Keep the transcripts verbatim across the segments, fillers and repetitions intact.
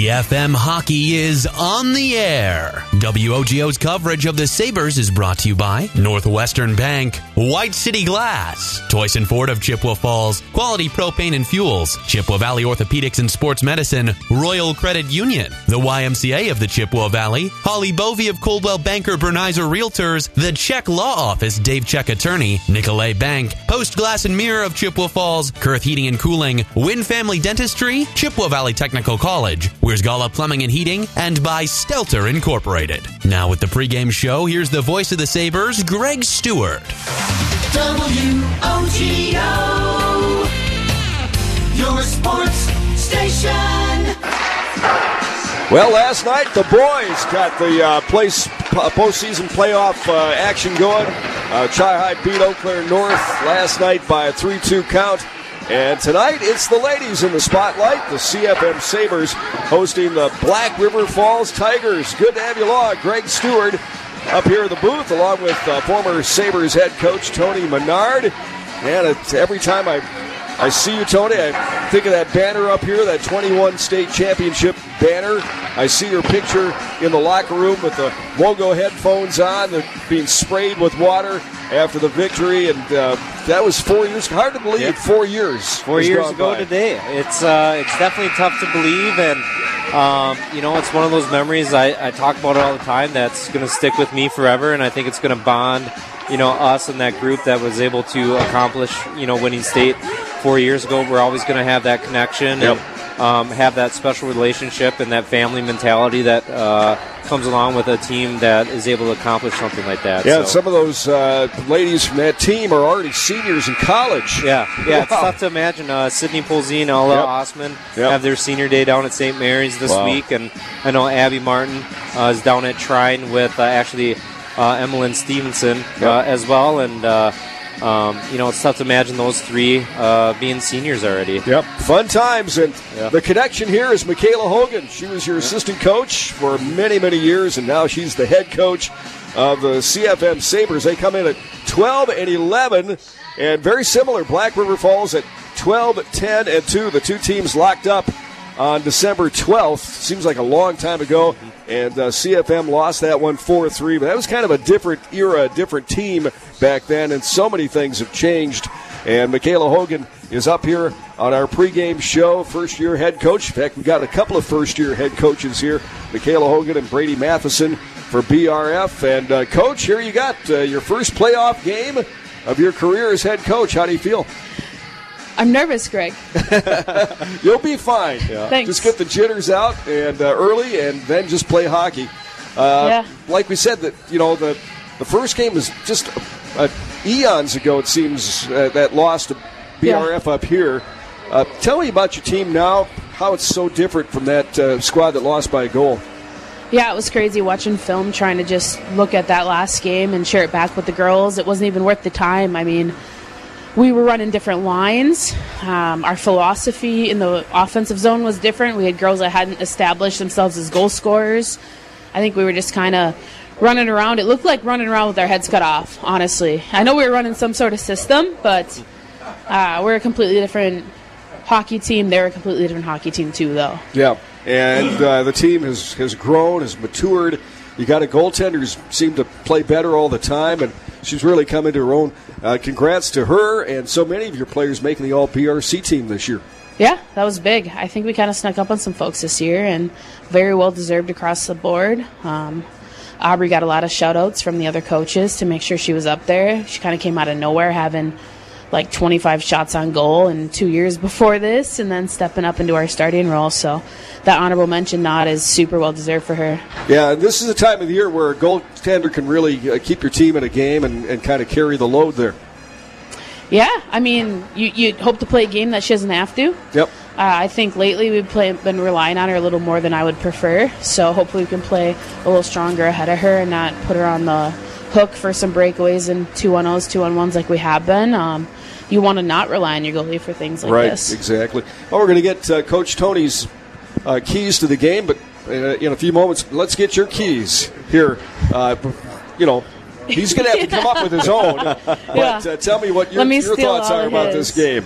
C F M Hockey is on the air. W O G O's coverage of the Sabres is brought to you by Northwestern Bank, White City Glass, Toyson Ford of Chippewa Falls, Quality Propane and Fuels, Chippewa Valley Orthopedics and Sports Medicine, Royal Credit Union, the Y M C A of the Chippewa Valley, Holly Bovey of Coldwell Banker Bernizer Realtors, the Czech Law Office Dave Czech Attorney, Nicolay Bank, Post Glass and Mirror of Chippewa Falls, Kurth Heating and Cooling, Wynn Family Dentistry, Chippewa Valley Technical College, Wiersgala Plumbing and Heating, and by Stelter Incorporated. Now with the pregame show, here's the voice of the Sabres, Greg Stewart. W O G O, your sports station. Well, last night the boys got the uh, place uh, postseason playoff uh, action going. Uh, Chi-High beat Eau Claire North last night by a three two count. And tonight it's the ladies in the spotlight. The C F M Sabres hosting the Black River Falls Tigers. Good to have you along. Greg Stewart up here in the booth along with uh, former Sabres head coach Tony Menard. And it's, every time I I see you, Tony, I think of that banner up here, that twenty-one state championship banner. I see your picture in the locker room with the Wogo headphones on. They're being sprayed with water after the victory, and uh, that was four years. Hard to believe, yep. four years. Four years ago by. today. It's uh, it's definitely tough to believe, and um, you know, it's one of those memories. I, I talk about it all the time. That's going to stick with me forever, and I think it's going to bond, you know, us and that group that was able to accomplish, you know, winning state four years ago. We're always going to have that connection yep. and um, have that special relationship and that family mentality that uh, comes along with a team that is able to accomplish something like that. Yeah, so. some of those uh, ladies from that team are already seniors in college. Yeah, yeah, wow. It's tough to imagine. Uh, Sydney Polzin and Ella yep. Osman yep. have their senior day down at Saint Mary's this wow. week, and I know Abby Martin uh, is down at Trine with uh, actually uh, Emmeline Stevenson yep. uh, as well, and uh, um, you know, it's tough to imagine those three uh, being seniors already. Yep, fun times, and yeah. the connection here is Michaela Hogan. She was your assistant coach for many, many years, and now she's the head coach of the C F M Sabres. They come in at twelve and eleven, and very similar. Black River Falls at twelve, ten, and two. The two teams locked up on December twelfth. Seems like a long time ago, and uh, C F M lost that one four three, but that was kind of a different era, a different team back then, and so many things have changed. And Michaela Hogan is up here on our pregame show, first-year head coach. In fact, we've got a couple of first-year head coaches here, Michaela Hogan and Brady Matheson for B R F. And, uh, Coach, here you got uh, your first playoff game of your career as head coach. How do you feel? I'm nervous, Greg. You'll be fine. Yeah. Thanks. Just get the jitters out and uh, early, and then just play hockey. Uh, yeah. Like we said, that you know the the first game was just uh, eons ago. It seems uh, that loss to B R F yeah. up here. Uh, tell me about your team now. How it's so different from that uh, squad that lost by a goal. Yeah, it was crazy watching film, trying to just look at that last game and share it back with the girls. It wasn't even worth the time. I mean, we were running different lines. Um, our philosophy in the offensive zone was different. We had girls that hadn't established themselves as goal scorers. I think we were just kind of running around. It looked like running around with our heads cut off, honestly. I know we were running some sort of system, but uh, we're a completely different hockey team. They're a completely different hockey team, too, though. Yeah, and uh, the team has, has grown, has matured. You got a goaltender who seemed to play better all the time, and she's really come into her own. Uh, congrats to her and so many of your players making the All-B R C team this year. Yeah, that was big. I think we kind of snuck up on some folks this year, and very well deserved across the board. Um, Aubrey got a lot of shout-outs from the other coaches to make sure she was up there. She kind of came out of nowhere, having like twenty-five shots on goal in two years before this, and then stepping up into our starting role. So that honorable mention nod is super well deserved for her. Yeah, and this is a time of the year where a goaltender can really uh, keep your team in a game and, and kind of carry the load there. Yeah, I mean, you you hope to play a game that she doesn't have to. Yep. Uh, I think lately we've play, been relying on her a little more than I would prefer. So hopefully we can play a little stronger ahead of her and not put her on the hook for some breakaways and two on ohs, two on ones like we have been. Um, you want to not rely on your goalie for things like right, this. Right, exactly. Well, we're going to get uh, Coach Tony's uh, keys to the game, but uh, in a few moments, let's get your keys here. Uh, you know, he's going to have to come up with his own. But yeah. uh, tell me what your, me your thoughts are about his. this game.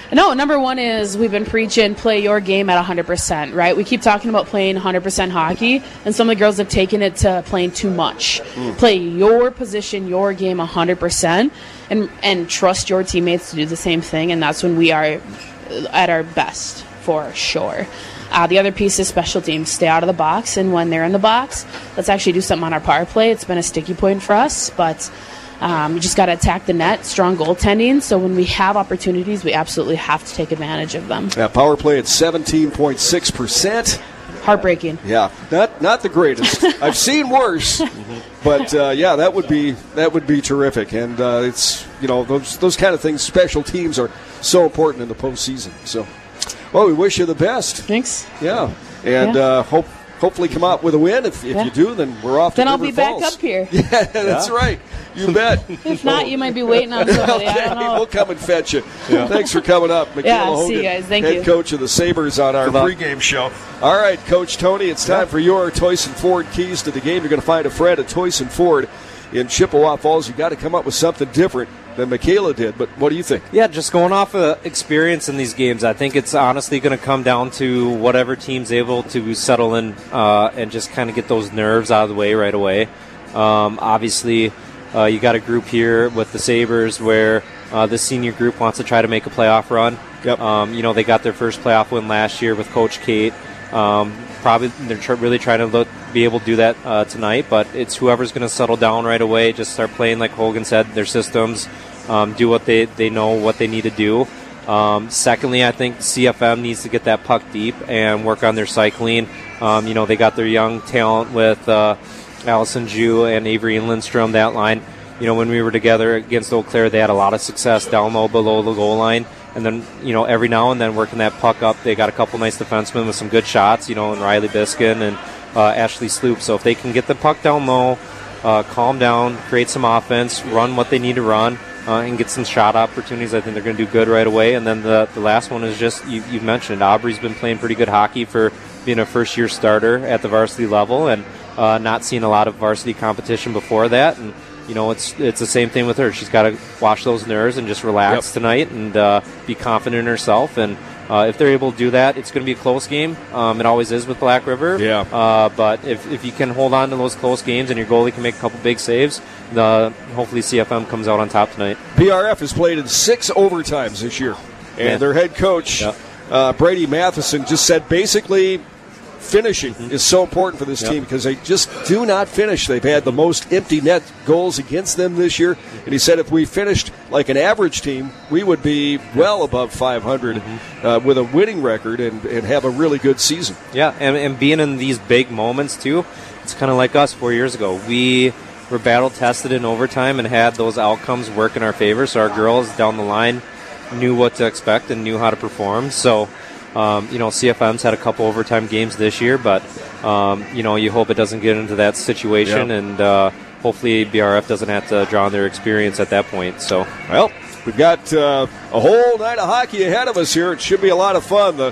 No, number one is we've been preaching play your game at one hundred percent, right? We keep talking about playing one hundred percent hockey, and some of the girls have taken it to playing too much. Mm. Play your position, your game one hundred percent, and and trust your teammates to do the same thing, and that's when we are at our best, for sure. Uh, the other piece is special teams. Stay out of the box, and when they're in the box, let's actually do something on our power play. It's been a sticky point for us, but Um, you just got to attack the net, strong goaltending. So when we have opportunities, we absolutely have to take advantage of them. Yeah, power play at seventeen point six percent. Heartbreaking. Yeah, not not the greatest. I've seen worse, but uh, yeah, that would be that would be terrific. And uh, it's you know those those kind of things. Special teams are so important in the postseason. So, well, we wish you the best. Thanks. Yeah, and yeah. Uh, hope. Hopefully come out with a win. If, if yeah. you do, then we're off to Then I'll River be Falls. back up here. Yeah, that's yeah. right. You bet. If not, you might be waiting on somebody. Okay, I don't know. We'll come and fetch you. Yeah. Thanks for coming up. Michaela yeah, Hogan, see you guys. Thank head you. coach of the Sabres on our pregame show. All right, Coach Tony, it's time yeah. for your Toyson Ford keys to the game. You're going to find a friend at Toyson Ford in Chippewa Falls. You've got to come up with something different than Michaela did, but what do you think? Yeah, just going off of experience in these games, I think it's honestly going to come down to whatever team's able to settle in uh, and just kind of get those nerves out of the way right away. Um, obviously, uh, you got a group here with the Sabres where uh, the senior group wants to try to make a playoff run. Yep. Um, you know, they got their first playoff win last year with Coach Kate. Um, probably they're tr- really trying to look, be able to do that uh, tonight, but it's whoever's going to settle down right away, just start playing, like Hogan said, their systems, um, do what they, they know what they need to do. Um, secondly, I think C F M needs to get that puck deep and work on their cycling. Um, you know, they got their young talent with uh, Allison Jew and Avery Lindstrom, that line. You know, when we were together against Eau Claire, they had a lot of success down low below the goal line. And then, you know, every now and then working that puck up, they got a couple nice defensemen with some good shots, you know, and Riley Biskin and uh, Ashley Sloop. So if they can get the puck down low, uh, calm down, create some offense, run what they need to run, uh, and get some shot opportunities, I think they're going to do good right away. And then the, the last one is just, you, you mentioned, Aubrey's been playing pretty good hockey for being a first-year starter at the varsity level and uh, not seeing a lot of varsity competition before that. And you know, it's it's the same thing with her. She's got to wash those nerves and just relax yep. tonight and uh, be confident in herself. And uh, if they're able to do that, it's going to be a close game. Um, it always is with Black River. Yeah. Uh, but if, if you can hold on to those close games and your goalie can make a couple big saves, the, hopefully C F M comes out on top tonight. B R F has played in six overtimes this year. And yeah. their head coach, yep. uh, Brady Matheson, just said basically finishing mm-hmm. is so important for this yep. team because they just do not finish. They've had the most empty net goals against them this year. And he said if we finished like an average team, we would be well above five hundred mm-hmm. uh, with a winning record and, and have a really good season. Yeah, and, and being in these big moments, too, it's kind of like us four years ago. We were battle-tested in overtime and had those outcomes work in our favor, so our girls down the line knew what to expect and knew how to perform. So Um, you know, C F M's had a couple overtime games this year, but, um, you know, you hope it doesn't get into that situation, yep. and uh, hopefully B R F doesn't have to draw on their experience at that point. So, well, we've got uh, a whole night of hockey ahead of us here. It should be a lot of fun. The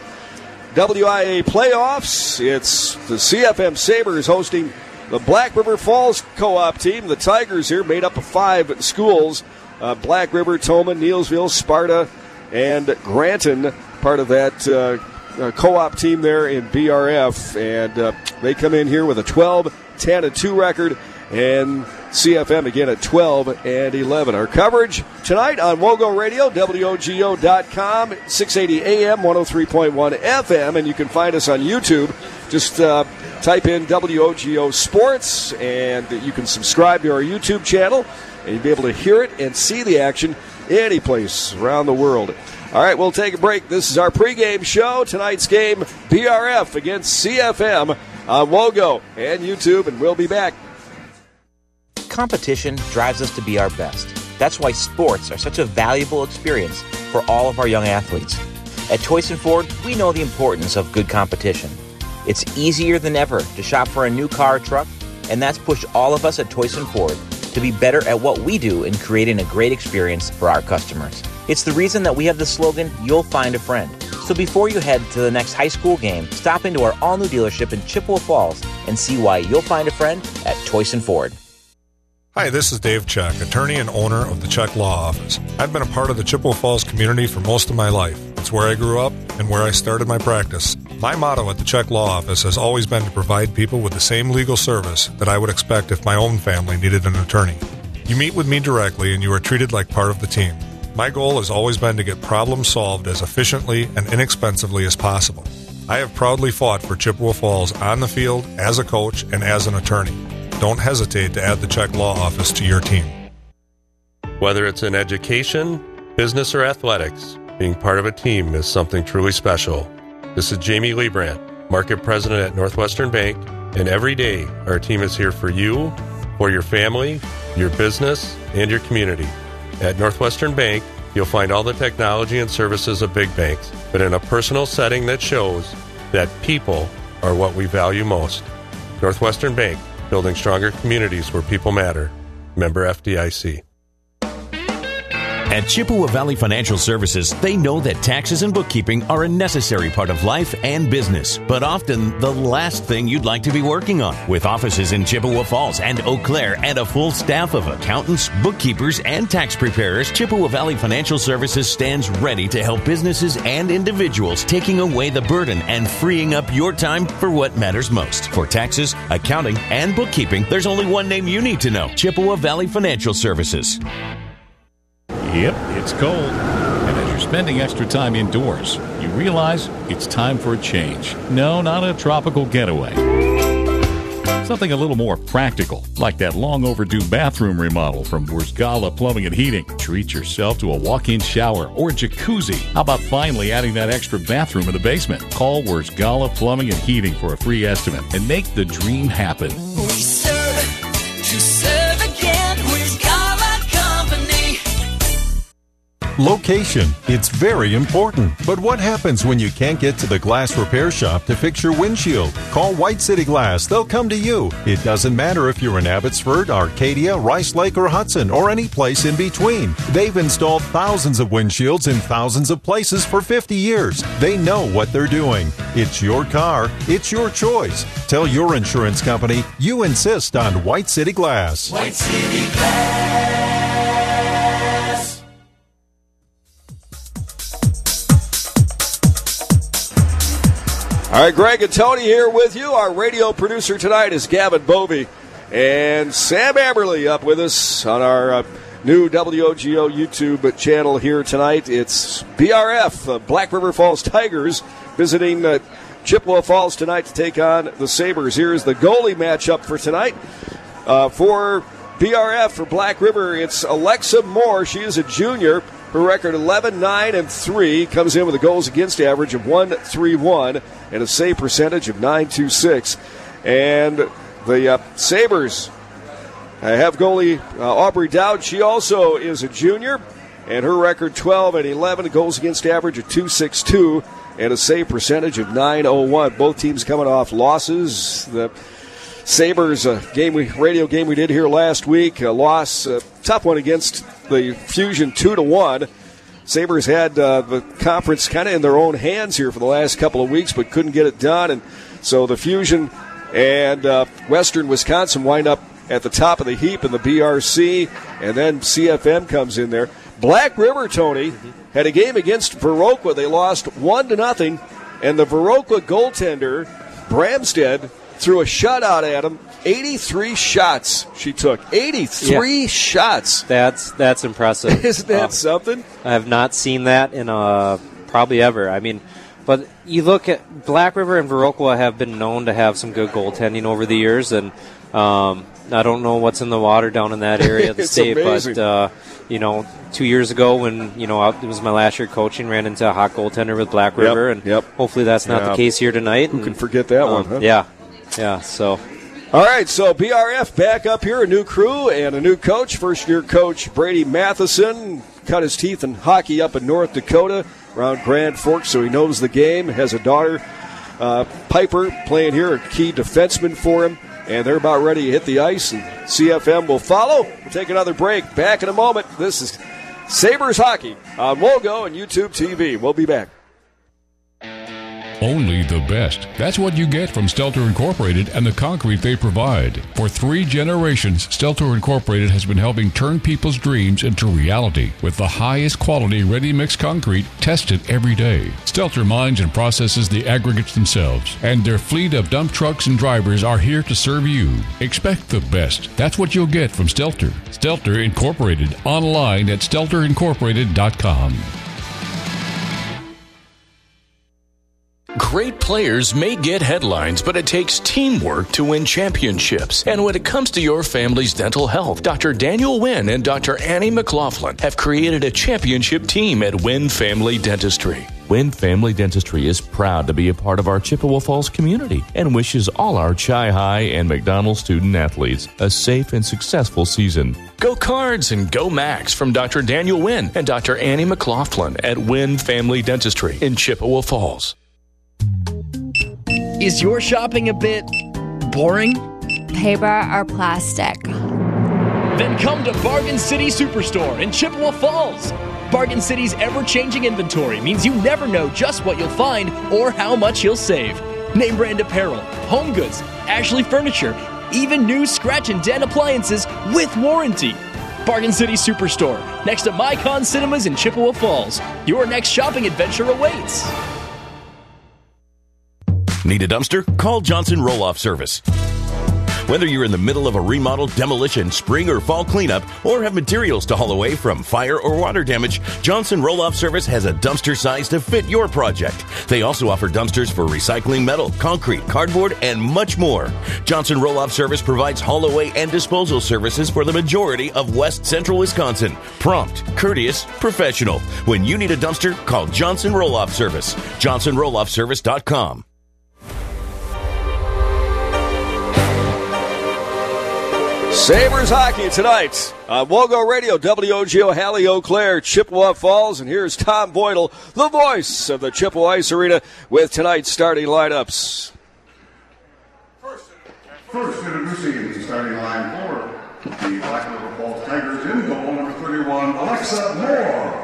W I A playoffs, it's the C F M Sabres hosting the Black River Falls co-op team. The Tigers here made up of five schools, uh, Black River, Tolman, Neelsville, Sparta, and Granton, part of that uh, uh, co-op team there in B R F. And uh, they come in here with a twelve ten and two record, and C F M again at twelve and eleven. Our coverage tonight on Wogo Radio, W O G O dot com, six eighty A M, one oh three point one F M, and you can find us on YouTube. Just uh, type in W O G O Sports, and you can subscribe to our YouTube channel, and you'll be able to hear it and see the action any place around the world. All right, we'll take a break. This is our pregame show. Tonight's game, B R F against C F M on Wogo and YouTube, and we'll be back. Competition drives us to be our best. That's why sports are such a valuable experience for all of our young athletes. At Toyson Ford, we know the importance of good competition. It's easier than ever to shop for a new car or truck, and that's pushed all of us at Toyson Ford to be better at what we do in creating a great experience for our customers. It's the reason that we have the slogan, "You'll find a friend." So before you head to the next high school game, stop into our all-new dealership in Chippewa Falls and see why you'll find a friend at Toyson Ford. Hi, this is Dave Check, attorney and owner of the Check Law Office. I've been a part of the Chippewa Falls community for most of my life. It's where I grew up and where I started my practice. My motto at the Czech Law Office has always been to provide people with the same legal service that I would expect if my own family needed an attorney. You meet with me directly and you are treated like part of the team. My goal has always been to get problems solved as efficiently and inexpensively as possible. I have proudly fought for Chippewa Falls on the field, as a coach, and as an attorney. Don't hesitate to add the Czech Law Office to your team. Whether it's in education, business, or athletics, being part of a team is something truly special. This is Jamie Liebrandt, Market President at Northwestern Bank, and every day our team is here for you, for your family, your business, and your community. At Northwestern Bank, you'll find all the technology and services of big banks, but in a personal setting that shows that people are what we value most. Northwestern Bank, building stronger communities where people matter. Member F D I C. At Chippewa Valley Financial Services, they know that taxes and bookkeeping are a necessary part of life and business, but often the last thing you'd like to be working on. With offices in Chippewa Falls and Eau Claire and a full staff of accountants, bookkeepers, and tax preparers, Chippewa Valley Financial Services stands ready to help businesses and individuals, taking away the burden and freeing up your time for what matters most. For taxes, accounting, and bookkeeping, there's only one name you need to know: Chippewa Valley Financial Services. Yep, it's cold. And as you're spending extra time indoors, you realize it's time for a change. No, not a tropical getaway. Something a little more practical, like that long overdue bathroom remodel from Wurzgala Plumbing and Heating. Treat yourself to a walk-in shower or jacuzzi. How about finally adding that extra bathroom in the basement? Call Wurzgala Plumbing and Heating for a free estimate and make the dream happen. We serve to serve again. Wurzgala Company. Location. It's very important. But what happens when you can't get to the glass repair shop to fix your windshield? Call White City Glass. They'll come to you. It doesn't matter if you're in Abbotsford, Arcadia, Rice Lake, or Hudson, or any place in between. They've installed thousands of windshields in thousands of places for fifty years. They know what they're doing. It's your car. It's your choice. Tell your insurance company you insist on White City Glass. White City Glass. All right, Greg and Tony here with you. Our radio producer tonight is Gavin Bovey. And Sam Amberly up with us on our uh, new W O G O YouTube channel here tonight. It's B R F, uh, Black River Falls Tigers, visiting uh, Chippewa Falls tonight to take on the Sabres. Here's the goalie matchup for tonight. Uh, for B R F, for Black River, it's Alexa Moore. She is a junior. Her record eleven nine and three, comes in with a goals against average of one three one and a save percentage of nine two six. And the uh, Sabres uh, have goalie uh, Aubrey Dowd. She also is a junior, and her record twelve and eleven, goals against average of two sixty-two and a save percentage of nine oh one. Both teams coming off losses. The Sabres, uh, game we, radio game we did here last week, a loss, uh, tough one against the Fusion two to one. Sabres had uh, the conference kind of in their own hands here for the last couple of weeks, but couldn't get it done. And so the Fusion and uh, Western Wisconsin wind up at the top of the heap in the B R C, and then C F M comes in there. Black River, Tony, had a game against Viroqua. They lost one to nothing, and the Viroqua goaltender, Bramstead, threw a shutout at him. eighty-three shots she took. eighty-three yeah. shots. That's that's impressive. Isn't that uh, something? I have not seen that in uh, probably ever. I mean, but you look at Black River and Viroqua have been known to have some good goaltending over the years, and um, I don't know what's in the water down in that area of the state, amazing. but uh, you know, two years ago when you know it was my last year coaching, ran into a hot goaltender with Black River, yep, and yep. hopefully that's not yeah. the case here tonight. Who and, can forget that um, one? Huh? Yeah, yeah. So. All right, so B R F back up here, a new crew and a new coach. First-year coach Brady Matheson cut his teeth in hockey up in North Dakota around Grand Forks, so he knows the game. Has a daughter, uh, Piper, playing here, a key defenseman for him, and they're about ready to hit the ice, and C F M will follow. We'll take another break. Back in a moment. This is Sabres Hockey on Wogo and YouTube T V. We'll be back. Only the best. That's what you get from Stelter Incorporated and the concrete they provide. For three generations, Stelter Incorporated has been helping turn people's dreams into reality with the highest quality ready-mix concrete tested every day. Stelter mines and processes the aggregates themselves, and their fleet of dump trucks and drivers are here to serve you. Expect the best. That's what you'll get from Stelter. Stelter Incorporated, online at stelter incorporated dot com. Great players may get headlines, but it takes teamwork to win championships. And when it comes to your family's dental health, Doctor Daniel Wynn and Doctor Annie McLaughlin have created a championship team at Wynn Family Dentistry. Wynn Family Dentistry is proud to be a part of our Chippewa Falls community and wishes all our Chi High and McDonald student athletes a safe and successful season. Go Cards and go Max from Doctor Daniel Wynn and Doctor Annie McLaughlin at Wynn Family Dentistry in Chippewa Falls. Is your shopping a bit boring? Paper or plastic? Then come to Bargain City Superstore in Chippewa Falls. Bargain City's ever-changing inventory means you never know just what you'll find or how much you'll save. Name brand apparel, home goods, Ashley furniture, even new scratch and dent appliances with warranty. Bargain City Superstore, next to Mycon Cinemas in Chippewa Falls. Your next shopping adventure awaits. Need a dumpster? Call Johnson Roll-Off Service. Whether you're in the middle of a remodel, demolition, spring or fall cleanup, or have materials to haul away from fire or water damage, Johnson Roll-Off Service has a dumpster size to fit your project. They also offer dumpsters for recycling metal, concrete, cardboard, and much more. Johnson Roll-Off Service provides haul away and disposal services for the majority of West Central Wisconsin. Prompt, courteous, professional. When you need a dumpster, call Johnson Roll-Off Service. johnson roll off service dot com. Sabres hockey tonight on Wogo Radio, W O G O, Hallie, Eau Claire, Chippewa Falls. And here's Tom Boydell, the voice of the Chippewa Ice Arena, with tonight's starting lineups. First, first introducing the starting line for the Black River Falls Tigers in goal, number thirty-one, Alexa Moore.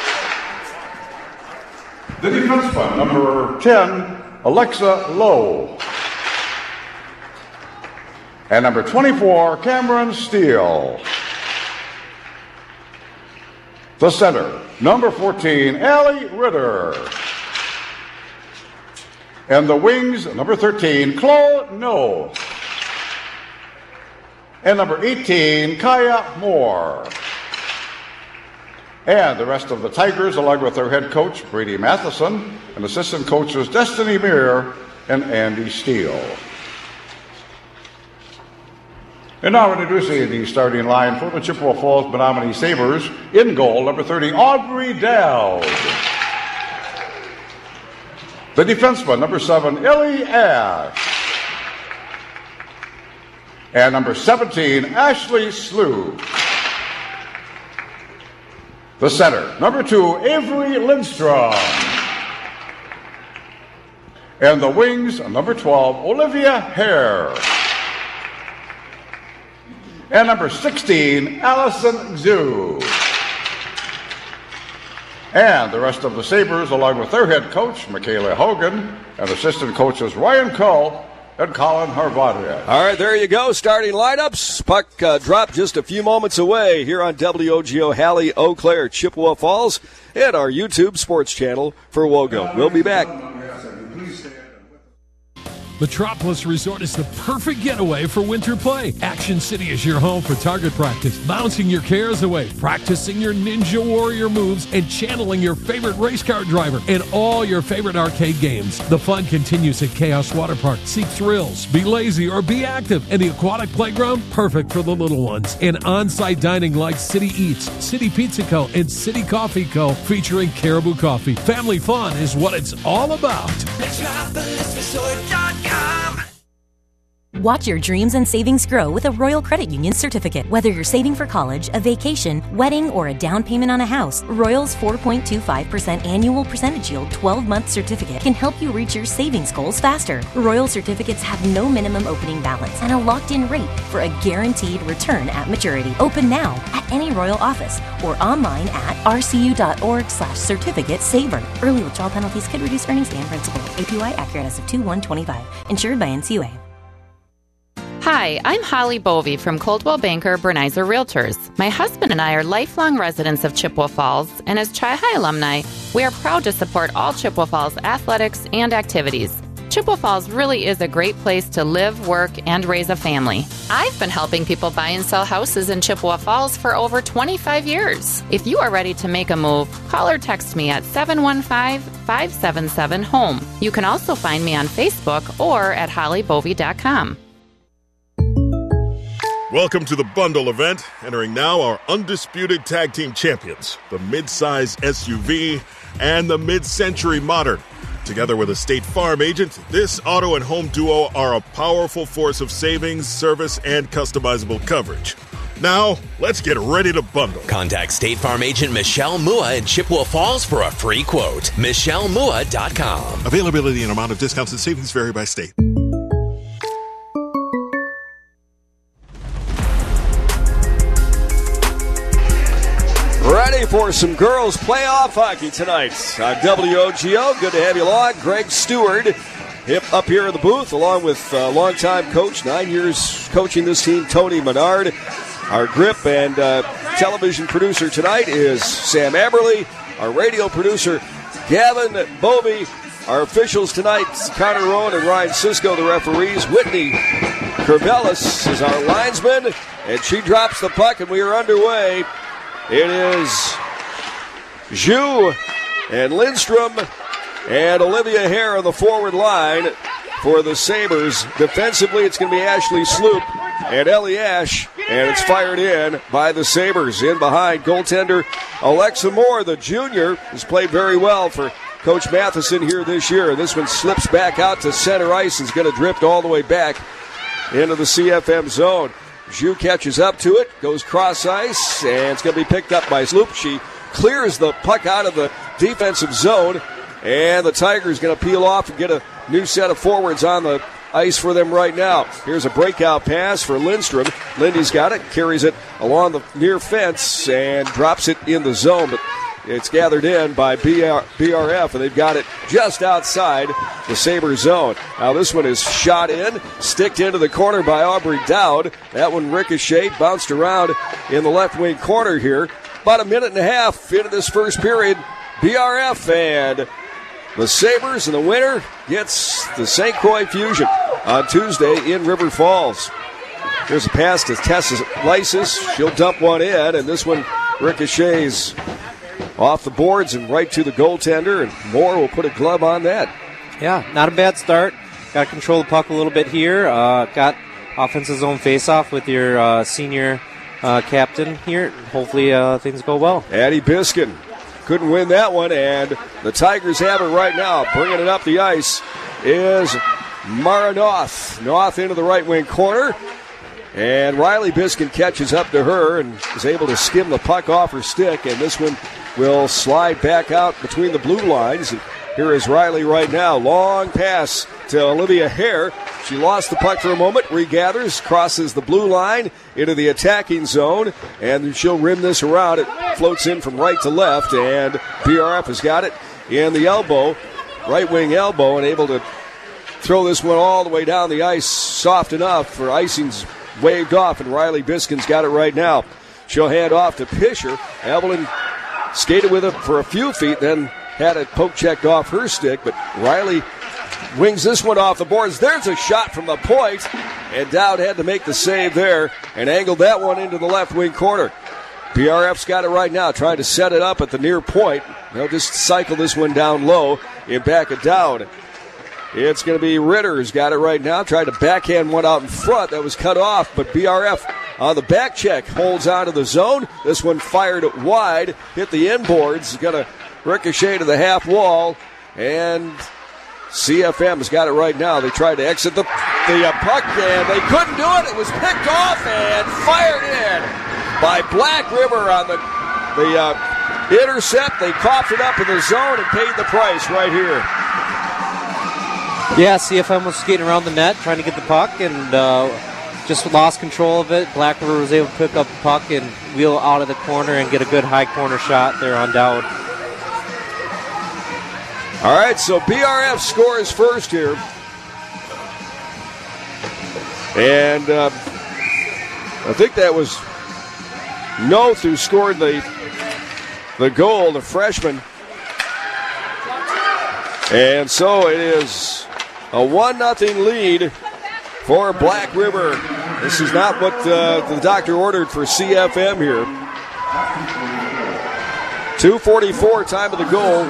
The defenseman, number ten, Alexa Lowe. And number twenty-four, Cameron Steele. The center, number fourteen, Allie Ritter. And the wings, number thirteen, Chloe No. And number eighteen, Kaya Moore. And the rest of the Tigers, along with their head coach, Brady Matheson, and assistant coaches, Destiny Meir and Andy Steele. And now introducing the starting line for the Chippewa Falls Menominee Sabres. In goal, number thirty, Aubrey Dowd. The defenseman, number seven, Ellie Ash. And number seventeen, Ashley Slew. The center, number two, Avery Lindstrom. And the wings, number twelve, Olivia Hare. And number sixteen, Allison Zhu. And the rest of the Sabres, along with their head coach, Michaela Hogan, and assistant coaches Ryan Cull and Colin Harvadia. All right, there you go. Starting lineups. Puck uh, dropped just a few moments away here on W O G O, Hallie, Eau Claire, Chippewa Falls, and our YouTube sports channel for Wogo. We'll be back. Metropolis Resort is the perfect getaway for winter play. Action City is your home for target practice, bouncing your cares away, practicing your Ninja Warrior moves, and channeling your favorite race car driver, and all your favorite arcade games. The fun continues at Chaos Water Park. Seek thrills, be lazy, or be active. And the aquatic playground, perfect for the little ones. And on-site dining like City Eats, City Pizza Co., and City Coffee Co., featuring Caribou Coffee. Family fun is what it's all about. Metropolis Resort dot com. Watch your dreams and savings grow with a Royal Credit Union certificate. Whether you're saving for college, a vacation, wedding, or a down payment on a house, Royal's four point two five percent annual percentage yield twelve-month certificate can help you reach your savings goals faster. Royal certificates have no minimum opening balance and a locked-in rate for a guaranteed return at maturity. Open now at any Royal office or online at rcu.org slash certificate saver. Early withdrawal penalties could reduce earnings and principal. A P Y accurate as of two one twenty-five. Insured by N C U A. Hi, I'm Holly Bovey from Coldwell Banker Bernizer Realtors. My husband and I are lifelong residents of Chippewa Falls, and as Chi-Hi alumni, we are proud to support all Chippewa Falls athletics and activities. Chippewa Falls really is a great place to live, work, and raise a family. I've been helping people buy and sell houses in Chippewa Falls for over twenty-five years. If you are ready to make a move, call or text me at seven one five, five seven seven, HOME. You can also find me on Facebook or at holly bovey dot com. Welcome to the Bundle event. Entering now our undisputed tag team champions, the mid-size S U V and the mid-century modern. Together with a State Farm agent, this auto and home duo are a powerful force of savings, service, and customizable coverage. Now, let's get ready to bundle. Contact State Farm agent Michelle Mua in Chippewa Falls for a free quote. michelle mua dot com. Availability and amount of discounts and savings vary by state. Ready for some girls playoff hockey tonight on W O G O. Good to have you along. Greg Stewart hip up here in the booth, along with uh, longtime coach, nine years coaching this team, Tony Menard. Our grip and uh, television producer tonight is Sam Aberley. Our radio producer, Gavin Bovey. Our officials tonight, Connor Rowan and Ryan Sisko, the referees. Whitney Kerbelis is our linesman, and she drops the puck, and we are underway. It is Zhu and Lindstrom and Olivia Hare on the forward line for the Sabres. Defensively, it's going to be Ashley Sloop and Ellie Ash, and it's fired in by the Sabres. In behind, goaltender Alexa Moore, the junior, has played very well for Coach Matheson here this year. This one slips back out to center ice and is going to drift all the way back into the C F M zone. Zhu catches up to it, goes cross ice, and it's going to be picked up by Sloop. She clears the puck out of the defensive zone, and the Tigers going to peel off and get a new set of forwards on the ice for them right now. Here's a breakout pass for Lindstrom. Lindy's got it, carries it along the near fence, and drops it in the zone, but it's gathered in by B R, B R F, and they've got it just outside the Sabre zone. Now this one is shot in, sticked into the corner by Aubrey Dowd. That one ricocheted, bounced around in the left wing corner here. About a minute and a half into this first period. B R F and the Sabres, and the winner gets the Saint Croix Fusion on Tuesday in River Falls. Here's a pass to Tessa Lysis. She'll dump one in, and this one ricochets off the boards and right to the goaltender, and Moore will put a glove on that. Yeah, not a bad start. Got to control the puck a little bit here. Uh, got offensive zone faceoff with your uh, senior uh, captain here. Hopefully uh, things go well. Addie Biskin couldn't win that one, and the Tigers have it right now. Bringing it up the ice is Mara Noth. Noth into the right wing corner, and Riley Biskin catches up to her and is able to skim the puck off her stick, and this one will slide back out between the blue lines. And here is Riley right now. Long pass to Olivia Hare. She lost the puck for a moment, regathers, crosses the blue line into the attacking zone, and she'll rim this around. It floats in from right to left, and B R F has got it in the elbow, right wing elbow, and able to throw this one all the way down the ice, soft enough for icing's waved off, and Riley Biskin's got it right now. She'll hand off to Pisher. Evelyn skated with it for a few feet, then had it poke checked off her stick, but Riley wings this one off the boards. There's a shot from the point, and Dowd had to make the save there and angled that one into the left wing corner. B R F's got it right now, trying to set it up at the near point. They'll just cycle this one down low in back of Dowd. It's going to be Ritter who's got it right now, tried to backhand one out in front. That was cut off, but B R F on the back check holds onto the zone. This one fired it wide, hit the inboards, going to ricochet to the half wall, and C F M has got it right now. They tried to exit the the uh, puck, and they couldn't do it. It was picked off and fired in by Black River on the the uh, intercept. They coughed it up in the zone and paid the price right here. Yeah, C F M was skating around the net trying to get the puck and uh, just lost control of it. Black River was able to pick up the puck and wheel out of the corner and get a good high corner shot there on Dowd. All right, so B R F scores first here. And uh, I think that was Noth who scored the, the goal, the freshman. And so it is a one nothing lead for Black River. This is not what uh, the doctor ordered for C F M here. two forty-four time of the goal.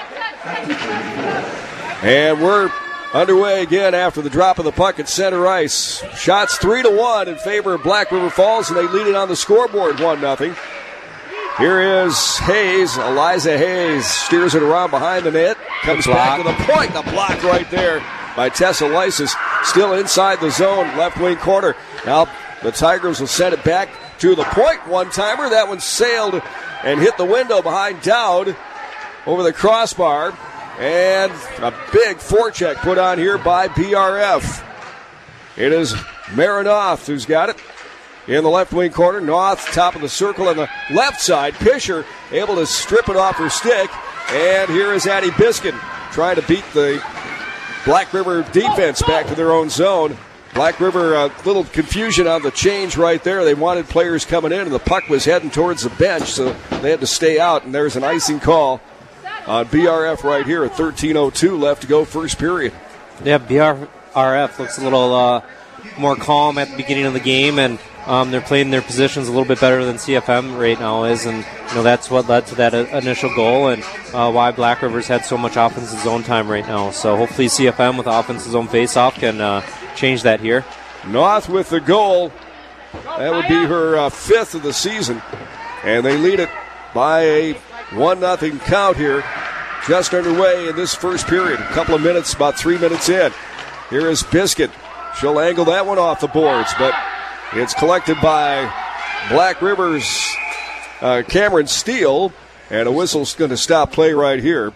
And we're underway again after the drop of the puck at center ice. Shots three to one in favor of Black River Falls, and they lead it on the scoreboard one nothing. Here is Hayes. Eliza Hayes steers it around behind the net. Comes back with a point. The block right there by Tessa Lysis. Still inside the zone, left wing corner. Now the Tigers will send it back to the point one-timer. That one sailed and hit the window behind Dowd over the crossbar. And a big forecheck put on here by B R F. It is Marinoff who's got it in the left wing corner. North, top of the circle on the left side. Pisher able to strip it off her stick. And here is Addie Biskin trying to beat the Black River defense back to their own zone. Black River, a little confusion on the change right there. They wanted players coming in, and the puck was heading towards the bench, so they had to stay out. And there's an icing call on B R F right here at thirteen oh two left to go first period. Yeah, B R F looks a little uh, more calm at the beginning of the game, and um, they're playing their positions a little bit better than C F M right now is, and you know that's what led to that uh, initial goal and uh, why Black River's had so much offensive zone time right now. So hopefully C F M with offensive zone faceoff can uh, change that here. North with the goal. That would be her uh, fifth of the season, and they lead it by a one nothing count here, just underway in this first period. A couple of minutes, about three minutes in. Here is Biscuit. She'll angle that one off the boards, but it's collected by Black River's uh, Cameron Steele, and a whistle's going to stop play right here.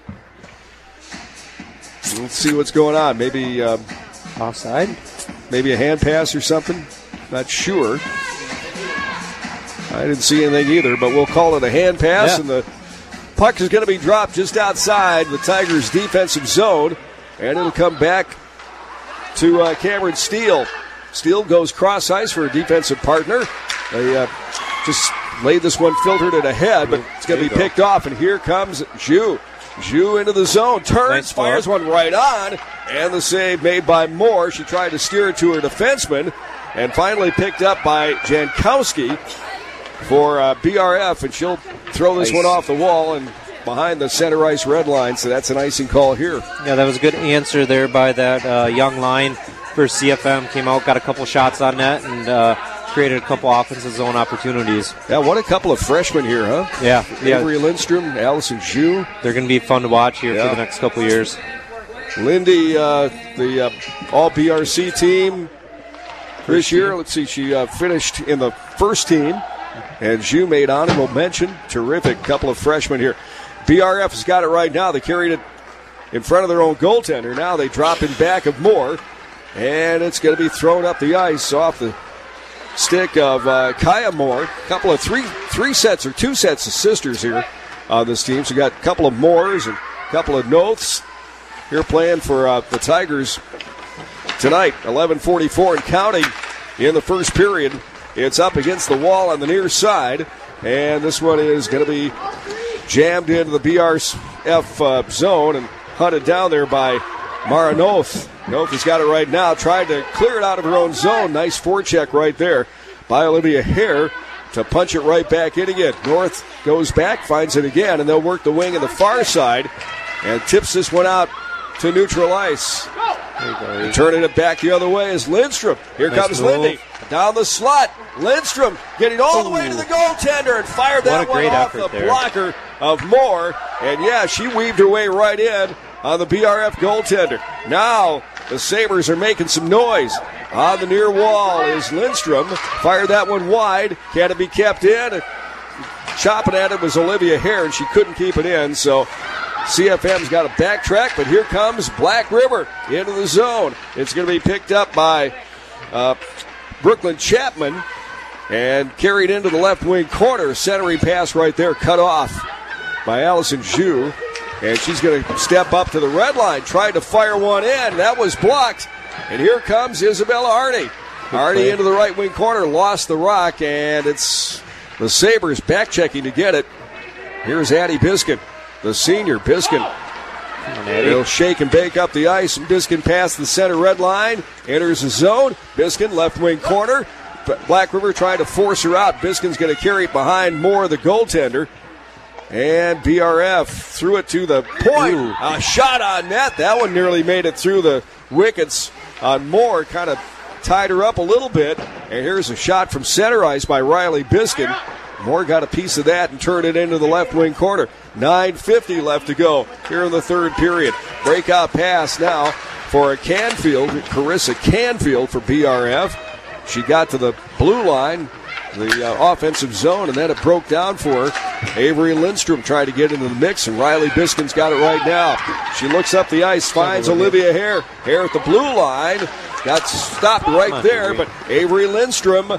Let's see what's going on. Maybe um, offside? Maybe a hand pass or something? Not sure. I didn't see anything either, but we'll call it a hand pass, yeah. And the puck is going to be dropped just outside the Tigers' defensive zone, and it'll come back to uh, Cameron Steele. Steele goes cross ice for a defensive partner. They uh, just laid this one, filtered it ahead, but it's going to be picked off, and here comes Zhu. Zhu into the zone, turns, nice fires one right on, and the save made by Moore. She tried to steer it to her defenseman, and finally picked up by Jankowski for uh, B R F, and she'll throw this nice. one off the wall and behind the center ice red line, so that's an icing call here. Yeah, that was a good answer there by that uh, young line for C F M. Came out, got a couple shots on net, and uh, created a couple offensive zone opportunities. Yeah, what a couple of freshmen here, huh? Yeah. Avery yeah. Lindstrom, Allison Zhu. They're going to be fun to watch here yeah. for the next couple of years. Lindy, uh, the uh, all-B R C team this year. Let's see, she uh, finished in the first team. And Zhu made honorable mention. Terrific couple of freshmen here. B R F has got it right now. They carried it in front of their own goaltender. Now they drop in back of Moore. And it's going to be thrown up the ice off the stick of uh, Kaya Moore. A couple of three three sets or two sets of sisters here on this team. So we got a couple of Moores and a couple of Noths here playing for uh, the Tigers tonight. eleven forty-four and counting in the first period. It's up against the wall on the near side, and this one is going to be jammed into the B R F uh, zone and hunted down there by Mara Noth. Noth has got it right now, tried to clear it out of her own zone. Nice forecheck right there by Olivia Hare to punch it right back in again. North goes back, finds it again, and they'll work the wing on the far side and tips this one out to neutral ice. Turning it back the other way is Lindstrom. Here nice comes move. Lindy. Down the slot. Lindstrom getting all Ooh. the way to the goaltender and fired that one off the there. blocker of Moore. And, yeah, she weaved her way right in on the B R F goaltender. Now The Sabres are making some noise. On the near wall is Lindstrom. Fired that one wide. Can it be kept in? Chopping at it was Olivia Hare, and she couldn't keep it in. So C F M's got to backtrack, but here comes Black River into the zone. It's going to be picked up by uh, Brooklyn Chapman and carried into the left wing corner. Centering pass right there, cut off by Allison Zhu. And she's going to step up to the red line, tried to fire one in. That was blocked. And here comes Isabella Arney. Arney into the right wing corner, lost the rock, and it's the Sabres back checking to get it. Here's Addie Biskin, the senior. Biskin. They'll shake and bake up the ice, and Biskin past the center red line, enters the zone. Biskin, left wing corner. Black River trying to force her out. Biskin's going to carry it behind Moore, the goaltender. And B R F threw it to the point. Ooh. A shot on net. That one nearly made it through the wickets on Moore. Kind of tied her up a little bit. And here's a shot from center ice by Riley Biskin. Moore got a piece of that and turned it into the left wing corner. nine fifty left to go here in the third period. Breakout pass now for a Canfield, Carissa Canfield for B R F. She got to the blue line, the uh, offensive zone, and then it broke down for her. Avery Lindstrom tried to get into the mix, and Riley Biskin's got it right now. She looks up the ice, finds Olivia Hare. Hare at the blue line. Got stopped right there, but Avery Lindstrom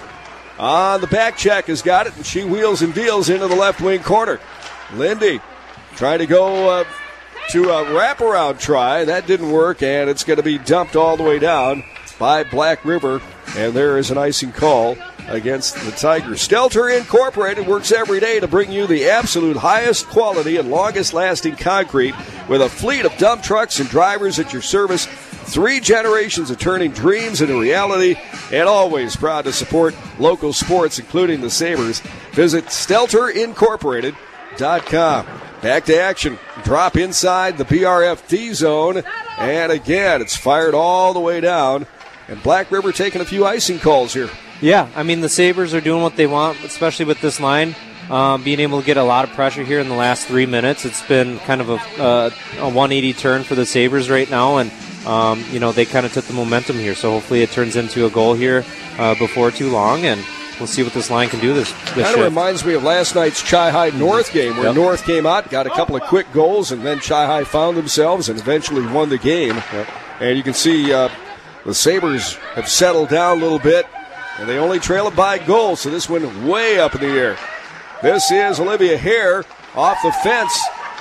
on the back check has got it, and she wheels and deals into the left wing corner. Lindy trying to go uh, to a wraparound try. That didn't work, and it's going to be dumped all the way down by Black River, and there is an icing call against the Tigers. Stelter Incorporated works every day to bring you the absolute highest quality and longest lasting concrete with a fleet of dump trucks and drivers at your service. Three generations of turning dreams into reality, and always proud to support local sports, including the Sabres. Visit stelter incorporated dot com. Back to action. Drop inside the B R F D zone, and again, it's fired all the way down. And Black River taking a few icing calls here. Yeah, I mean, the Sabres are doing what they want, especially with this line. Um, being able to get a lot of pressure here in the last three minutes. It's been kind of a, uh, a one eighty turn for the Sabres right now, and um, you know, they kind of took the momentum here. So hopefully it turns into a goal here uh, before too long, and we'll see what this line can do this, this Kind of reminds me of last night's Chi-High North game, where Yep. North came out, got a couple of quick goals, and then Chi-High found themselves and eventually won the game. Yep. And you can see uh, the Sabres have settled down a little bit, and they only trail it by goals, so this went way up in the air. This is Olivia Hare off the fence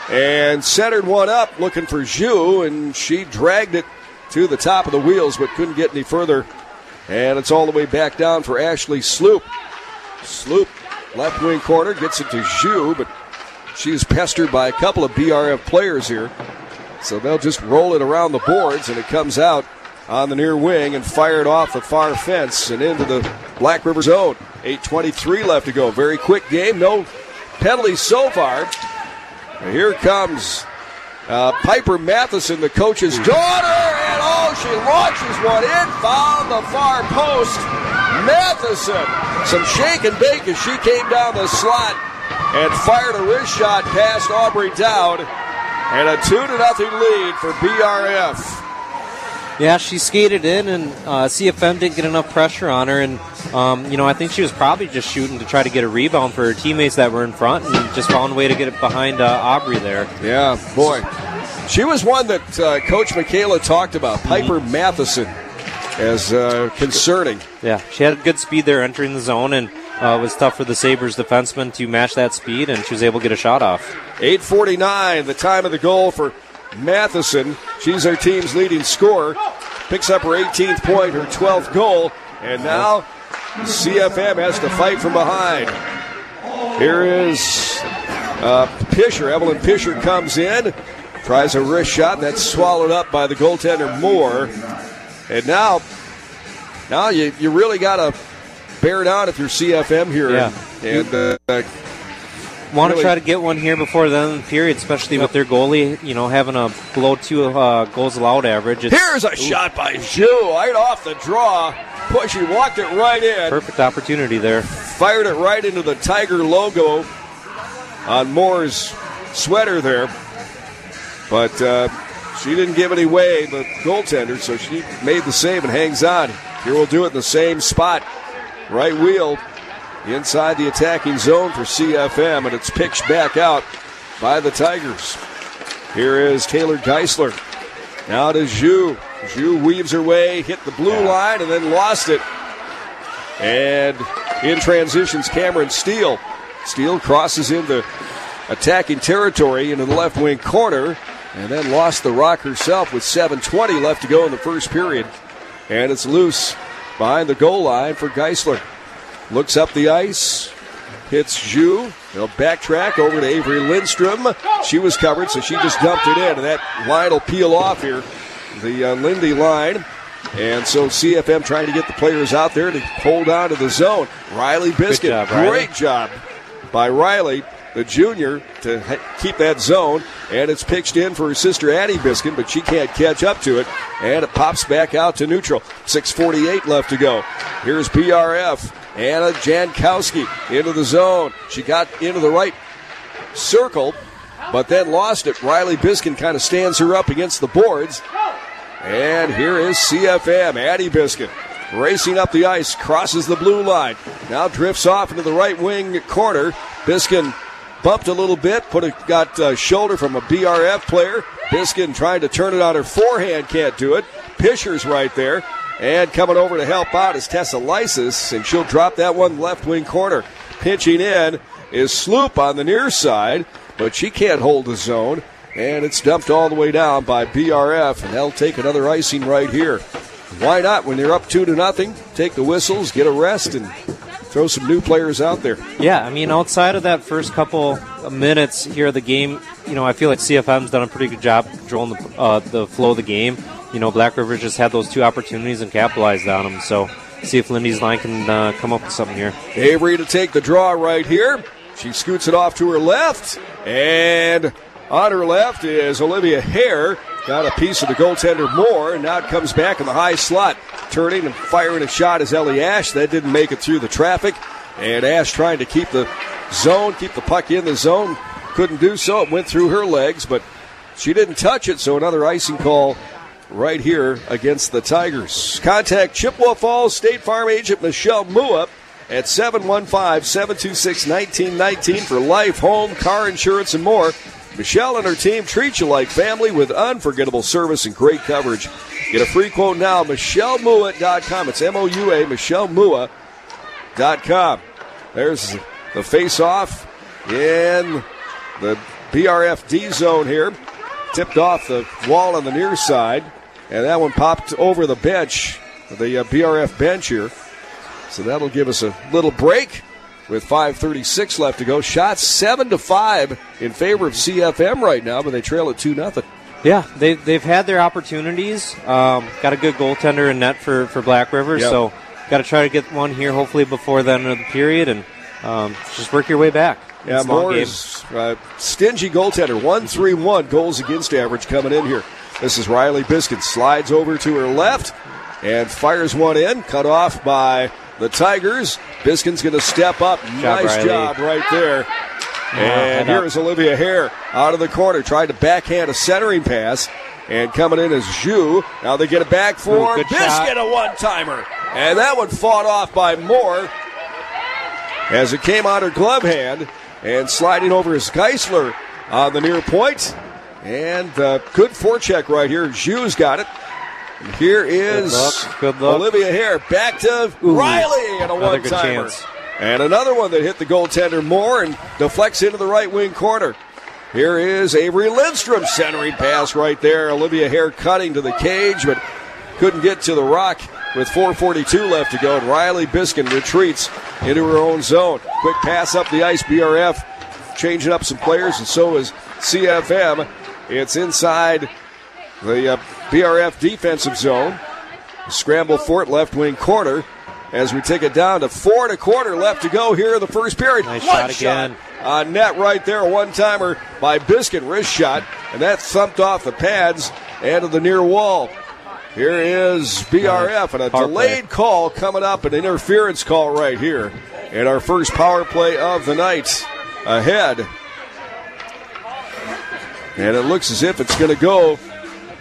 and centered one up looking for Zhu, and she dragged it to the top of the wheels but couldn't get any further. And it's all the way back down for Ashley Sloop. Sloop, left wing corner, gets it to Zhu, but she's pestered by a couple of B R F players here. So they'll just roll it around the boards, and it comes out on the near wing and fired off the far fence and into the Black River zone. eight twenty-three left to go. Very quick game. No penalties so far. And here comes uh, Piper Matheson, the coach's daughter, and oh, she launches one in, found the far post. Matheson, some shake and bake as she came down the slot and fired a wrist shot past Aubrey Dowd, and a two to nothing lead for B R F. Yeah, she skated in, and uh, C F M didn't get enough pressure on her. And, um, you know, I think she was probably just shooting to try to get a rebound for her teammates that were in front, and just found a way to get it behind uh, Aubrey there. Yeah, boy. She was one that uh, Coach Michaela talked about, Piper mm-hmm. Matheson, as uh, concerning. Yeah, she had good speed there entering the zone, and uh, it was tough for the Sabres defenseman to match that speed, and she was able to get a shot off. eight forty-nine, the time of the goal for Matheson. She's our team's leading scorer. Picks up her eighteenth point, her twelfth goal. And now C F M has to fight from behind. Here is uh, Pisher. Evelyn Pisher comes in, tries a wrist shot, and that's swallowed up by the goaltender Moore. And now, now you, you really got to bear down if you're C F M here. Yeah. And, and uh, Want to really try to get one here before the end of the period, especially yep. with their goalie, you know, having a below two uh, goals allowed average. It's, Here's a ooh. shot by Zhu, right off the draw. Boy, she walked it right in. Perfect opportunity there. Fired it right into the Tiger logo on Moore's sweater there. But uh, she didn't give any away, the goaltender, so she made the save and hangs on. Here we'll do it in the same spot. Right wheel inside the attacking zone for C F M, and it's pitched back out by the Tigers. Here is Taylor Geisler. Now to Zhu. Zhu weaves her way, hit the blue line, and then lost it. And in transitions, Cameron Steele. Steele crosses into attacking territory into the left wing corner, and then lost the rock herself with seven twenty left to go in the first period. And it's loose behind the goal line for Geisler. Looks up the ice, hits Zhu. They'll backtrack over to Avery Lindstrom. She was covered, so she just dumped it in, and that line will peel off here, the uh, Lindy line. And so C F M trying to get the players out there to hold on to the zone. Riley Biscuit, job, Riley. Great job by Riley, the junior, to ha- keep that zone. And it's pitched in for her sister Addie Biscuit, but she can't catch up to it. And it pops back out to neutral. six forty-eight left to go. Here's B R F. Anna Jankowski into the zone. She got into the right circle, but then lost it. Riley Biskin kind of stands her up against the boards. And here is C F M. Addie Biskin racing up the ice, crosses the blue line. Now drifts off into the right wing corner. Biskin bumped a little bit, put a, got a shoulder from a B R F player. Biskin trying to turn it on her forehand, can't do it. Pischer's right there. And coming over to help out is Tessa Lysis, and she'll drop that one left wing corner. Pinching in is Sloop on the near side, but she can't hold the zone. And it's dumped all the way down by B R F, and they'll take another icing right here. Why not? When you're up two to nothing, take the whistles, get a rest, and throw some new players out there. Yeah, I mean, outside of that first couple of minutes here of the game, you know, I feel like C F M's done a pretty good job controlling the, uh, the flow of the game. You know, Black River just had those two opportunities and capitalized on them. So see if Lindy's line can uh, come up with something here. Avery to take the draw right here. She scoots it off to her left, and on her left is Olivia Hare. Got a piece of the goaltender Moore, and now it comes back in the high slot. Turning and firing a shot is Ellie Ash. That didn't make it through the traffic. And Ash trying to keep the zone, keep the puck in the zone. Couldn't do so. It went through her legs, but she didn't touch it, so another icing call right here against the Tigers. Contact Chippewa Falls State Farm agent Michelle Mua at seven one five, seven two six, one nine one nine for life, home, car insurance, and more. Michelle and her team treat you like family with unforgettable service and great coverage. Get a free quote now, Michelle Mua dot com. It's M O U A, Michelle Mua dot com. There's the face-off in the B R F D zone here. Tipped off the wall on the near side, and that one popped over the bench, the uh, B R F bench here. So that'll give us a little break with five thirty-six left to go. Shots seven to five in favor of C F M right now, but they trail at two nothing. Yeah, they, they've had their opportunities. Um, got a good goaltender in net for, for Black River, Yep. so got to try to get one here hopefully before the end of the period and um, just work your way back. Yeah, It's a long Moore game. is uh, stingy goaltender. one three one goals against average coming in here. This is Riley Biscuit. Slides over to her left and fires one in. Cut off by the Tigers. Biskin's going to step up. Job, nice Riley. job right there. And head here up. is Olivia Hare out of the corner. Tried to backhand a centering pass. And coming in is Zhu. Now they get it back for Ooh, good Biscuit, shot. a one-timer. And that one fought off by Moore as it came on her glove hand. And sliding over is Geisler on the near point. And uh, good forecheck right here. Zhu's got it. And here is Good look. Good look. Olivia Hare back to Ooh, Riley and a another good one-timer. chance. And another one that hit the goaltender Moore and deflects into the right wing corner. Here is Avery Lindstrom centering pass right there. Olivia Hare cutting to the cage, but couldn't get to the rock with four forty-two left to go. And Riley Biskin retreats into her own zone. Quick pass up the ice. B R F changing up some players, and so is C F M. It's inside the uh, B R F defensive zone. Scramble for it, left wing corner. As we take it down to four and a quarter left to go here in the first period. Nice One shot again. on net right there. A one-timer by Biscuit, wrist shot. And that thumped off the pads and to the near wall. Here is B R F and a Power delayed play. call coming up, an interference call right here. And our first power play of the night ahead. And it looks as if it's going to go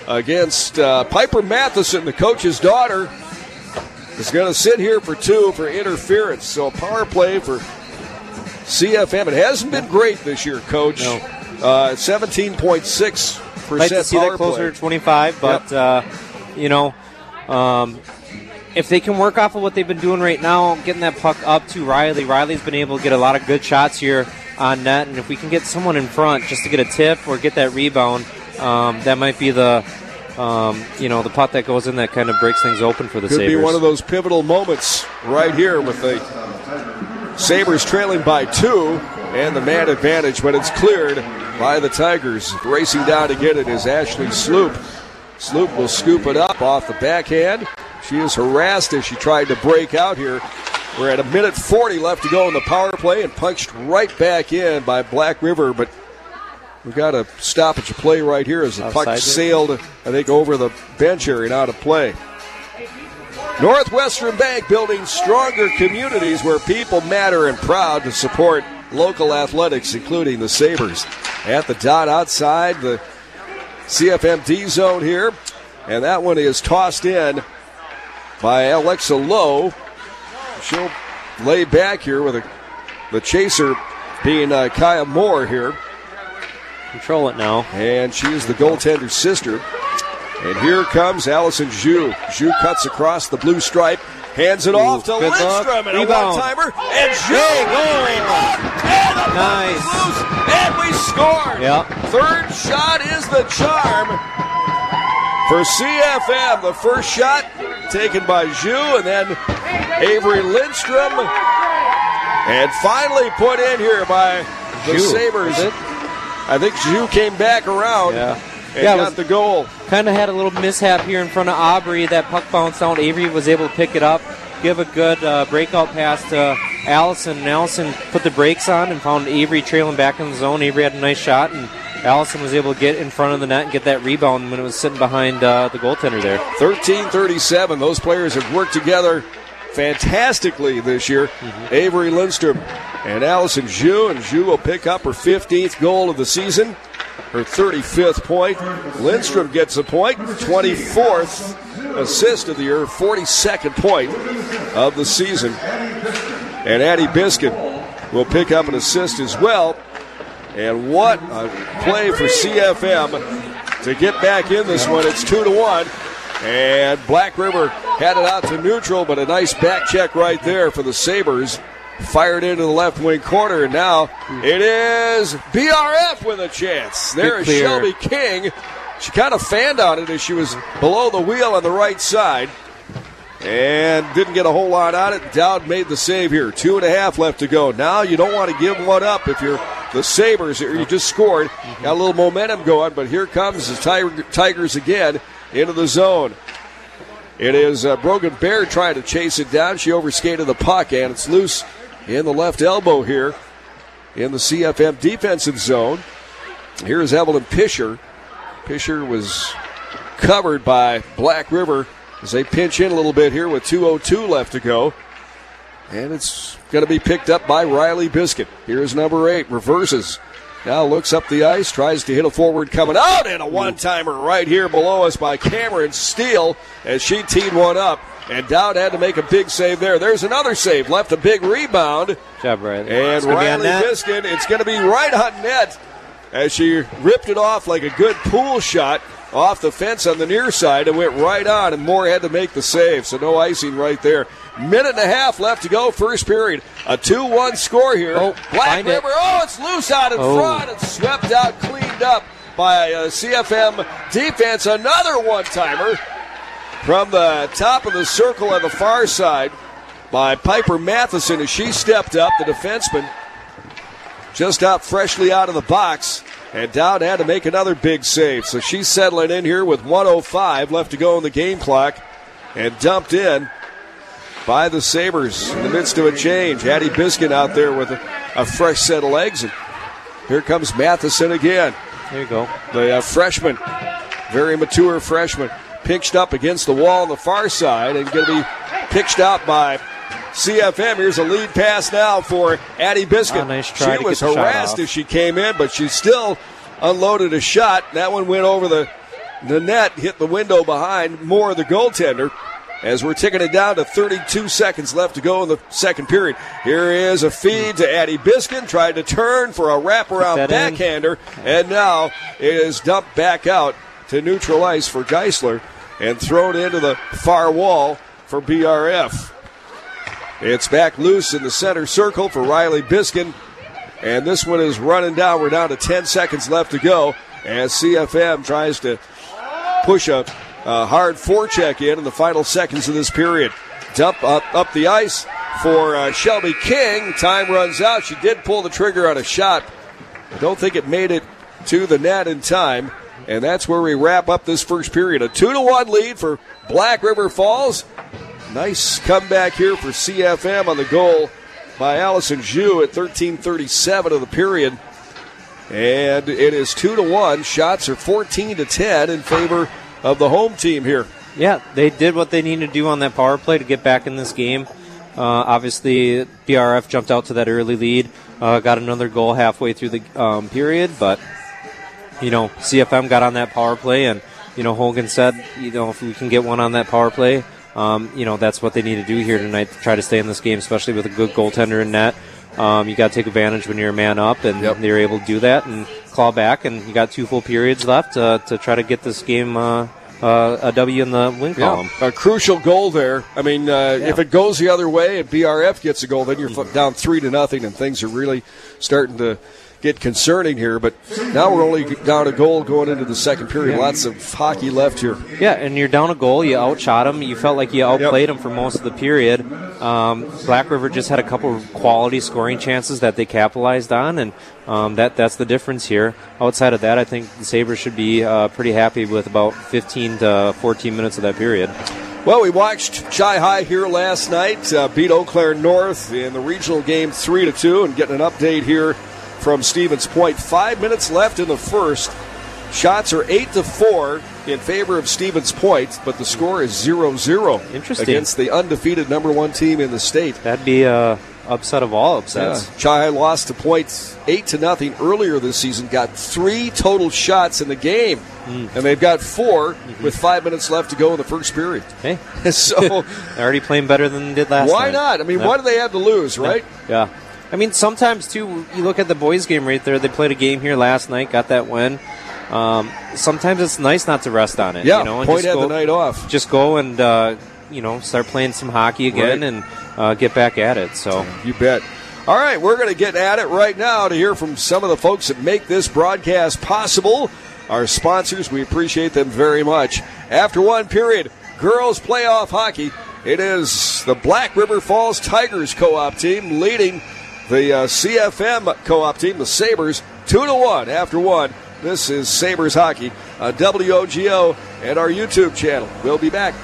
against uh, Piper Matheson, the coach's daughter, is going to sit here for two for interference. So a power play for C F M. It hasn't been great this year, Coach. No. Uh, seventeen point six percent I'd like to see power that closer play. to twenty-five, but, Yep. uh, you know, um, if they can work off of what they've been doing right now, getting that puck up to Riley. Riley's been able to get a lot of good shots here on net, and if we can get someone in front just to get a tip or get that rebound, um, that might be the, um, you know, the putt that goes in that kind of breaks things open for the Could Sabres. be one of those pivotal moments right here with the Sabres trailing by two and the man advantage, but it's cleared by the Tigers. Racing down to get it is Ashley Sloop. Sloop will scoop it up off the backhand. She is harassed as she tried to break out here. We're at a minute forty left to go in the power play and punched right back in by Black River, but we've got a stoppage of play right here as the Outside puck it. sailed, I think, over the bench area and out of play. Northwestern Bank, building stronger communities where people matter, and proud to support local athletics, including the Sabres. At the dot outside the C F M D zone here, and that one is tossed in by Alexa Lowe. She'll lay back here with a, the chaser being uh, Kaya Moore here. Control it now. And she is the goaltender's sister. And here comes Allison Zhu. Zhu cuts across the blue stripe, hands it Ooh, off to good Lindstrom, luck. and a Rebound. one-timer. And Zhu Hey, with the goal. rebound. And the Nice. puck is loose, and we scored. Yep. Third shot is the charm for C F M. The first shot taken by Zhu, and then Avery Lindstrom. And finally put in here by the Zhu, Sabres. is it? I think Zhu came back around Yeah. and Yeah, it got was- the goal. Kind of had a little mishap here in front of Aubrey. That puck bounced out. Avery was able to pick it up, give a good uh, breakout pass to Allison. And Allison put the brakes on and found Avery trailing back in the zone. Avery had a nice shot, and Allison was able to get in front of the net and get that rebound when it was sitting behind uh, the goaltender there. thirteen thirty-seven. Those players have worked together fantastically this year. Mm-hmm. Avery Lindstrom and Allison Zhu. And Zhu will pick up her fifteenth goal of the season, her thirty-fifth point. Lindstrom gets a point, twenty-fourth assist of the year, forty-second point of the season. And Addie Biscuit will pick up an assist as well. And what a play for C F M to get back in this one. It's two to one. And Black River had it out to neutral, but a nice back check right there for the Sabres. Fired into the left wing corner, and now it is B R F with a chance. There is clear. Shelby King. She kind of fanned on it as she was below the wheel on the right side and didn't get a whole lot on it. Dowd made the save here. Two and a half left to go. Now you don't want to give one up if you're the Sabres. You just scored. Got a little momentum going, but here comes the Tiger, Tigers again into the zone. It is uh, Brogan Baird trying to chase it down. She overskated the puck, and it's loose in the left elbow here in the C F M defensive zone. Here is Evelyn Pisher. Pisher was covered by Black River as they pinch in a little bit here with two oh two left to go. And it's going to be picked up by Riley Biscuit. Here's number eight, reverses. Now looks up the ice, tries to hit a forward coming out, and a one-timer right here below us by Cameron Steele as she teed one up. And Dowd had to make a big save there. There's another save, left a big rebound. Good job, Riley. And It's gonna be on Riley net. Biscuit, it's going to be right on net as she ripped it off like a good pool shot off the fence on the near side and went right on, and Moore had to make the save, so no icing right there. Minute and a half left to go, first period. A two one score here. Oh, Black find it. River, oh, it's loose out in Oh. front. It's swept out, cleaned up by uh, C F M defense. Another one-timer from the top of the circle on the far side by Piper Matheson as she stepped up, the defenseman, just out freshly out of the box. And Dowd had to make another big save. So she's settling in here with one oh five left to go in the game clock. And dumped in by the Sabres in the midst of a change. Addie Biscuit out there with a, a fresh set of legs. And here comes Matheson again. There you go. The uh, freshman, very mature freshman, pitched up against the wall on the far side and going to be pitched out by C F M. Here's a lead pass now for Addie Biscuit. Oh, nice try she to was get the shot harassed off. as she came in, but she still unloaded a shot. That one went over the the net hit the window behind Moore, the goaltender, as we're ticking it down to thirty-two seconds left to go in the second period. Here is a feed to Addie Biskin, tried to turn for a wraparound backhander, in. and now it is dumped back out to neutral ice for Geisler and thrown into the far wall for B R F. It's back loose in the center circle for Riley Biskin, and this one is running down. We're down to ten seconds left to go as C F M tries to push a Uh, hard forecheck in in the final seconds of this period. Dump up, up the ice for uh, Shelby King. Time runs out. She did pull the trigger on a shot. I don't think it made it to the net in time. And that's where we wrap up this first period. A two to one lead for Black River Falls. Nice comeback here for C F M on the goal by Allison Zhu at thirteen thirty-seven of the period. And it is two to one. Shots are fourteen to ten in favor of the home team here. Yeah, they did what they needed to do on that power play to get back in this game. Uh, obviously, B R F jumped out to that early lead, uh, got another goal halfway through the um, period, but, you know, C F M got on that power play, and, you know, Hogan said, you know, if we can get one on that power play, um, you know, that's what they need to do here tonight to try to stay in this game, especially with a good goaltender in net. Um, you got to take advantage when you're a man up, and yep. they were able to do that and claw back, and you got two full periods left uh, to try to get this game uh, uh, a W in the win column. Yeah, a crucial goal there. I mean, uh, yeah. if it goes the other way and B R F gets a goal, then you're mm-hmm. down three to nothing, and things are really starting to get concerning here. But now we're only down a goal going into the second period. Yeah. Lots of hockey left here. Yeah, and you're down a goal. You outshot them. You felt like you outplayed yep. them for most of the period. Um, Black River just had a couple of quality scoring chances that they capitalized on, and um, that that's the difference here. Outside of that, I think the Sabres should be uh, pretty happy with about fifteen to fourteen minutes of that period. Well, we watched Chi High here last night, uh, beat Eau Claire North in the regional game three to two, and getting an update here from Stevens Point. Five minutes left in the first. Shots are eight to four in favor of Stevens Point, but the score is zero zero. Interesting. Against the undefeated number one team in the state. That'd be a upset of all upsets. Yeah. Chi lost to Point eight to nothing earlier this season. Got three total shots in the game, mm. and they've got four mm-hmm. with five minutes left to go in the first period. Hey, so they're already playing better than they did last why time. Why not? I mean, yeah. what do they have to lose, right? Yeah. yeah. I mean, sometimes, too, you look at the boys' game right there. They played a game here last night, got that win. Um, sometimes it's nice not to rest on it. Yeah, you know, and Point just had go, the night off. Just go and, uh, you know, start playing some hockey again right. and uh, get back at it. So you bet. All right, we're going to get at it right now to hear from some of the folks that make this broadcast possible. Our sponsors, we appreciate them very much. After one period, girls playoff hockey. It is the Black River Falls Tigers co-op team leading the uh, C F M co-op team, the Sabres, two to one after one. This is Sabres Hockey on W O G O and our YouTube channel. We'll be back.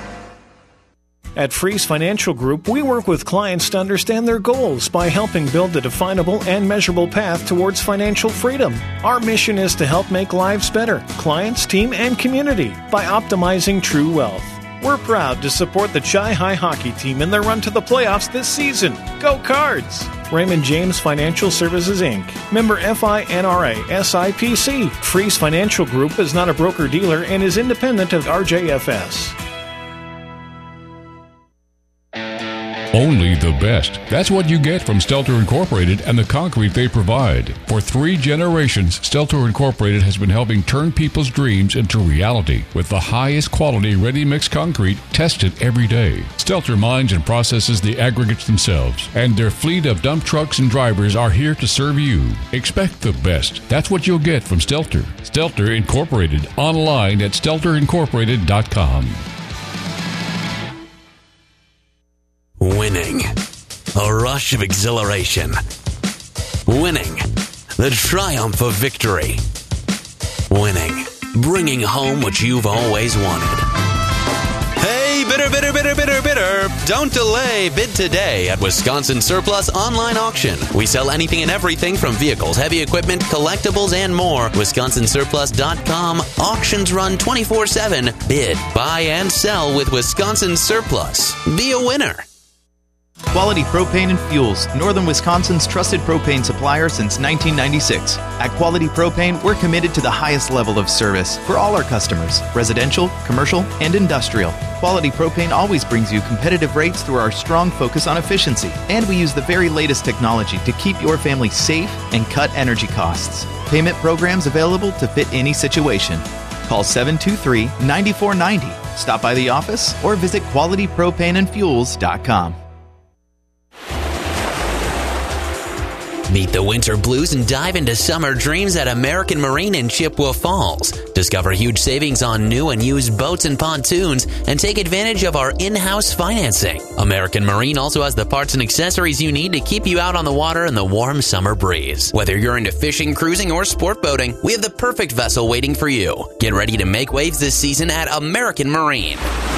At Freeze Financial Group, we work with clients to understand their goals by helping build a definable and measurable path towards financial freedom. Our mission is to help make lives better, clients, team, and community, by optimizing true wealth. We're proud to support the Chi High hockey team in their run to the playoffs this season. Go Cards! Raymond James Financial Services, Incorporated. Member F I N R A S I P C. Freeze Financial Group is not a broker-dealer and is independent of R J F S. Only the best. That's what you get from Stelter Incorporated and the concrete they provide. For three generations, Stelter Incorporated has been helping turn people's dreams into reality with the highest quality ready-mix concrete tested every day. Stelter mines and processes the aggregates themselves, and their fleet of dump trucks and drivers are here to serve you. Expect the best. That's what you'll get from Stelter. Stelter Incorporated, online at stelter incorporated dot com. Winning. A rush of exhilaration. Winning. The triumph of victory. Winning. Bringing home what you've always wanted. Hey, bidder, bidder, bidder, bidder, bidder. Don't delay. Bid today at Wisconsin Surplus Online Auction. We sell anything and everything from vehicles, heavy equipment, collectibles, and more. Wisconsin Surplus dot com. Auctions run twenty-four seven. Bid, buy, and sell with Wisconsin Surplus. Be a winner. Quality Propane and Fuels, Northern Wisconsin's trusted propane supplier since nineteen ninety-six. At Quality Propane, we're committed to the highest level of service for all our customers, residential, commercial, and industrial. Quality Propane always brings you competitive rates through our strong focus on efficiency, and we use the very latest technology to keep your family safe and cut energy costs. Payment programs available to fit any situation. Call seven two three, nine four nine zero. Stop by the office or visit quality propane and fuels dot com. Meet the winter blues and dive into summer dreams at American Marine in Chippewa Falls. Discover huge savings on new and used boats and pontoons and take advantage of our in-house financing. American Marine also has the parts and accessories you need to keep you out on the water in the warm summer breeze. Whether you're into fishing, cruising, or sport boating, we have the perfect vessel waiting for you. Get ready to make waves this season at American Marine.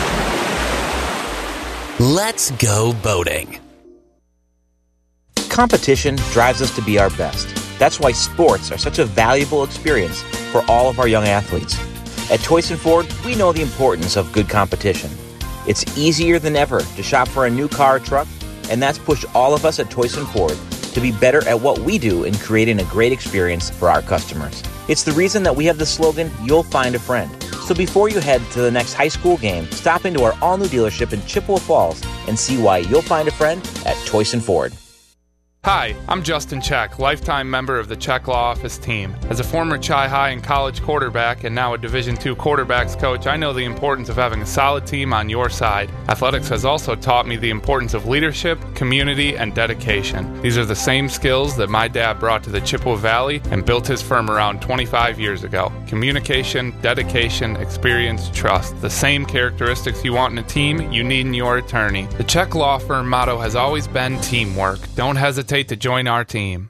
Let's go boating. Competition drives us to be our best. That's why sports are such a valuable experience for all of our young athletes. At Toyson Ford, we know the importance of good competition. It's easier than ever to shop for a new car or truck, and that's pushed all of us at Toyson Ford to be better at what we do in creating a great experience for our customers. It's the reason that we have the slogan, "You'll find a friend." So before you head to the next high school game, stop into our all-new dealership in Chippewa Falls and see why you'll find a friend at Toyson Ford. Hi, I'm Justin Check, lifetime member of the Check Law Office team. As a former Chi-High and college quarterback and now a Division two quarterbacks coach, I know the importance of having a solid team on your side. Athletics has also taught me the importance of leadership, community, and dedication. These are the same skills that my dad brought to the Chippewa Valley and built his firm around twenty-five years ago. Communication, dedication, experience, trust. The same characteristics you want in a team, you need in your attorney. The Check Law Firm motto has always been teamwork. Don't hesitate to join our team.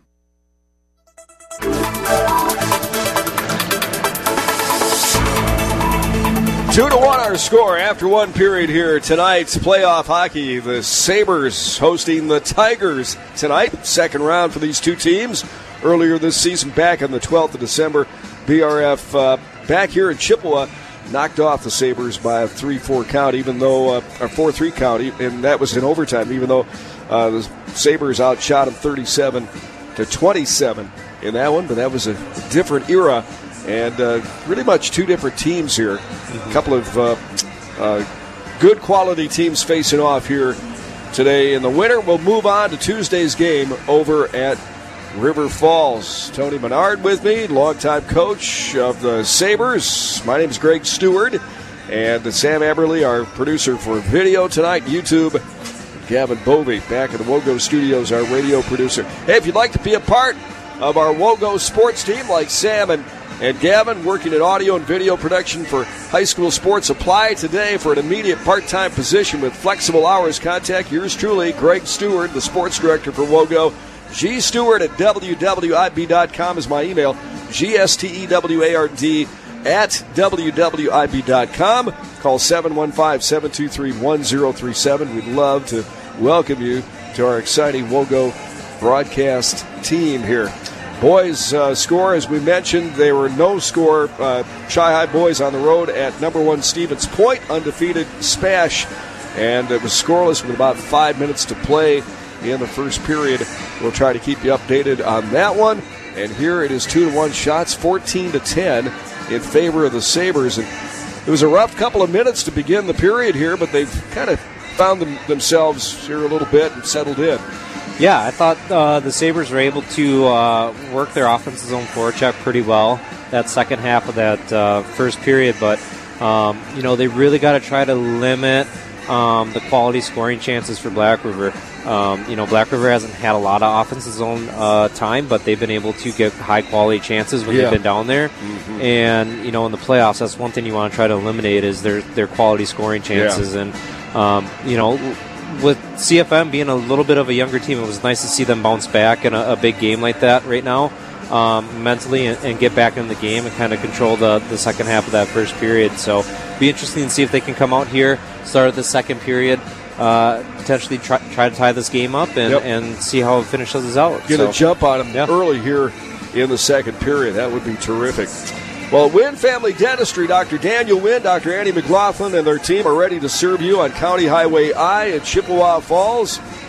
Two to one our score after one period here. Tonight's playoff hockey. The Sabres hosting the Tigers tonight. Second round for these two teams. Earlier this season, back on the twelfth of December, B R F uh, back here in Chippewa knocked off the Sabres by a three four count, even though uh, a four three count, and that was in overtime, even though uh, the Sabres outshot them thirty-seven to twenty-seven in that one. But that was a different era, and uh, really much two different teams here. Mm-hmm. A couple of uh, uh, good quality teams facing off here today. In the winter, we'll move on to Tuesday's game over at River Falls. Tony Menard with me, longtime coach of the Sabres. My name is Greg Stewart, and Sam Eberly, our producer for video tonight, YouTube. Gavin Bovey back at the Wogo Studios, our radio producer. Hey, if you'd like to be a part of our Wogo sports team, like Sam and, and Gavin, working in audio and video production for high school sports, apply today for an immediate part-time position with flexible hours. Contact yours truly, Greg Stewart, the sports director for Wogo. G Stewart at W W I B dot com is my email. G S T E W A R D at W W I B dot com. Call seven one five, seven two three, one zero three seven. We'd love to welcome you to our exciting Wogo broadcast team here. Boys uh, score, as we mentioned, they were no-score uh, Chi-High boys on the road at number one Stevens Point, undefeated Spash, and it was scoreless with about five minutes to play in the first period. We'll try to keep you updated on that one. And here it is, two to one shots, fourteen to ten in favor of the Sabres. And it was a rough couple of minutes to begin the period here, but they've kind of found them, themselves here a little bit and settled in. Yeah, I thought uh, the Sabres were able to uh, work their offensive zone forecheck pretty well that second half of that uh, first period. But, um, you know, they really got to try to limit um, the quality scoring chances for Black River. Um, you know, Black River hasn't had a lot of offensive zone uh, time, but they've been able to get high-quality chances when yeah. they've been down there. Mm-hmm. And, you know, in the playoffs, that's one thing you want to try to eliminate is their, their quality scoring chances. Yeah. And, um, you know, with C F M being a little bit of a younger team, it was nice to see them bounce back in a, a big game like that right now um, mentally and, and get back in the game and kind of control the, the second half of that first period. So be interesting to see if they can come out here, start the second period, Uh, potentially try, try to tie this game up and, yep. and see how it finishes out. Get so. a jump on them yeah. early here in the second period. That would be terrific. Well, Wynn Family Dentistry, Doctor Daniel Wynn, Doctor Annie McLaughlin, and their team are ready to serve you on County Highway I in Chippewa Falls.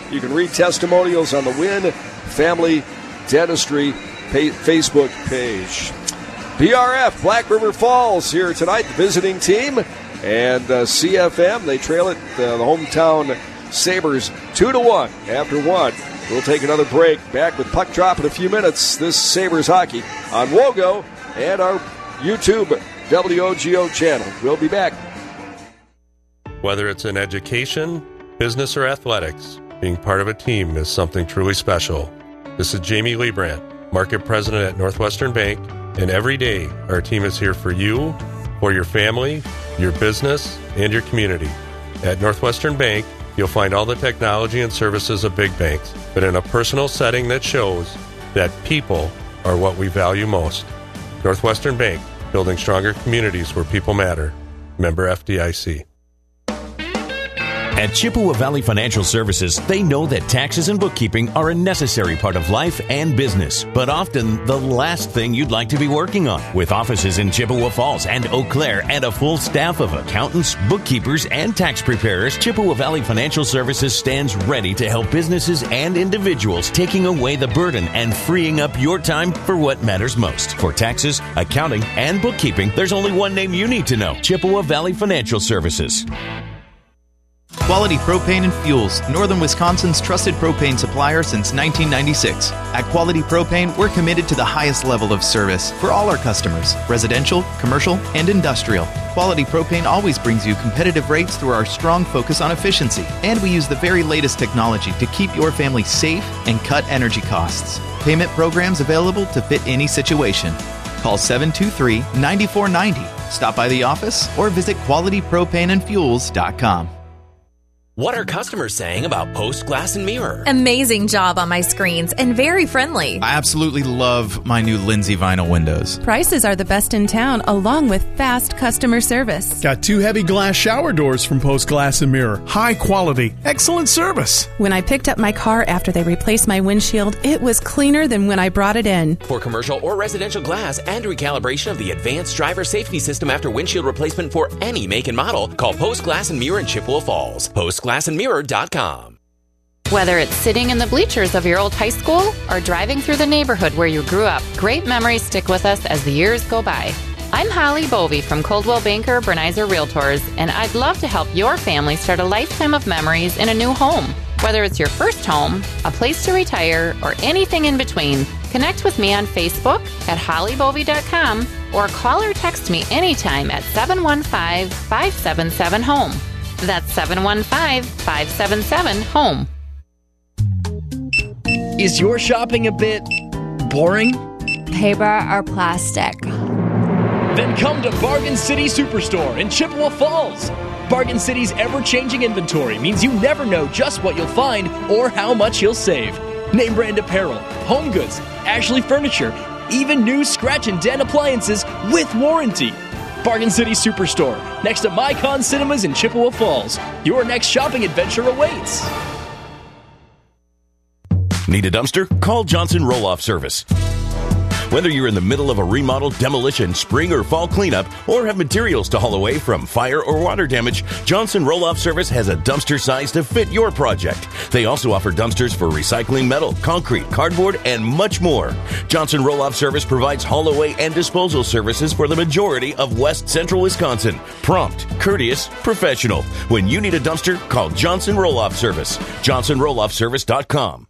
You can read testimonials on the Win Family Dentistry pa- Facebook page. B R F, Black River Falls here tonight, the visiting team. And uh, C F M, they trail it, uh, the hometown Sabres, two to one after one. We'll take another break. Back with puck drop in a few minutes. This Sabres hockey on WOGO and our YouTube W O G O channel. We'll be back. Whether it's in education, business, or athletics, being part of a team is something truly special. This is Jamie Liebrandt, Market President at Northwestern Bank, and every day our team is here for you, for your family, your business, and your community. At Northwestern Bank, you'll find all the technology and services of big banks, but in a personal setting that shows that people are what we value most. Northwestern Bank, building stronger communities where people matter. Member F D I C. At Chippewa Valley Financial Services, they know that taxes and bookkeeping are a necessary part of life and business, but often the last thing you'd like to be working on. With offices in Chippewa Falls and Eau Claire and a full staff of accountants, bookkeepers, and tax preparers, Chippewa Valley Financial Services stands ready to help businesses and individuals, taking away the burden and freeing up your time for what matters most. For taxes, accounting, and bookkeeping, there's only one name you need to know: Chippewa Valley Financial Services. Quality Propane and Fuels, Northern Wisconsin's trusted propane supplier since nineteen ninety-six. At Quality Propane, we're committed to the highest level of service for all our customers, residential, commercial, and industrial. Quality Propane always brings you competitive rates through our strong focus on efficiency, and we use the very latest technology to keep your family safe and cut energy costs. Payment programs available to fit any situation. Call seven two three, nine four nine zero. Stop by the office or visit quality propane and fuels dot com. What are customers saying about Post Glass and Mirror? Amazing job on my screens and very friendly. I absolutely love my new Lindsay vinyl windows. Prices are the best in town, along with fast customer service. Got two heavy glass shower doors from Post Glass and Mirror. High quality, excellent service. When I picked up my car after they replaced my windshield, it was cleaner than when I brought it in. For commercial or residential glass and recalibration of the advanced driver safety system after windshield replacement for any make and model, call Post Glass and Mirror in Chippewa Falls. Post glass and mirror dot com. Whether it's sitting in the bleachers of your old high school or driving through the neighborhood where you grew up, great memories stick with us as the years go by. I'm Holly Bovey from Coldwell Banker Bernizer Realtors, and I'd love to help your family start a lifetime of memories in a new home. Whether it's your first home, a place to retire, or anything in between, connect with me on Facebook at holly bovey dot com or call or text me anytime at seven one five, five seven seven, home. That's seven one five, five seven seven, home. Is your shopping a bit boring? Paper or plastic? Then come to Bargain City Superstore in Chippewa Falls. Bargain City's ever-changing inventory means you never know just what you'll find or how much you'll save. Name brand apparel, home goods, Ashley furniture, even new scratch and dent appliances with warranty. Bargain City Superstore, next to Mycon Cinemas in Chippewa Falls. Your next shopping adventure awaits. Need a dumpster? Call Johnson Roll-Off Service. Whether you're in the middle of a remodel, demolition, spring or fall cleanup, or have materials to haul away from fire or water damage, Johnson Roll-Off Service has a dumpster size to fit your project. They also offer dumpsters for recycling metal, concrete, cardboard, and much more. Johnson Roll-Off Service provides haul away and disposal services for the majority of West Central Wisconsin. Prompt, courteous, professional. When you need a dumpster, call Johnson Roll-Off Service. johnson roll off service dot com.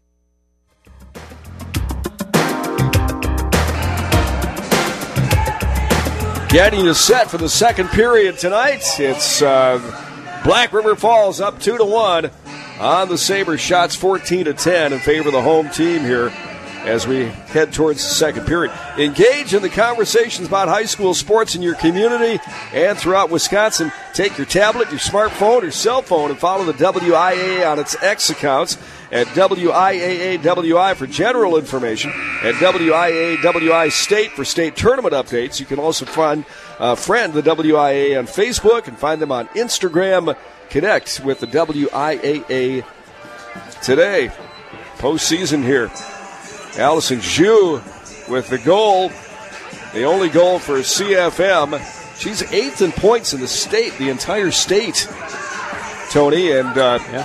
Getting you set for the second period tonight. It's uh, Black River Falls up two to one on the Sabres. Shots fourteen to ten in favor of the home team here as we head towards the second period. Engage in the conversations about high school sports in your community and throughout Wisconsin. Take your tablet, your smartphone, or cell phone and follow the W I A A on its X accounts at W I A A W I for general information, at W I A A W I State for state tournament updates. You can also find uh, friend the W I A A on Facebook and find them on Instagram. Connect with the W I A A today. Postseason here. Allison Zhu with the goal, the only goal for C F M. She's eighth in points in the state, the entire state, Tony, and uh, yeah.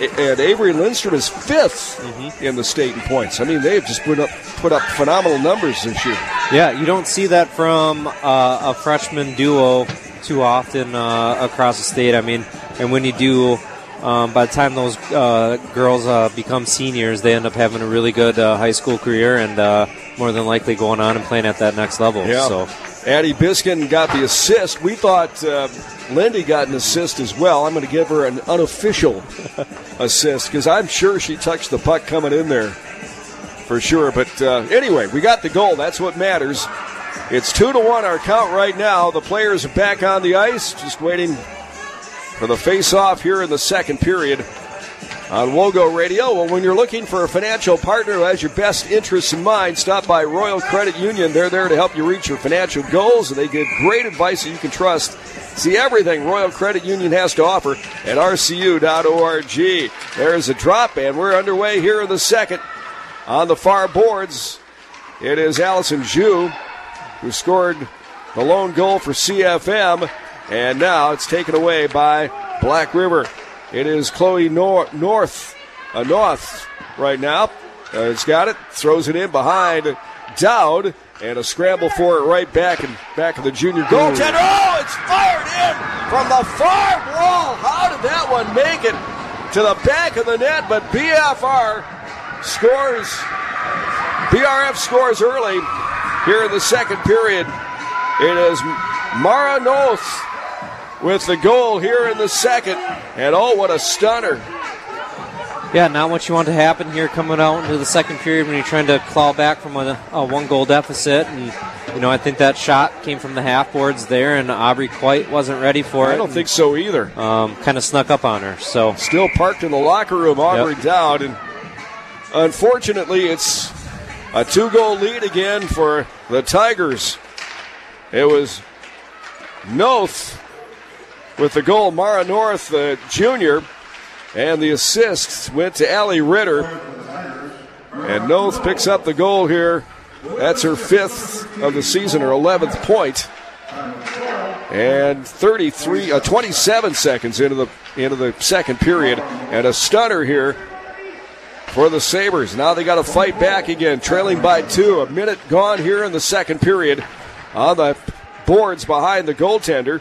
and Avery Lindstrom is fifth mm-hmm. in the state in points. I mean, they've just put up put up phenomenal numbers this year. Yeah, you don't see that from uh, a freshman duo too often uh, across the state. I mean, and when you do, um, by the time those uh, girls uh, become seniors, they end up having a really good uh, high school career and uh, more than likely going on and playing at that next level. Yeah. So. Addie Biskin got the assist. We thought uh, Lindy got an assist as well. I'm going to give her an unofficial assist because I'm sure she touched the puck coming in there for sure. But uh, anyway, we got the goal. That's what matters. It's two to one our count right now. The players are back on the ice, just waiting for the face-off here in the second period on Wogo Radio. Well, when you're looking for a financial partner who has your best interests in mind, stop by Royal Credit Union. They're there to help you reach your financial goals, and they give great advice that you can trust. See everything Royal Credit Union has to offer at R C U dot org. There's a drop, and we're underway here in the second. On the far boards, it is Allison Zhu who scored the lone goal for C F M, and now it's taken away by Black River. It is Chloe Nor- North, uh, North right now. Uh, it's got it, throws it in behind Dowd, and a scramble for it right back and back of the junior goaltender. Oh, it's fired in from the far wall. How did that one make it to the back of the net? But B F R scores. B R F scores early here in the second period. It is Mara North with the goal here in the second. And oh, what a stunner. Yeah, not what you want to happen here coming out into the second period when you're trying to claw back from a, a one-goal deficit. And, you know, I think that shot came from the half boards there, and Aubrey quite wasn't ready for it. I don't and, think so either. Um, kind of snuck up on her. So still parked in the locker room, Aubrey yep. Dowd. And unfortunately, it's a two-goal lead again for the Tigers. It was Noth with the goal, Mara North, the junior, and the assist went to Allie Ritter. And Noth picks up the goal here. That's her fifth of the season, her eleventh point. And thirty-three, uh, twenty-seven seconds into the into the second period, and a stunner here for the Sabres. Now they got to fight back again, trailing by two. A minute gone here in the second period. On the boards behind the goaltender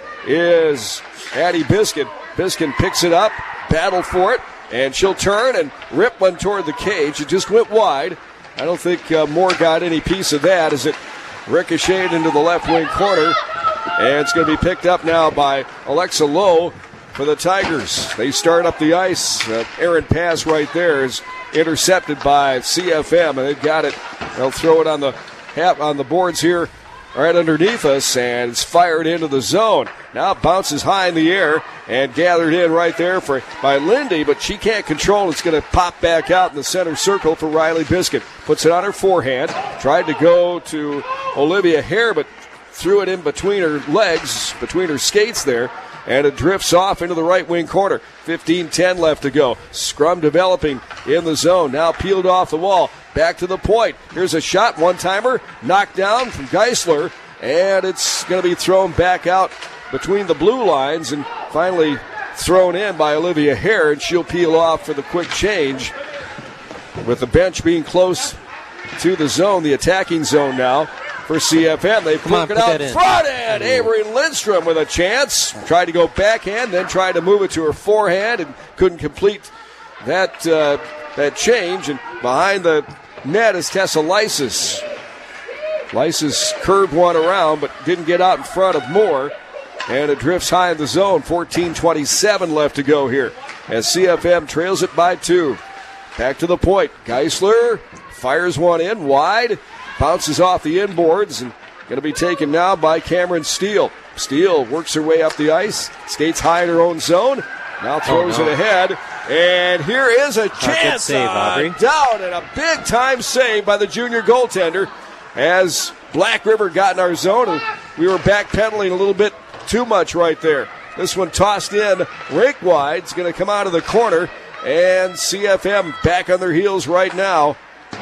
is Addie Biskin. Biskin picks it up, battle for it, and she'll turn and rip one toward the cage. It just went wide. I don't think uh, Moore got any piece of that as it ricocheted into the left wing corner. And it's going to be picked up now by Alexa Lowe for the Tigers. They start up the ice. Uh, errant pass right there is intercepted by C F M, and they've got it. They'll throw it on the on the boards here right underneath us, and it's fired into the zone. Now it bounces high in the air and gathered in right there for by Lindy, but she can't control it. It's going to pop back out in the center circle for Riley Biscuit. Puts it on her forehand. Tried to go to Olivia Hare, but threw it in between her legs, between her skates there, and it drifts off into the right wing corner. fifteen ten left to go. Scrum developing in the zone. Now peeled off the wall. Back to the point. Here's a shot, one-timer, knocked down from Geisler, and it's going to be thrown back out between the blue lines and finally thrown in by Olivia Hare, and she'll peel off for the quick change with the bench being close to the zone, the attacking zone now for C F M. They Come on, it put out that in. front, and Avery Lindstrom with a chance. Tried to go backhand, then tried to move it to her forehand and couldn't complete that uh, that change. And behind the net is Tessa Lysis. Lysis curved one around, but didn't get out in front of Moore. And it drifts high in the zone. fourteen twenty-seven left to go here as C F M trails it by two. Back to the point. Geisler fires one in wide. Bounces off the inboards and going to be taken now by Cameron Steele. Steele works her way up the ice, skates high in her own zone, now throws oh, no. it ahead. And here is a Oh, chance save, uh, Aubrey. down, and a big-time save by the junior goaltender as Black River got in our zone, and we were backpedaling a little bit too much right there. This one tossed in rake wide. It's going to come out of the corner, and C F M back on their heels right now.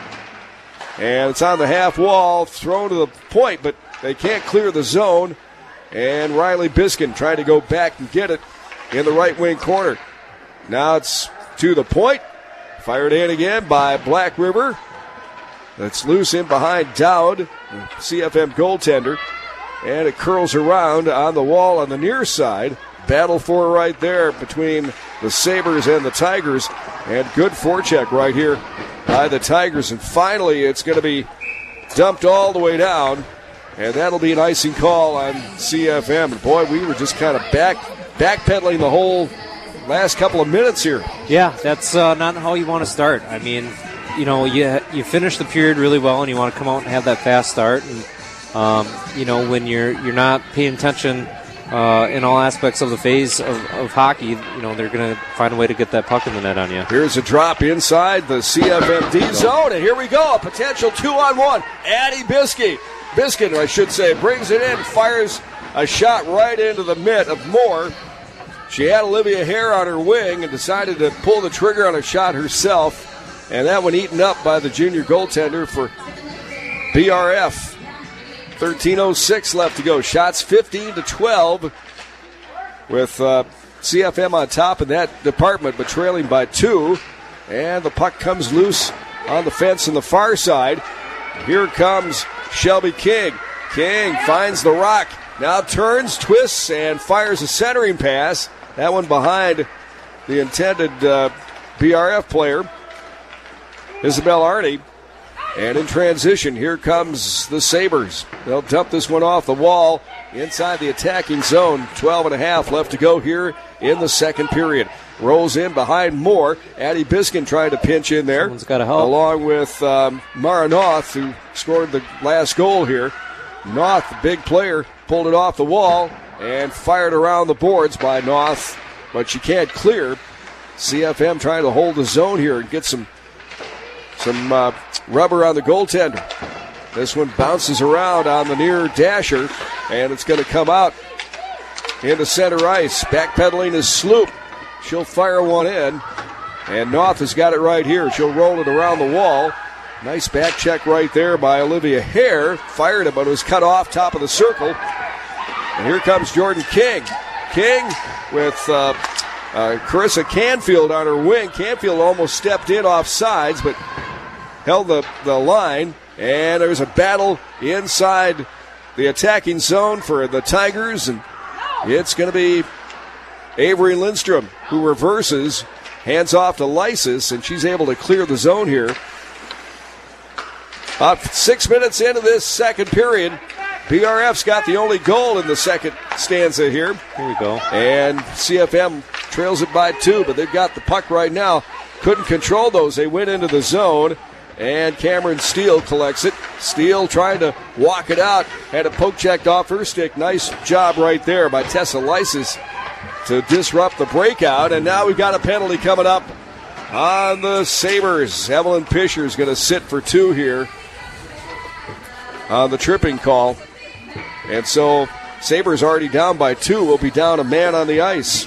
And it's on the half wall, thrown to the point, but they can't clear the zone. And Riley Biskin trying to go back and get it in the right wing corner. Now it's to the point. Fired in again by Black River. That's loose in behind Dowd, the C F M goaltender. And it curls around on the wall on the near side. Battle for it right there between the Sabres and the Tigers. And good forecheck right here by the Tigers. And finally, it's going to be dumped all the way down. And that'll be an icing call on C F M. And boy, we were just kind of back backpedaling the whole last couple of minutes here. Yeah, that's uh, not how you want to start. I mean, you know, you you finish the period really well, and you want to come out and have that fast start. And um, you know, when you're you're not paying attention uh, in all aspects of the phase of, of hockey, you know, they're going to find a way to get that puck in the net on you. Here's a drop inside the C F M D zone, and here we go, a potential two-on-one. Addie Bisky. Biskin, I should say, brings it in, fires a shot right into the mitt of Moore. She had Olivia Hare on her wing and decided to pull the trigger on a shot herself, and that one eaten up by the junior goaltender for B R F. thirteen oh six left to go. Shots fifteen to twelve with uh, C F M on top in that department, but trailing by two. And the puck comes loose on the fence on the far side. Here comes Shelby King. King finds the rock. Now turns, twists, and fires a centering pass. That one behind the intended uh, B R F player, Isabel Arney. And in transition, here comes the Sabres. They'll dump this one off the wall inside the attacking zone. twelve and a half left to go here in the second period. Rolls in behind Moore. Addie Biskin trying to pinch in there. Someone's got to help. Along with um, Mara Noth, who scored the last goal here. Noth, the big player, pulled it off the wall and fired around the boards by Noth, but she can't clear. C F M trying to hold the zone here and get some some uh, rubber on the goaltender. This one bounces around on the near dasher, and it's going to come out into center ice. Backpedaling is Sloop. She'll fire one in, and Noth has got it right here. She'll roll it around the wall. Nice back check right there by Olivia Hare. Fired it, but it was cut off top of the circle. And here comes Jordan King. King with uh, uh, Carissa Canfield on her wing. Canfield almost stepped in off sides, but held the, the line. And there's a battle inside the attacking zone for the Tigers. And it's going to be Avery Lindstrom who reverses, hands off to Lysis, and she's able to clear the zone here. About six minutes into this second period, B R F's got the only goal in the second stanza here. Here we go. And C F M trails it by two, but they've got the puck right now. Couldn't control those. They went into the zone, and Cameron Steele collects it. Steele trying to walk it out. Had a poke checked off her stick. Nice job right there by Tessa Lysis to disrupt the breakout. And now we've got a penalty coming up on the Sabres. Evelyn Pisher is going to sit for two here on the tripping call. And so Sabres already down by two. Will be down a man on the ice.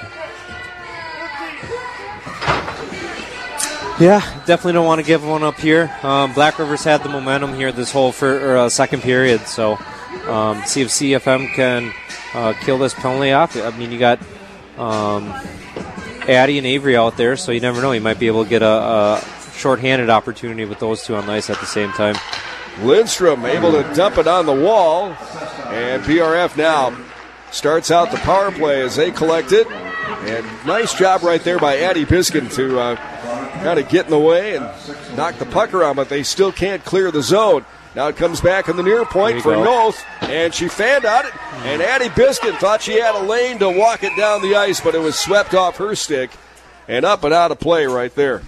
Yeah, definitely don't want to give one up here. Um, Black River's had the momentum here this whole for, or, uh, second period, so um, see if C F M can uh, kill this penalty off. I mean, you got um, Addie and Avery out there, so you never know. You might be able to get a, a shorthanded opportunity with those two on the ice at the same time. Lindstrom able to dump it on the wall, and B R F now starts out the power play as they collect it. And nice job right there by Addie Biskin to uh, kind of get in the way and knock the puck around, but they still can't clear the zone. Now it comes back in the near point for Noth, and she fanned out it, and Addie Biskin thought she had a lane to walk it down the ice, but it was swept off her stick and up and out of play right there.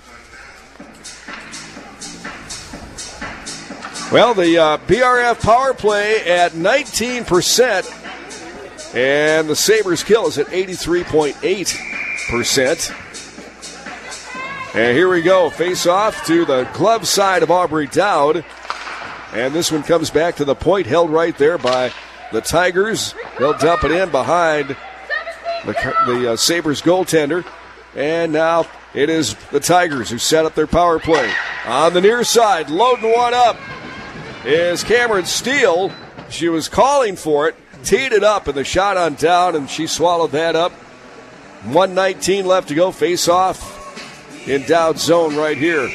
Well, the uh, B R F power play at nineteen percent, and the Sabres kill is at eighty-three point eight percent. And here we go, face off to the glove side of Aubrey Dowd. And this one comes back to the point, held right there by the Tigers. They'll dump it in behind the, the uh, Sabres goaltender. And now it is the Tigers who set up their power play. On the near side, loading one up is Cameron Steele. She was calling for it, teed it up, and the shot on down, and she swallowed that up. one nineteen left to go, face off in Dowd's zone right here.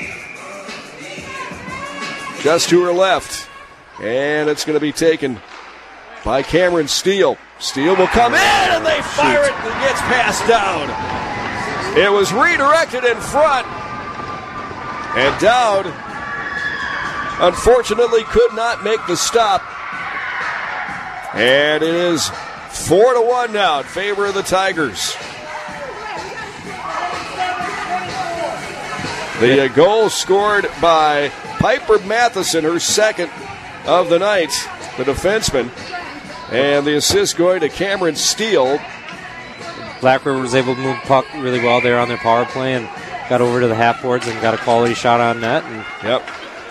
Just to her left. And it's going to be taken by Cameron Steele. Steele will come in, and they fire it, and it gets passed down. It was redirected in front, and Dowd unfortunately could not make the stop. And it is four to one now in favor of the Tigers. The uh, goal scored by Piper Matheson, her second of the night, the defenseman. And the assist going to Cameron Steele. Black River was able to move puck really well there on their power play and got over to the half boards and got a quality shot on net. And yep.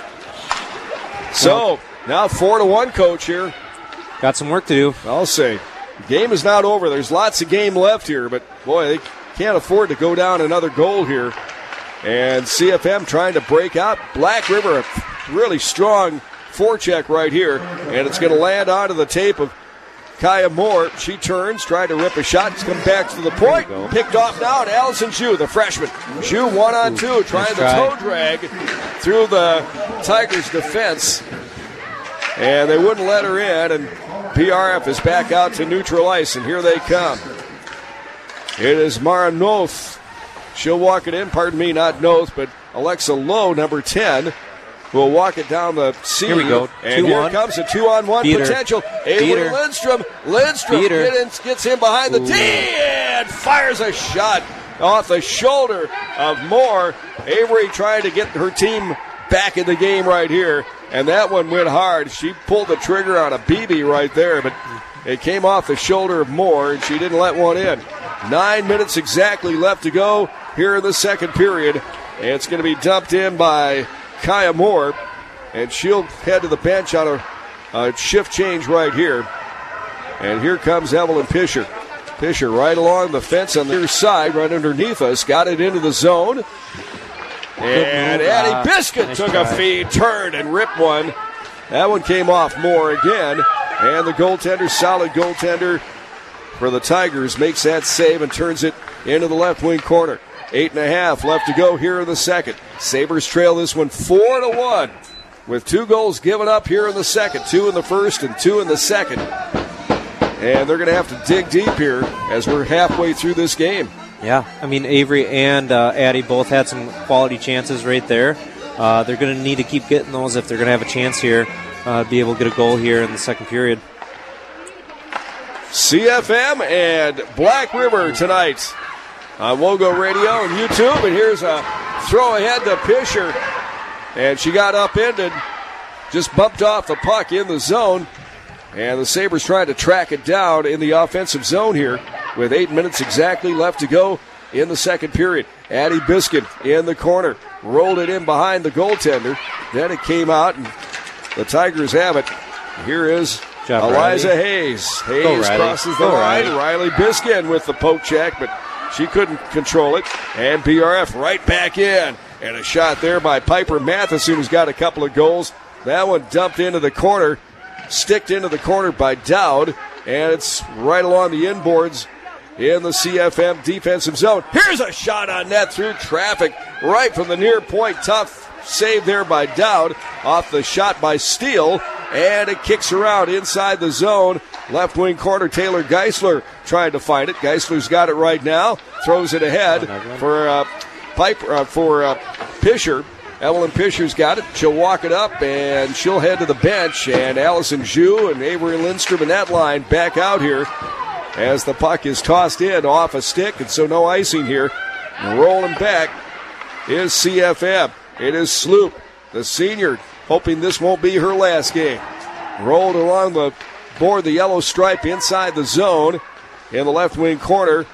So, now four to one, Coach, here. Got some work to do. I'll say. The game is not over. There's lots of game left here, but, boy, they can't afford to go down another goal here. And C F M trying to break out. Black River, a really strong forecheck right here, and it's going to land onto the tape of Kaya Moore. She turns, tried to rip a shot. It's come back to the point. Picked off now, and Allison Zhu, the freshman. Zhu one on two, Ooh, trying nice to toe drag through the Tigers' defense. And they wouldn't let her in, and P R F is back out to neutral ice, and here they come. It is Mara Noth. She'll walk it in, pardon me, not Noth, but Alexa Lowe, number ten, will walk it down the seam. Here we go. And two here one. comes a two-on-one potential. Avery Lindstrom. Lindstrom get in, gets in behind the Ooh. tee and fires a shot off the shoulder of Moore. Avery trying to get her team back in the game right here, and that one went hard. She pulled the trigger on a B B right there, but it came off the shoulder of Moore, and she didn't let one in. Nine minutes exactly left to go here in the second period, and it's going to be dumped in by Kaya Moore, and she'll head to the bench on a, a shift change right here. And here comes Evelyn Pisher. Pisher right along the fence on the other side, right underneath us, got it into the zone. And Addie Biscuit nice took try. a feed, turned, and ripped one. That one came off Moore again. And the goaltender, solid goaltender for the Tigers, makes that save and turns it into the left wing corner. Eight and a half left to go here in the second. Sabres trail this one four to one with two goals given up here in the second. Two in the first and two in the second. And they're going to have to dig deep here as we're halfway through this game. Yeah, I mean, Avery and uh, Addie both had some quality chances right there. Uh, they're going to need to keep getting those if they're going to have a chance here, uh, be able to get a goal here in the second period. C F M and Black River tonight on Wogo Radio and YouTube. And here's a throw ahead to Pisher. And she got upended, just bumped off the puck in the zone. And the Sabres trying to track it down in the offensive zone here with eight minutes exactly left to go in the second period. Addie Biscuit in the corner, rolled it in behind the goaltender. Then it came out, and the Tigers have it. Here is Job, Eliza Riley. Hayes. Hayes Go, crosses the Go, line. Riley. Riley Biskin with the poke check, but she couldn't control it. And B R F right back in. And a shot there by Piper Matheson, who's got a couple of goals. That one dumped into the corner, sticked into the corner by Dowd, and it's right along the inboards in the C F M defensive zone. Here's a shot on net through traffic right from the near point. Tough save there by Dowd off the shot by Steele, and it kicks around inside the zone. Left wing corner, Taylor Geisler trying to find it. Geisler's got it right now, throws it ahead for uh, Piper, uh, for uh, Pisher. Evelyn Pisher's got it. She'll walk it up, and she'll head to the bench. And Allison Zhu and Avery Lindstrom in that line back out here as the puck is tossed in off a stick, and so no icing here. And rolling back is C F M. It is Sloop, the senior, hoping this won't be her last game. Rolled along the board, the yellow stripe inside the zone. In the left wing corner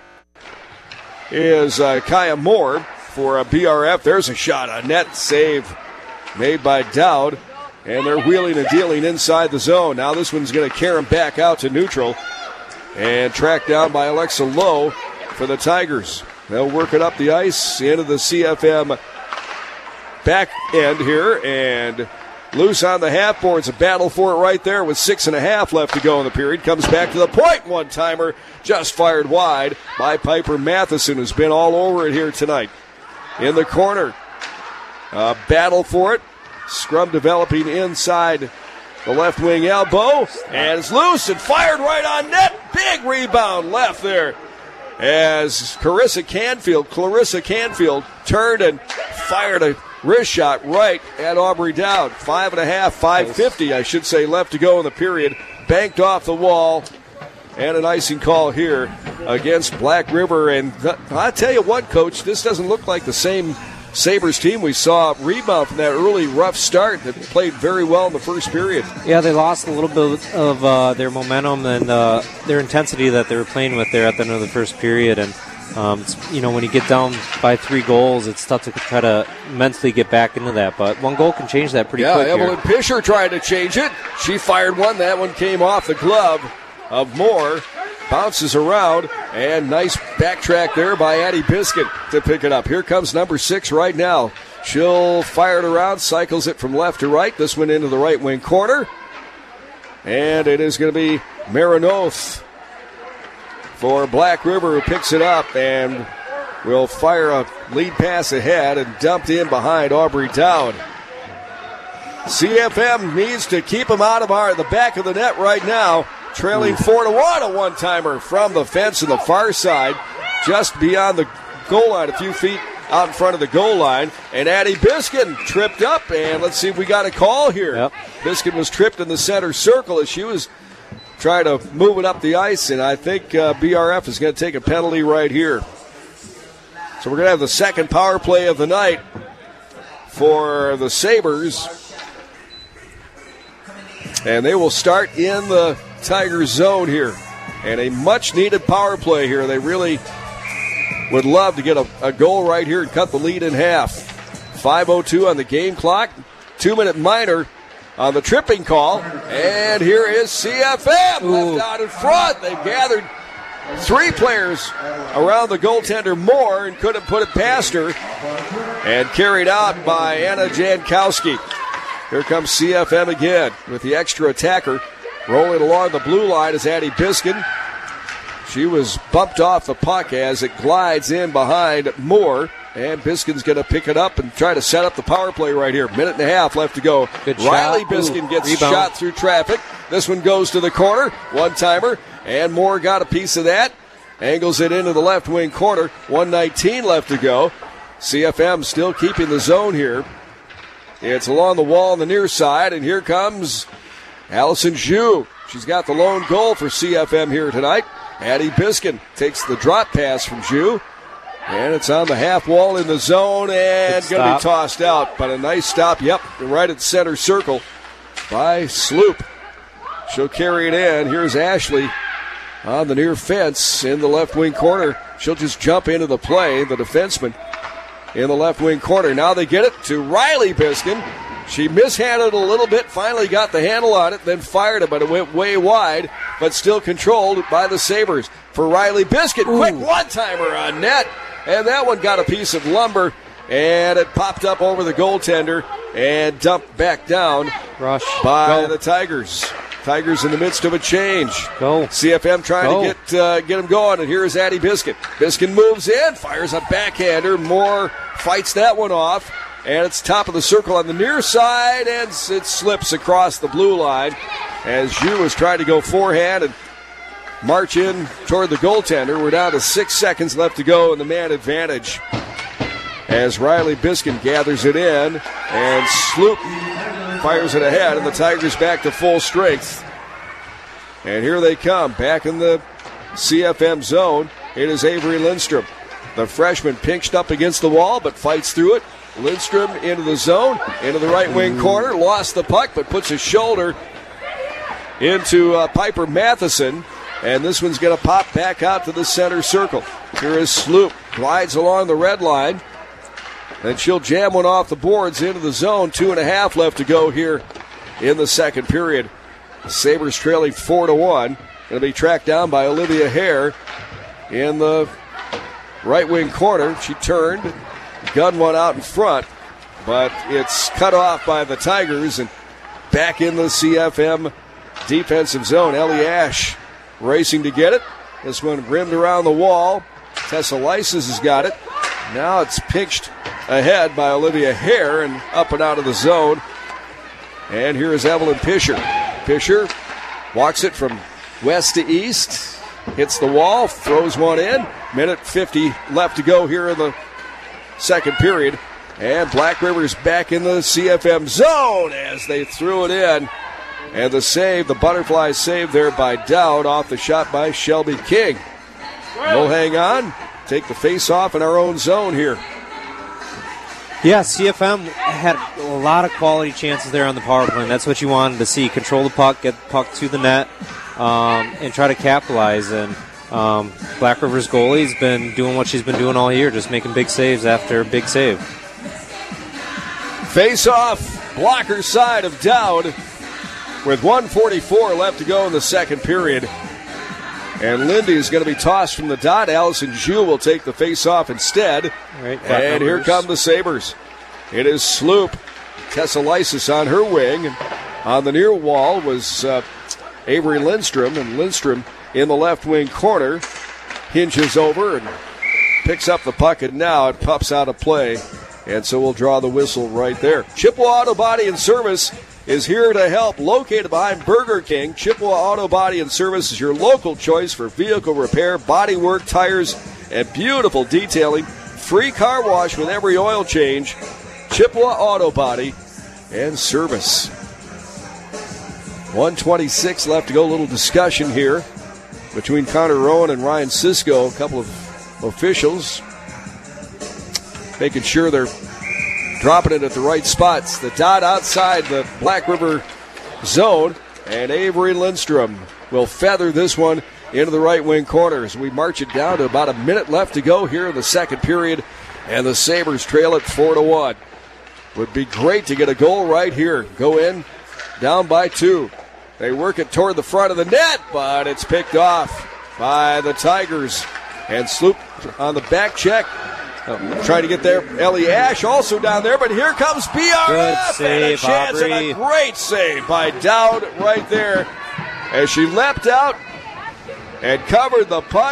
is uh, Kaya Moore for a B R F. There's a shot on net. Save made by Dowd. And they're wheeling and dealing inside the zone. Now this one's going to carry him back out to neutral. And tracked down by Alexa Lowe for the Tigers. They'll work it up the ice into the C F M back end here. And loose on the half boards. A battle for it right there with six and a half left to go in the period. Comes back to the point. One-timer just fired wide by Piper Matheson, who's been all over it here tonight. in the corner. Uh, battle for it. Scrum developing inside the left wing elbow. And it's loose and fired right on net. Big rebound left there. As Clarissa Canfield, Clarissa Canfield turned and fired a wrist shot right at Aubrey Dowd. Five and a half, five fifty, I should say, left to go in the period. Banked off the wall. And an icing call here against Black River. And th- I tell you what, Coach, this doesn't look like the same Sabres team we saw rebound from that early rough start that played very well in the first period. Yeah, they lost a little bit of uh, their momentum and uh, their intensity that they were playing with there at the end of the first period. And, um, you know, when you get down by three goals, it's tough to try to mentally get back into that. But one goal can change that pretty yeah, quick. Yeah, Evelyn here. Pisher tried to change it. She fired one. That one came off the glove of Moore. Bounces around, and nice backtrack there by Addie Biscuit to pick it up. Here comes number six right now. She'll fire it around, cycles it from left to right. This one into the right wing corner. And it is going to be Marinoth for Black River, who picks it up and will fire a lead pass ahead and dumped in behind Aubrey Dowd. C F M needs to keep him out of our the back of the net right now. Trailing four to one, a one-timer from the fence on the far side, just beyond the goal line, a few feet out in front of the goal line. And Addie Biskin tripped up, and let's see if we got a call here. Yep. Biskin was tripped in the center circle as she was trying to move it up the ice, and I think uh, B R F is going to take a penalty right here. So we're going to have the second power play of the night for the Sabres. And they will start in the Tiger zone here. And a much-needed power play here. They really would love to get a, a goal right here and cut the lead in half. five oh two on the game clock. Two-minute minor on the tripping call. And here is C F M Ooh. left out in front. They've gathered three players around the goaltender Moore and couldn't put it past her. And carried out by Anna Jankowski. Here comes C F M again with the extra attacker. Rolling along the blue line is Addie Biskin. She was bumped off the puck as it glides in behind Moore. And Biskin's going to pick it up and try to set up the power play right here. Minute and a half left to go. Good Riley shot. Biskin Ooh, gets rebound. shot through traffic. This one goes to the corner. One-timer. And Moore got a piece of that. Angles it into the left wing corner. one nineteen left to go. C F M still keeping the zone here. It's along the wall on the near side, and here comes Allison Zhu. She's got the lone goal for C F M here tonight. Addie Biskin takes the drop pass from Zhu, and it's on the half wall in the zone and going to be tossed out. But a nice stop, yep, right at center circle by Sloop. She'll carry it in. Here's Ashley on the near fence in the left wing corner. She'll just jump into the play, the defenseman in the left wing corner. Now they get it to Riley Biskin. She mishandled it a little bit, finally got the handle on it, then fired it, but it went way wide, but still controlled by the Sabres. For Riley Biskin, Ooh. quick one-timer on net, and that one got a piece of lumber, and it popped up over the goaltender and dumped back down Rush. by Go. the Tigers. Tigers in the midst of a change. Go. C F M trying Go. to get uh, get them going, and here's Addie Biskin. Biskin moves in, fires a backhander. Moore fights that one off, and it's top of the circle on the near side, and it slips across the blue line as Zhu is trying to go forehand and march in toward the goaltender. We're down to six seconds left to go in the man advantage as Riley Biskin gathers it in, and Sloop fires it ahead, and the Tigers back to full strength. And here they come, back in the C F M zone. It is Avery Lindstrom. The freshman pinched up against the wall, but fights through it. Lindstrom into the zone, into the right wing corner, lost the puck, but puts his shoulder into uh, Piper Matheson. And this one's going to pop back out to the center circle. Here is Sloop, glides along the red line. And she'll jam one off the boards into the zone. Two and a half left to go here in the second period. The Sabres trailing four to one. Going to be tracked down by Olivia Hare in the right wing corner. She turned, gunned one out in front, but it's cut off by the Tigers and back in the C F M defensive zone. Ellie Ash racing to get it. This one rimmed around the wall. Tessa Lysis has got it. Now it's pitched ahead by Olivia Hare and up and out of the zone. And here is Evelyn Pisher. Pisher walks it from west to east, hits the wall, throws one in. Minute fifty left to go here in the second period. And Black River's back in the C F M zone as they threw it in. And the save, the butterfly save there by Dowd off the shot by Shelby King. We'll hang on, take the face off in our own zone here. Yeah, C F M had a lot of quality chances there on the power play. That's what you wanted to see. Control the puck, get the puck to the net, um, and try to capitalize. And um, Black River's goalie's been doing what she's been doing all year, just making big saves after big save. Face off, blocker side of Dowd with one forty-four left to go in the second period. And Lindy is going to be tossed from the dot. Allison Jew will take the face-off instead. Right, and here come the Sabres. It is Sloop. Tessa Lysis on her wing. And on the near wall was uh, Avery Lindstrom. And Lindstrom in the left wing corner hinges over and picks up the puck. And now it pops out of play. And so we'll draw the whistle right there. Chippewa Auto Body and Service is here to help. Located behind Burger King, Chippewa Auto Body and Service is your local choice for vehicle repair, body work, tires, and beautiful detailing. Free car wash with every oil change. Chippewa Auto Body and Service. one twenty-six left to go. A little discussion here between Connor Rowan and Ryan Sisko. A couple of officials making sure they're dropping it at the right spots. The dot outside the Black River zone, and Avery Lindstrom will feather this one into the right wing corner as we march it down to about a minute left to go here in the second period, and the Sabres trail it four to one. Would be great to get a goal right here. Go in, down by two. They work it toward the front of the net, but it's picked off by the Tigers. And Sloop on the back check. Trying to get there. Ellie Ash also down there, but here comes B R F. Good save, and a chance Aubrey. and a great save by Dowd right there as she leapt out and covered the puck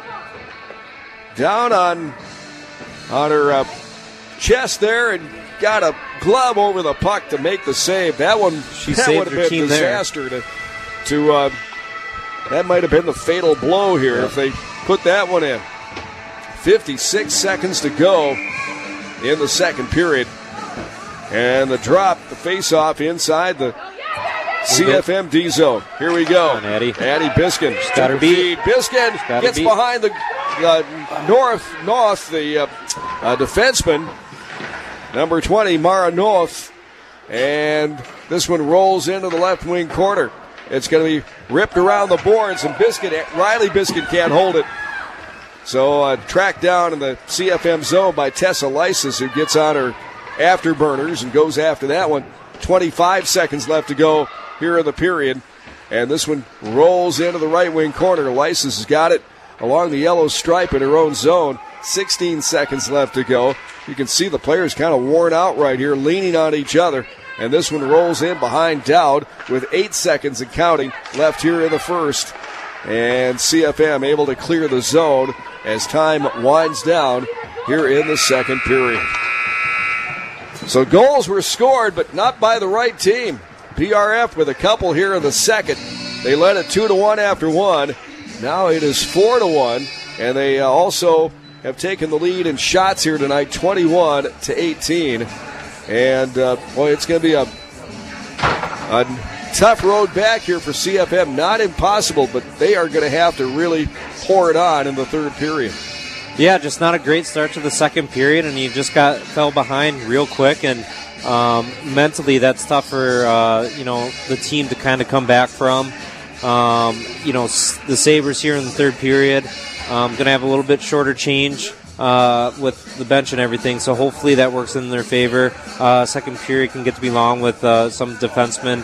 down on, on her uh, chest there and got a glove over the puck to make the save. That one, She that saved would have her been a team there. disaster to, to uh, that might have been the fatal blow here Yeah. if they put that one in. fifty-six seconds to go in the second period. And the drop, the face-off inside the C F M D zone. Here we go. Come on, Addie. Addie Biskin. got her beat. Biskin got her gets beat. behind the uh, North, North, the uh, uh, defenseman, number twenty, Mara North. And this one rolls into the left wing corner. It's going to be ripped around the boards, and Biskin, Riley Biskin can't hold it. So uh, tracked down in the C F M zone by Tessa Lysis, who gets on her afterburners and goes after that one. twenty-five seconds left to go here in the period. And this one rolls into the right wing corner. Lysis has got it along the yellow stripe in her own zone. sixteen seconds left to go. You can see the players kind of worn out right here, leaning on each other. And this one rolls in behind Dowd with eight seconds and counting left here in the first. And C F M able to clear the zone as time winds down here in the second period. So goals were scored, but not by the right team. P R F with a couple here in the second. They led it two to one after one. Now it is four to one, and they uh, also have taken the lead in shots here tonight, twenty-one to eighteen. And uh, boy, it's going to be a, a tough road back here for C F M. Not impossible, but they are going to have to really pour it on in the third period. Yeah, just not a great start to the second period, and you just got fell behind real quick, and um, mentally that's tough for uh, you know the team to kind of come back from. Um, you know s- the Sabres here in the third period um, going to have a little bit shorter change uh, with the bench and everything, so hopefully that works in their favor. Uh, second period can get to be long with uh, some defensemen,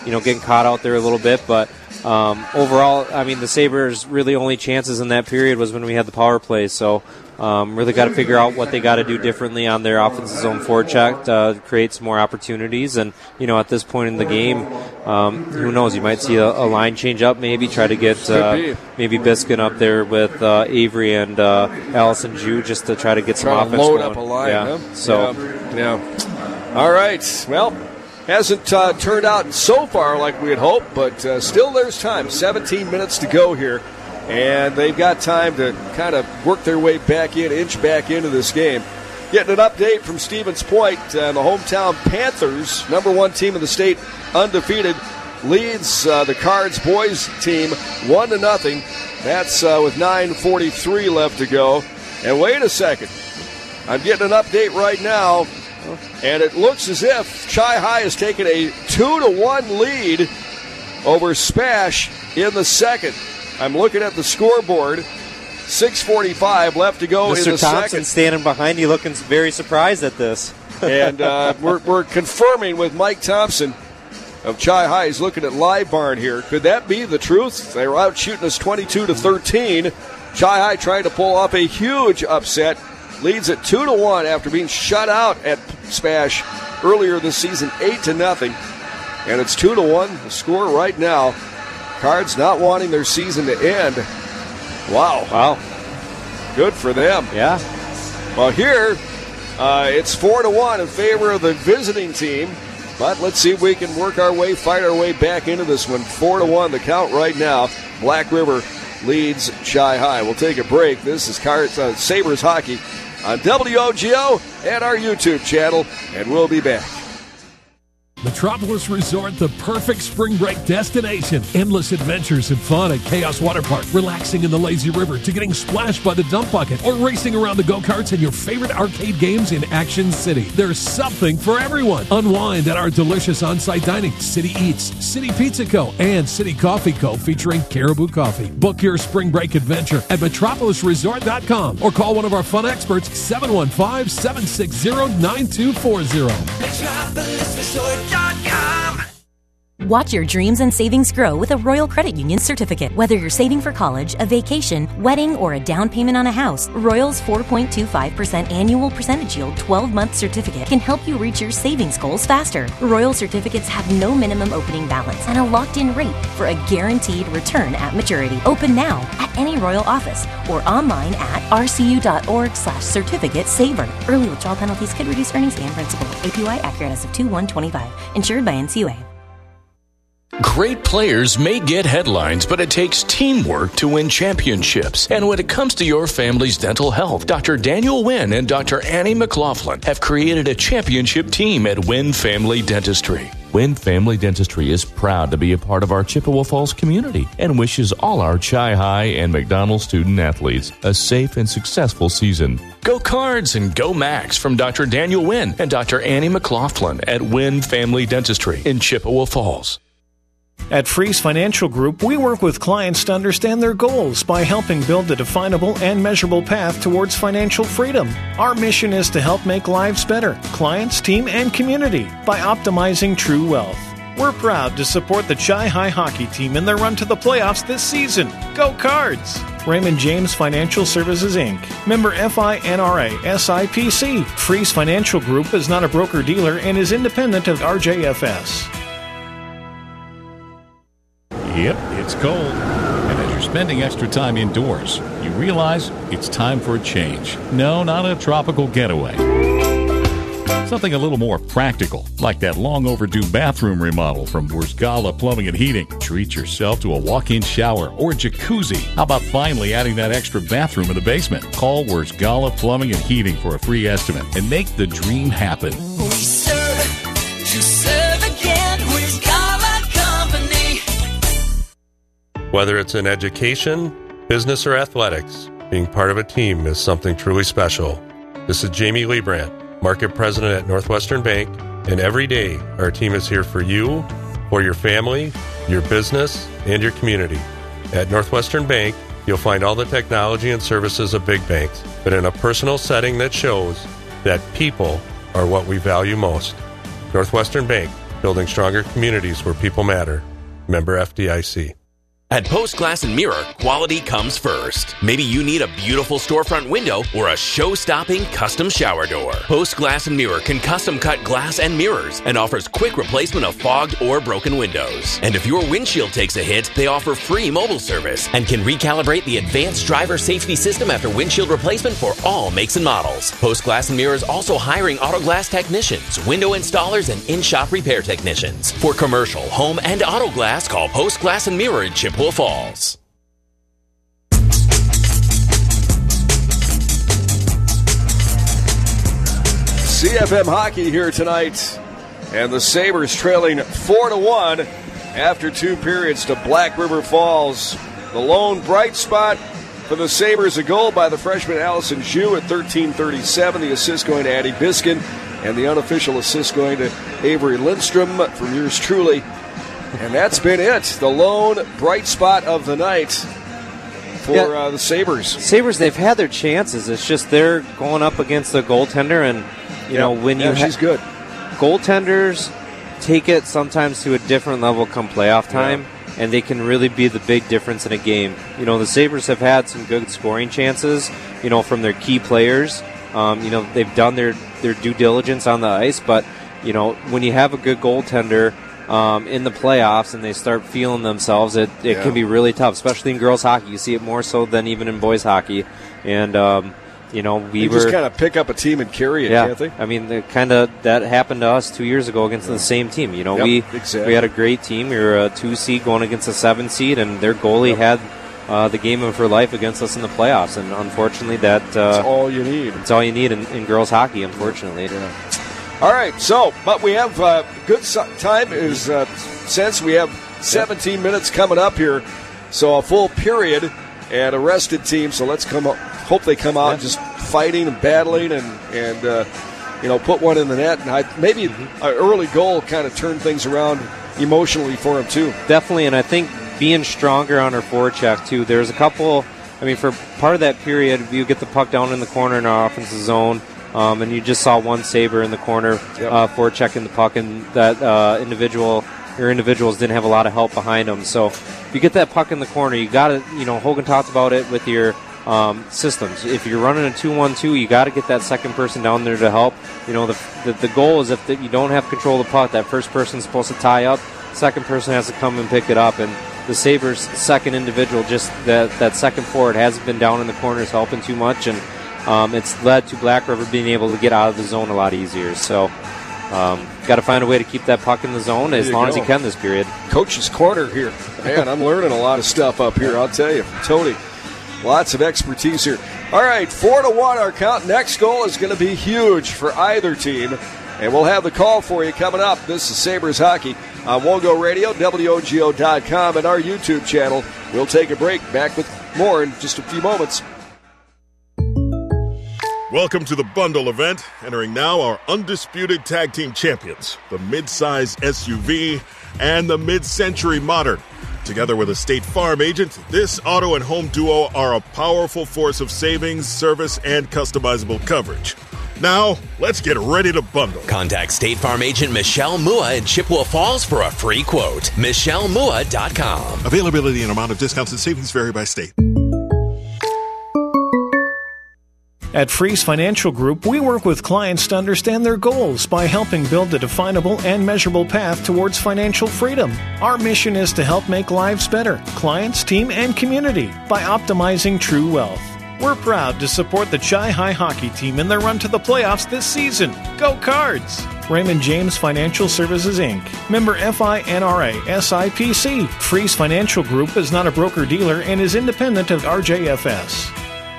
you know, getting caught out there a little bit. But um, overall, I mean, the Sabres' really only chances in that period was when we had the power play. So um, really got to figure out what they got to do differently on their offensive zone forecheck to create some more opportunities. And, you know, at this point in the game, um, who knows, you might see a, a line change up, maybe try to get uh, maybe Biskin up there with uh, Avery and uh, Allison Jew just to try to get some Try offense to load going. up a line, yeah. huh? So, yeah. yeah. All right. Well, hasn't uh, turned out so far like we had hoped, but uh, still there's time. seventeen minutes to go here, and they've got time to kind of work their way back in, inch back into this game. Getting an update from Stevens Point, uh, the hometown Panthers, number one team in the state, undefeated, leads uh, the Cards boys team one to nothing. That's uh, with nine forty-three left to go. And wait a second, I'm getting an update right now. And it looks as if Chi High has taken a two to one lead over Spash in the second. I'm looking at the scoreboard. six forty-five left to go Mister in the Thompson second. standing behind you looking very surprised at this. and uh, we're, we're confirming with Mike Thompson of Chi High. He's looking at Live Barn here. Could that be the truth? They were out shooting us twenty-two to thirteen. Chi High trying to pull off a huge upset. Leads at two to one after being shut out at Spash earlier this season, eight to nothing, and it's two to one. The score right now. Cards not wanting their season to end. Wow, wow, good for them. Yeah. Well, here uh, it's four to one in favor of the visiting team, but let's see if we can work our way, fight our way back into this one. Four to one, the count right now. Black River leads Chi High. We'll take a break. This is Cards uh, Sabres hockey on W O G O and our YouTube channel, and we'll be back. Metropolis Resort, the perfect spring break destination. Endless adventures and fun at Chaos Water Park. Relaxing in the lazy river to getting splashed by the dump bucket or racing around the go-karts and your favorite arcade games in Action City. There's something for everyone. Unwind at our delicious on-site dining, City Eats, City Pizza Co., and City Coffee Co. featuring Caribou Coffee. Book your spring break adventure at metropolis resort dot com or call one of our fun experts, seven one five, seven six zero, nine two four zero. Metropolis Resort. Watch your dreams and savings grow with a Royal Credit Union certificate. Whether you're saving for college, a vacation, wedding, or a down payment on a house, Royal's four point two five percent annual percentage yield twelve-month certificate can help you reach your savings goals faster. Royal certificates have no minimum opening balance and a locked-in rate for a guaranteed return at maturity. Open now at any Royal office or online at rcu.org slash certificate saver. Early withdrawal penalties could reduce earnings and principal. A P Y accurate as of two one twenty-five. Insured by N C U A. Great players may get headlines, but it takes teamwork to win championships. And when it comes to your family's dental health, Doctor Daniel Wynn and Doctor Annie McLaughlin have created a championship team at Wynn Family Dentistry. Wynn Family Dentistry is proud to be a part of our Chippewa Falls community and wishes all our Chi High and McDonald student athletes a safe and successful season. Go Cards and go Max from Doctor Daniel Wynn and Doctor Annie McLaughlin at Wynn Family Dentistry in Chippewa Falls. At Freeze Financial Group, we work with clients to understand their goals by helping build a definable and measurable path towards financial freedom. Our mission is to help make lives better, clients, team, and community, by optimizing true wealth. We're proud to support the Chi High hockey team in their run to the playoffs this season. Go Cards! Raymond James Financial Services, Incorporated. Member F I N R A S I P C. Freeze Financial Group is not a broker-dealer and is independent of R J F S. Yep, it's cold. And as you're spending extra time indoors, you realize it's time for a change. No, not a tropical getaway. Something a little more practical, like that long overdue bathroom remodel from Wurzgala Plumbing and Heating. Treat yourself to a walk-in shower or jacuzzi. How about finally adding that extra bathroom in the basement? Call Wurzgala Plumbing and Heating for a free estimate and make the dream happen. We serve, to serve again, Wurzgala Company. Whether it's in education, business, or athletics, being part of a team is something truly special. This is Jamie Liebrandt, Market President at Northwestern Bank, and every day our team is here for you, for your family, your business, and your community. At Northwestern Bank, you'll find all the technology and services of big banks, but in a personal setting that shows that people are what we value most. Northwestern Bank, building stronger communities where people matter. Member F D I C. At Post Glass and Mirror, quality comes first. Maybe you need a beautiful storefront window or a show-stopping custom shower door. Post Glass and Mirror can custom cut glass and mirrors and offers quick replacement of fogged or broken windows. And if your windshield takes a hit, they offer free mobile service and can recalibrate the advanced driver safety system after windshield replacement for all makes and models. Post Glass and Mirror is also hiring auto glass technicians, window installers, and in-shop repair technicians. For commercial, home, and auto glass, call Post Glass and Mirror in Chippewa Falls. C F M hockey here tonight, and the Sabres trailing four to one after two periods to Black River Falls. The lone bright spot for the Sabres, a goal by the freshman Allison Zhu at thirteen thirty-seven. The assist going to Addie Biskin, and the unofficial assist going to Avery Lindstrom from yours truly. And that's been it. The lone bright spot of the night for yeah. uh, the Sabres. Sabres, they've had their chances. It's just they're going up against the goaltender, and you yeah. know when yeah, you she's ha- good. Goaltenders take it sometimes to a different level come playoff time, yeah. and they can really be the big difference in a game. You know, the Sabres have had some good scoring chances, you know, from their key players. Um, you know, they've done their, their due diligence on the ice, but, you know, when you have a good goaltender um, in the playoffs and they start feeling themselves, it, it yeah. can be really tough, especially in girls hockey. You see it more so than even in boys hockey. And, um, you know, we they were just kind of pick up a team and carry it, yeah, can't they? I mean, kind of that happened to us two years ago against yeah. the same team. You know, yep, we exactly. we had a great team. We were a two seed going against a seven seed, and their goalie yep. had uh, the game of her life against us in the playoffs. And unfortunately, that uh, that's all you need. It's all you need in, in girls hockey. Unfortunately. Yeah. All right. So, but we have uh, good time is uh, since we have seventeen yep. minutes coming up here, so a full period and a rested team. So let's come up. Hope they come out yeah. just fighting and battling and and uh, you know put one in the net. And I, maybe mm-hmm. an early goal kind of turned things around emotionally for them too. Definitely, and I think being stronger on our forecheck too. There's a couple. I mean, for part of that period, you get the puck down in the corner in our offensive zone. Um, and you just saw one Sabre in the corner yep. uh, forechecking the puck, and that uh, individual or individuals didn't have a lot of help behind them. So if you get that puck in the corner, you got to, you know, Hogan talked about it with your um, systems. If you're running a two one two, you got to get that second person down there to help. You know, the the, the goal is if the, you don't have control of the puck, that first person's supposed to tie up, second person has to come and pick it up. And the Sabres' second individual, just that, that second forward, hasn't been down in the corners helping too much, and Um, it's led to Black River being able to get out of the zone a lot easier. So, um, got to find a way to keep that puck in the zone as long go. as you can this period. Coach's corner here. Man, I'm learning a lot of stuff up here, I'll tell you. Tony, lots of expertise here. All right, four to one our count. Next goal is going to be huge for either team. And we'll have the call for you coming up. This is Sabres Hockey on Wogo Radio, W O G O dot com, and our YouTube channel. We'll take a break. Back with more in just a few moments. Welcome to the Bundle event. Entering now our undisputed tag team champions, the mid-size S U V and the mid-century modern. Together with a State Farm agent, this auto and home duo are a powerful force of savings, service, and customizable coverage. Now, let's get ready to bundle. Contact State Farm agent Michelle Mua in Chippewa Falls for a free quote. Michelle Mua dot com. Availability and amount of discounts and savings vary by state. At Freeze Financial Group, we work with clients to understand their goals by helping build a definable and measurable path towards financial freedom. Our mission is to help make lives better, clients, team, and community, by optimizing true wealth. We're proud to support the Chi-Hi hockey team in their run to the playoffs this season. Go Cards! Raymond James Financial Services, Incorporated. Member F I N R A S I P C. Freeze Financial Group is not a broker-dealer and is independent of R J F S.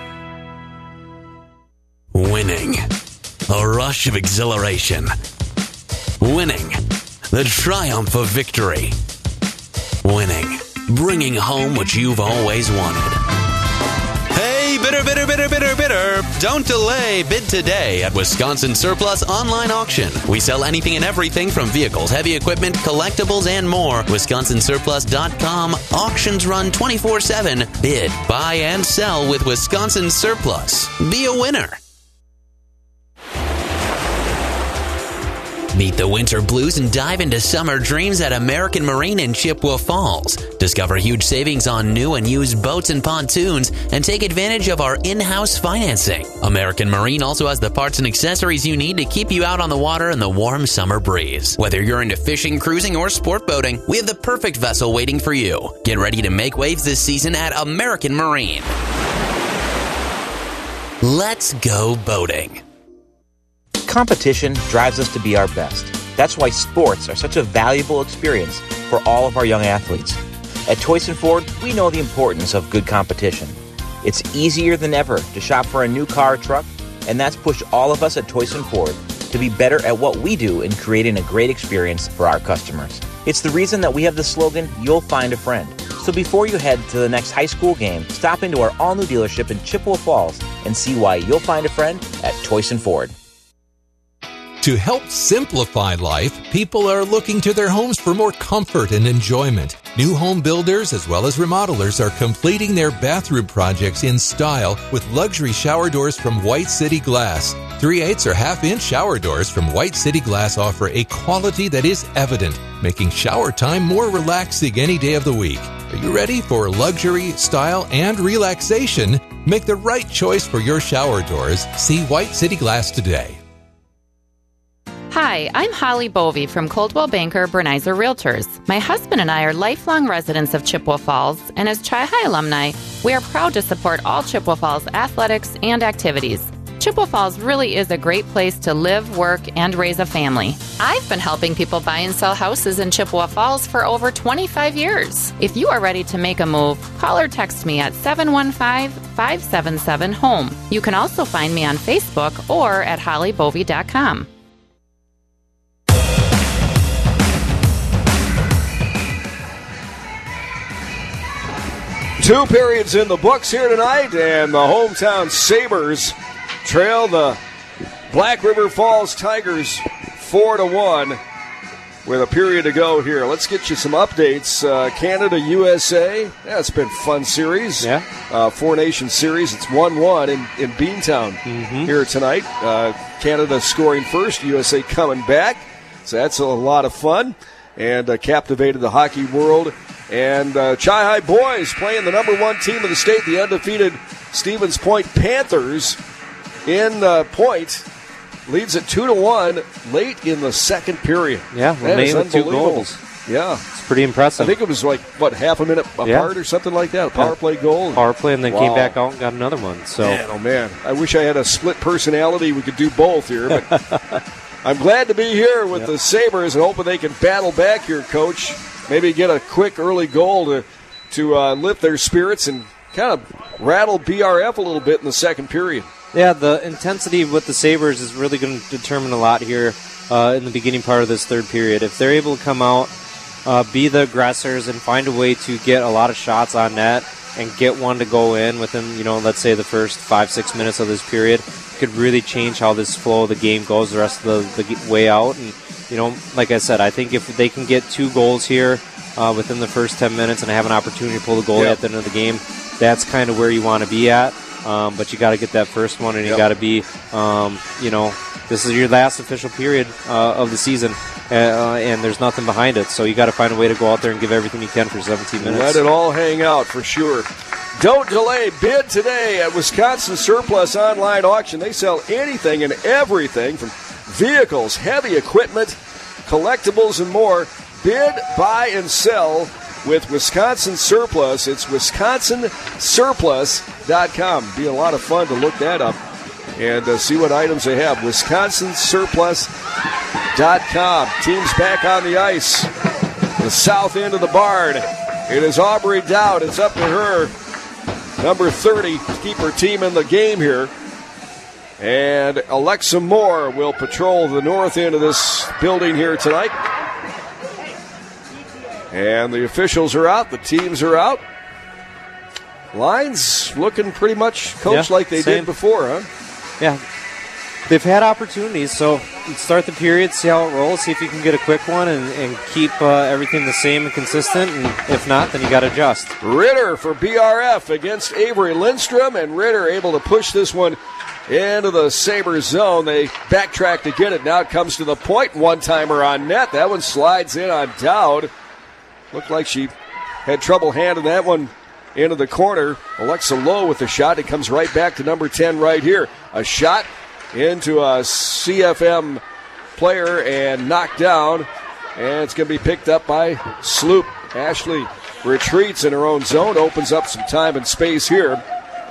Winning. A rush of exhilaration. Winning. The triumph of victory. Winning. Bringing home what you've always wanted. Hey, bidder, bidder, bidder, bidder, bidder. Don't delay. Bid today at Wisconsin Surplus Online Auction. We sell anything and everything from vehicles, heavy equipment, collectibles, and more. Wisconsin Surplus dot com. Auctions run twenty-four seven. Bid, buy, and sell with Wisconsin Surplus. Be a winner. Beat the winter blues and dive into summer dreams at American Marine in Chippewa Falls. Discover huge savings on new and used boats and pontoons and take advantage of our in-house financing. American Marine also has the parts and accessories you need to keep you out on the water in the warm summer breeze. Whether you're into fishing, cruising, or sport boating, we have the perfect vessel waiting for you. Get ready to make waves this season at American Marine. Let's go boating. Competition drives us to be our best. That's why sports are such a valuable experience for all of our young athletes. At Toyson Ford, we know the importance of good competition. It's easier than ever to shop for a new car or truck, and that's pushed all of us at Toyson Ford to be better at what we do in creating a great experience for our customers. It's the reason that we have the slogan, "You'll find a friend." So before you head to the next high school game, stop into our all-new dealership in Chippewa Falls and see why you'll find a friend at Toyson Ford. To help simplify life, people are looking to their homes for more comfort and enjoyment. New home builders as well as remodelers are completing their bathroom projects in style with luxury shower doors from White City Glass. three eighths or half-inch shower doors from White City Glass offer a quality that is evident, making shower time more relaxing any day of the week. Are you ready for luxury, style, and relaxation? Make the right choice for your shower doors. See White City Glass today. Hi, I'm Holly Bovey from Coldwell Banker Bernizer Realtors. My husband and I are lifelong residents of Chippewa Falls, and as Chi-Hi alumni, we are proud to support all Chippewa Falls athletics and activities. Chippewa Falls really is a great place to live, work, and raise a family. I've been helping people buy and sell houses in Chippewa Falls for over twenty-five years. If you are ready to make a move, call or text me at seven one five, five seven seven, HOME. You can also find me on Facebook or at holly bovey dot com. Two periods in the books here tonight, and the hometown Sabres trail the Black River Falls Tigers four to one with a period to go here. Let's get you some updates. Uh, Canada, U S A. Yeah, it's been a fun series. Yeah. Uh, Four Nations series. It's one one in, in Beantown mm-hmm. here tonight. Uh, Canada scoring first, U S A coming back. So that's a lot of fun and uh, captivated the hockey world. And uh, Chi-Hi boys playing the number one team of the state, the undefeated Stevens Point Panthers in uh, point. Leads at two to one late in the second period. Yeah, that with two goals. Yeah. It's pretty impressive. I think it was like, what, half a minute apart yeah. or something like that? A power play goal? Power play, and then wow. came back out and got another one. So, Man, oh, man. I wish I had a split personality. We could do both here, but I'm glad to be here with yep. the Sabres and hoping they can battle back here, Coach. Maybe get a quick early goal to to uh, lift their spirits and kind of rattle B R F a little bit in the second period. Yeah, the intensity with the Sabres is really going to determine a lot here uh, in the beginning part of this third period. If they're able to come out, uh, be the aggressors, and find a way to get a lot of shots on net and get one to go in within, you know, let's say the first five, six minutes of this period, could really change how this flow of the game goes the rest of the, the way out. And you know, like I said, I think if they can get two goals here uh, within the first ten minutes and have an opportunity to pull the goal yep. at the end of the game, that's kind of where you want to be at. Um, but you got to get that first one, and you yep. got to be, um, you know, this is your last official period uh, of the season, uh, and there's nothing behind it. So you got to find a way to go out there and give everything you can for seventeen minutes. Let it all hang out for sure. Don't delay. Bid today at Wisconsin Surplus Online Auction. They sell anything and everything from vehicles, heavy equipment, collectibles, and more. Bid, buy, and sell with Wisconsin Surplus. It's wisconsin surplus dot com. Be a lot of fun to look that up and uh, see what items they have. wisconsin surplus dot com. Teams back on the ice. The south end of the barn. It is Aubrey Dowd. It's up to her. Number thirty to keep her team in the game here. And Alexa Moore will patrol the north end of this building here tonight. And the officials are out. The teams are out. Lines looking pretty much coached yeah, like they same. did before, huh? Yeah. They've had opportunities, so start the period, see how it rolls, see if you can get a quick one and, and keep uh, everything the same and consistent. And if not, then you got to adjust. Ritter for B R F against Avery Lindstrom, and Ritter able to push this one into the Sabres zone. They backtrack to get it. Now it comes to the point. One-timer on net. That one slides in on Dowd. Looked like she had trouble handing that one into the corner. Alexa Lowe with the shot. It comes right back to number ten right here. A shot into a C F M player and knocked down. And it's going to be picked up by Sloop. Ashley retreats in her own zone, opens up some time and space here.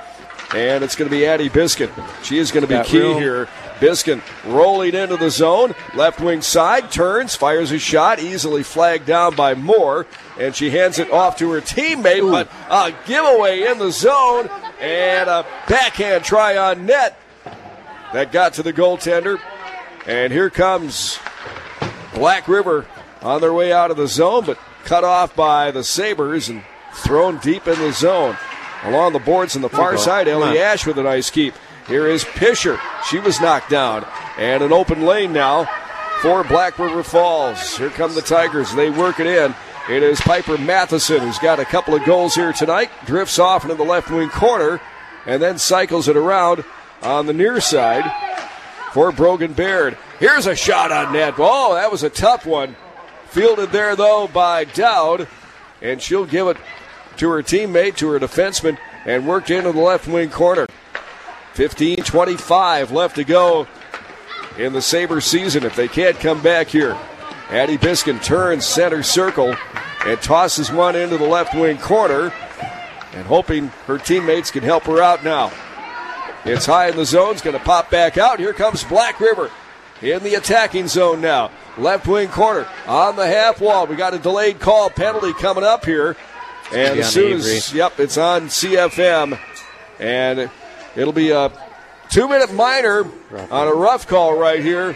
And it's going to be Addie Biskin. She is going to be Got key room. here. Biskin rolling into the zone. Left wing side, turns, fires a shot, easily flagged down by Moore. And she hands it off to her teammate, Ooh. but a giveaway in the zone. And a backhand try on net that got to the goaltender. And here comes Black River on their way out of the zone, but cut off by the Sabres and thrown deep in the zone. Along the boards on the far side, Ellie Ash with a nice keep. Here is Pisher. She was knocked down. And an open lane now for Black River Falls. Here come the Tigers. They work it in. It is Piper Matheson, who's got a couple of goals here tonight. Drifts off into the left wing corner and then cycles it around on the near side for Brogan Baird. Here's a shot on net. Oh, that was a tough one. Fielded there, though, by Dowd. And she'll give it to her teammate, to her defenseman, and worked into the left wing corner. fifteen twenty-five left to go in the Sabres season if they can't come back here. Addie Biskin turns center circle and tosses one into the left wing corner, and hoping her teammates can help her out now. It's high in the zone. It's going to pop back out. Here comes Black River in the attacking zone now. Left wing corner on the half wall. We got a delayed call penalty coming up here. And as soon as, yep, it's on C F M. And it'll be a two-minute minor on a rough call right here.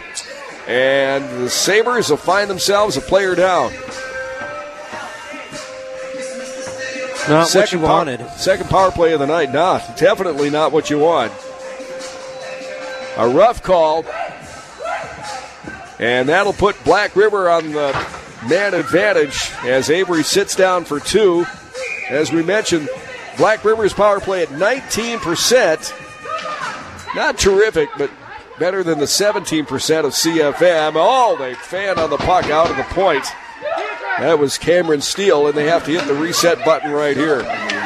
And the Sabres will find themselves a player down. Not second what you power, wanted. Second power play of the night. Not. Definitely not what you want. A rough call. And that'll put Black River on the man advantage as Avery sits down for two. As we mentioned, Black River's power play at nineteen percent. Not terrific, but better than the seventeen percent of C F M. Oh, they fanned on the puck out of the point. That was Cameron Steele, and they have to hit the reset button right here.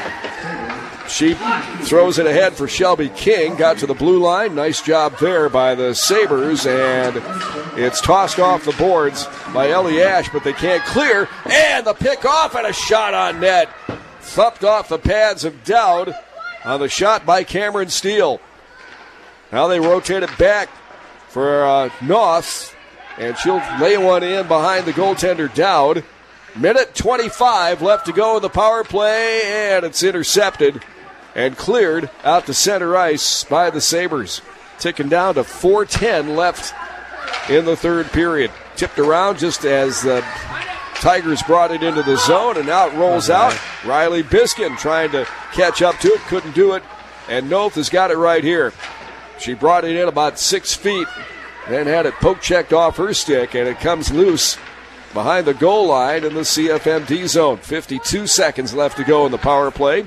She throws it ahead for Shelby King. Got to the blue line. Nice job there by the Sabres, and it's tossed off the boards by Ellie Ash, but they can't clear. And the pick off and a shot on net. Thumped off the pads of Dowd on the shot by Cameron Steele. Now they rotate it back for uh, Noth, and she'll lay one in behind the goaltender Dowd. Minute twenty-five left to go in the power play, and it's intercepted and cleared out to center ice by the Sabres. Ticking down to four ten left in the third period. Tipped around just as the Tigers brought it into the zone, and now it rolls out. Riley Biskin trying to catch up to it, couldn't do it, and Noth has got it right here. She brought it in about six feet, then had it poke checked off her stick, and it comes loose behind the goal line in the C F M D zone. fifty-two seconds left to go in the power play.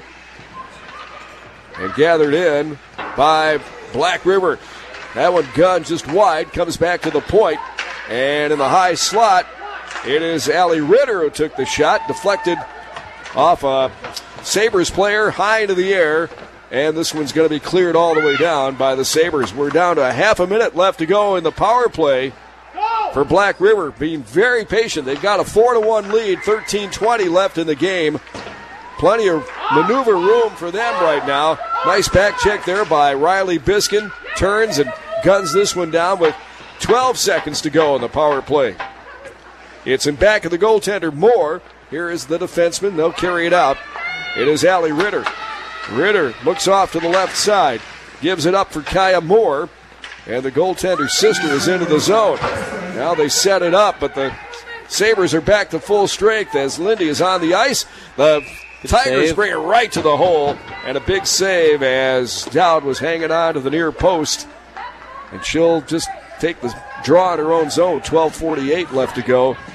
And gathered in by Black River. That one gunned just wide, comes back to the point, and in the high slot, it is Allie Ritter who took the shot, deflected off a Sabres player high into the air, and this one's going to be cleared all the way down by the Sabres. We're down to a half a minute left to go in the power play for Black River, being very patient. They've got a four to one lead, thirteen twenty left in the game. Plenty of maneuver room for them right now. Nice back check there by Riley Biskin. Turns and guns this one down with twelve seconds to go in the power play. It's in back of the goaltender Moore. Here is the defenseman. They'll carry it out. It is Allie Ritter. Ritter looks off to the left side. Gives it up for Kaya Moore. And the goaltender's sister is into the zone. Now they set it up, but the Sabres are back to full strength as Lindy is on the ice. The Good Tigers save. Bring it right to the hole, and a big save as Dowd was hanging on to the near post. And she'll just take the draw in her own zone. twelve forty-eight left to go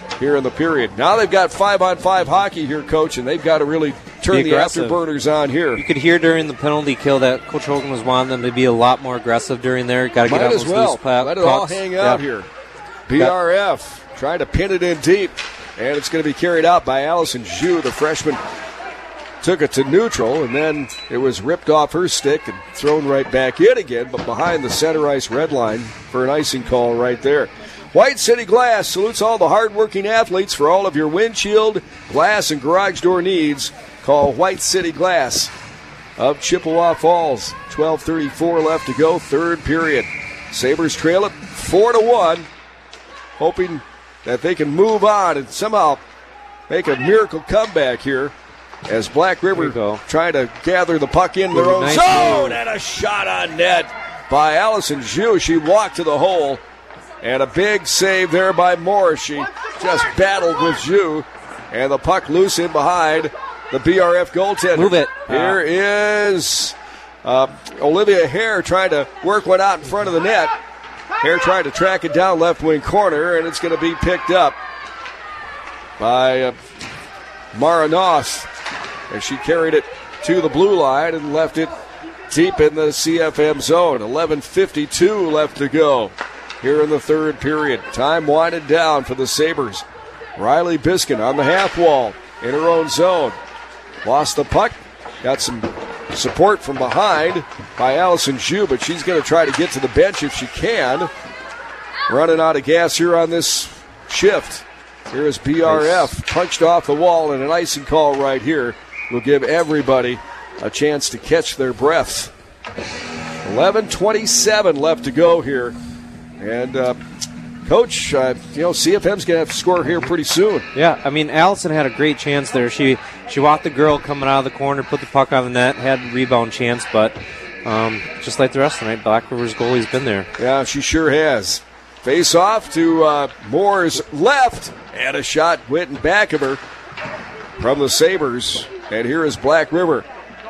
here in the period. Now they've got five-on-five hockey here, Coach, and they've got to really turn the afterburners on here. You could hear during the penalty kill that Coach Hogan was wanting them to be a lot more aggressive during there. Got to get Might on as those well. loose pucks. Let it all hang out here. B R F trying to pin it in deep, and it's going to be carried out by Allison Zhu, the freshman. Took it to neutral, and then it was ripped off her stick and thrown right back in again, but behind the center ice red line for an icing call right there. White City Glass salutes all the hardworking athletes. For all of your windshield, glass, and garage door needs, call White City Glass of Chippewa Falls. twelve thirty-four left to go, third period. Sabres trail it four to one, hoping that they can move on and somehow make a miracle comeback here as Black River try to gather the puck in their own nice zone. move. And a shot on net by Allison Zhu. She walked to the hole. And a big save there by Morris. She just battled with Zhu. And the puck loose in behind the B R F goaltender. Move it. Here is uh, Olivia Hare trying to work one out in front of the net. Hare trying to track it down left wing corner, and it's going to be picked up by uh, Mara Noss as she carried it to the blue line and left it deep in the C F M zone. eleven fifty-two left to go here in the third period. Time winding down for the Sabres. Riley Biskin on the half wall in her own zone. Lost the puck. Got some support from behind by Allison Zhu, but she's going to try to get to the bench if she can. Running out of gas here on this shift. Here is B R F punched off the wall, and an icing call right here will give everybody a chance to catch their breaths. eleven twenty-seven left to go here. And, uh, Coach, uh, you know, C F M's going to have to score here pretty soon. Yeah, I mean, Allison had a great chance there. She she walked the girl coming out of the corner, put the puck on the net, had a rebound chance, but um, just like the rest of the night, Black River's goalie's been there. Yeah, she sure has. Face off to uh, Moore's left, and a shot went in back of her from the Sabres. And here is Black River.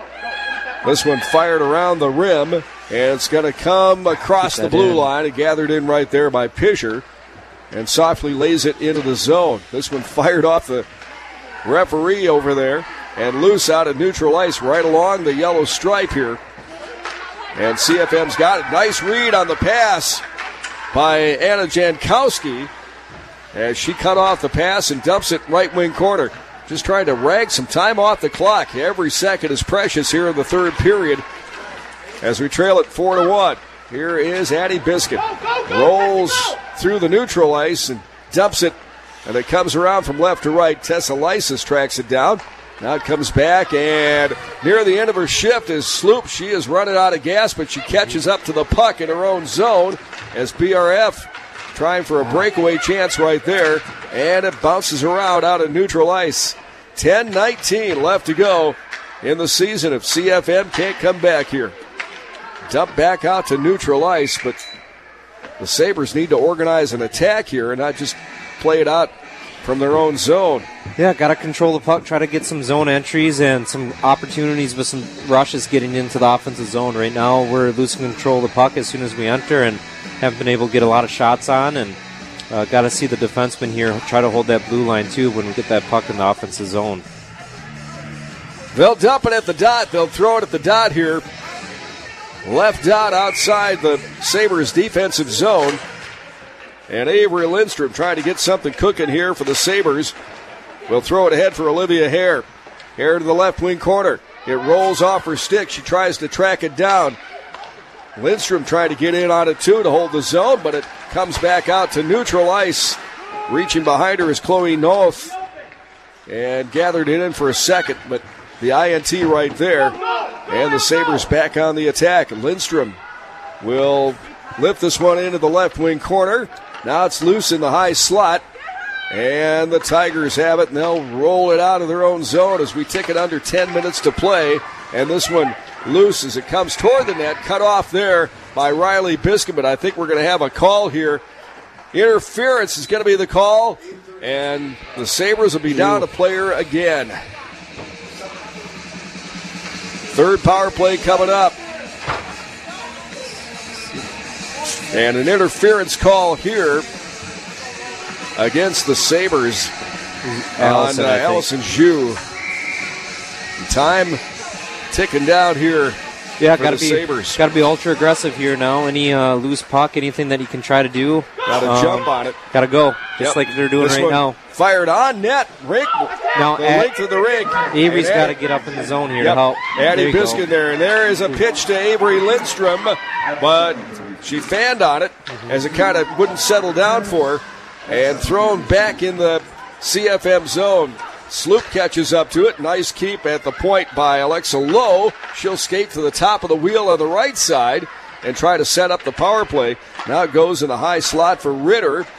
This one fired around the rim, and it's going to come across the blue in. line and gathered in right there by Pischer, and softly lays it into the zone. This one fired off the referee over there and loose out of neutral ice right along the yellow stripe here. And C F M's got it. Nice read on the pass by Anna Jankowski as she cut off the pass and dumps it right wing corner. Just trying to rag some time off the clock. Every second is precious here in the third period as we trail it four to one. Here is Addie Biscuit. Rolls through the neutral ice and dumps it, and it comes around from left to right. Tessa Lysis tracks it down. Now it comes back, and near the end of her shift is Sloop. She is running out of gas, but she catches up to the puck in her own zone as B R F trying for a breakaway chance right there, and it bounces around out of neutral ice. ten nineteen left to go in the season if C F M can't come back here. Dump back out to neutral ice, but the Sabres need to organize an attack here and not just play it out from their own zone. Yeah, got to control the puck, try to get some zone entries and some opportunities with some rushes getting into the offensive zone. Right now, we're losing control of the puck as soon as we enter and haven't been able to get a lot of shots on, and uh, got to see the defenseman here try to hold that blue line too when we get that puck in the offensive zone. They'll dump it at the dot. They'll throw it at the dot here. Left dot outside the Sabres defensive zone. And Avery Lindstrom trying to get something cooking here for the Sabres. We'll throw it ahead for Olivia Hare. Hare to the left wing corner. It rolls off her stick. She tries to track it down. Lindstrom trying to get in on it too to hold the zone, but it comes back out to neutral ice. Reaching behind her is Chloe Noth. And gathered it in for a second, but the I N T right there. And the Sabres back on the attack. Lindstrom will lift this one into the left wing corner. Now it's loose in the high slot. And the Tigers have it, and they'll roll it out of their own zone as we tick it under ten minutes to play. And this one loose as it comes toward the net, cut off there by Riley Biscuit. But I think we're going to have a call here. Interference is going to be the call, and the Sabres will be down a player again. Third power play coming up. And an interference call here against the Sabres Allison, on uh, I think. Allison Zhu. Time ticking down here. Yeah, for gotta the be Sabres. Got to be ultra aggressive here now. Any uh, loose puck, anything that he can try to do. Got to um, jump on it. Got to go, Yep. just like they're doing This right one now. Fired on net. Rink. Now, the at- length of the rink. Avery's And got to Ad- get up in the zone here Yep. to help. There Addie you go. Biskin there. And there is a pitch to Avery Lindstrom, but she fanned on it as it kind of wouldn't settle down for her and thrown back in the C F M zone. Sloop catches up to it. Nice keep at the point by Alexa Lowe. She'll skate to the top of the wheel on the right side and try to set up the power play. Now it goes in the high slot for Ritter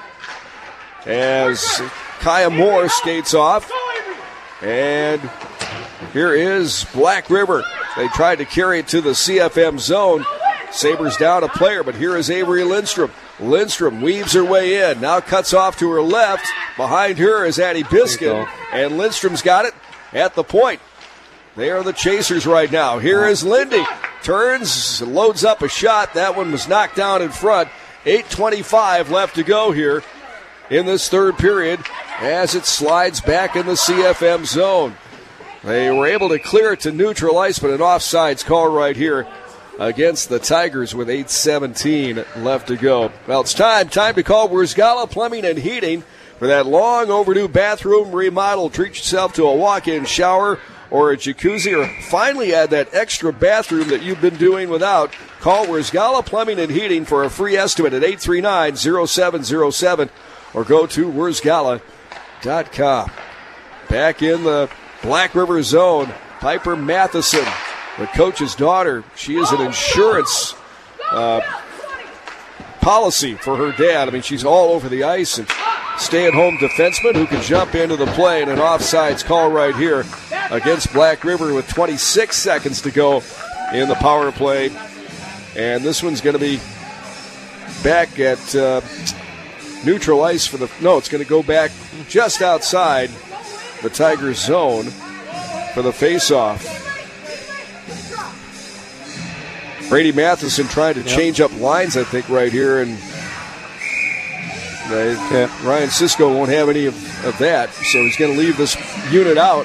as Kaya Moore skates off. And here is Black River. They tried to carry it to the C F M zone. Sabres down a player, but here is Avery Lindstrom. Lindstrom weaves her way in. Now cuts off to her left. Behind her is Addie Biskin. And Lindstrom's got it at the point. They are the chasers right now. Here is Lindy. Turns, loads up a shot. That one was knocked down in front. eight twenty-five left to go here in this third period as it slides back in the C F M zone. They were able to clear it to neutral ice, but an offsides call right here against the Tigers with eight seventeen left to go. Well, it's time. Time to call Wurzgala Plumbing and Heating for that long overdue bathroom remodel. Treat yourself to a walk-in shower or a jacuzzi, or finally add that extra bathroom that you've been doing without. Call Wurzgala Plumbing and Heating for a free estimate at eight three nine, zero seven zero seven or go to wurzgala dot com. Back in the Black River zone, Piper Matheson, the coach's daughter. She is an insurance uh, policy for her dad. I mean, she's all over the ice, and stay-at-home defenseman who can jump into the play, and an offsides call right here against Black River with twenty-six seconds to go in the power play. And this one's going to be back at uh, neutral ice for the... No, it's going to go back just outside the Tigers' zone for the face-off. Brady Matheson trying to Yep. change up lines, I think, right here, and uh, Ryan Sisko won't have any of, of that, so he's going to leave this unit out.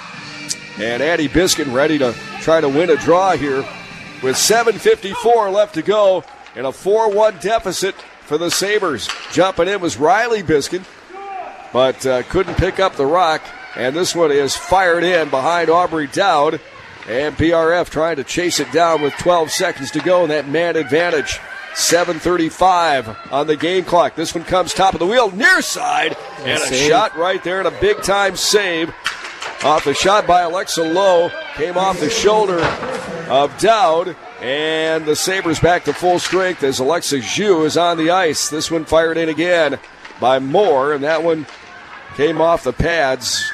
And Addie Biskin ready to try to win a draw here with seven fifty-four left to go and a four one deficit for the Sabres. Jumping in was Riley Biskin, but uh, couldn't pick up the rock, and this one is fired in behind Aubrey Dowd. And B R F trying to chase it down with twelve seconds to go in that man advantage. seven thirty-five on the game clock. This one comes top of the wheel, near side, and a Save. shot right there and a big-time save. Off the shot by Alexa Lowe. Came off the shoulder of Dowd. And the Sabres back to full strength as Alexa Zhu is on the ice. This one fired in again by Moore, and that one came off the pads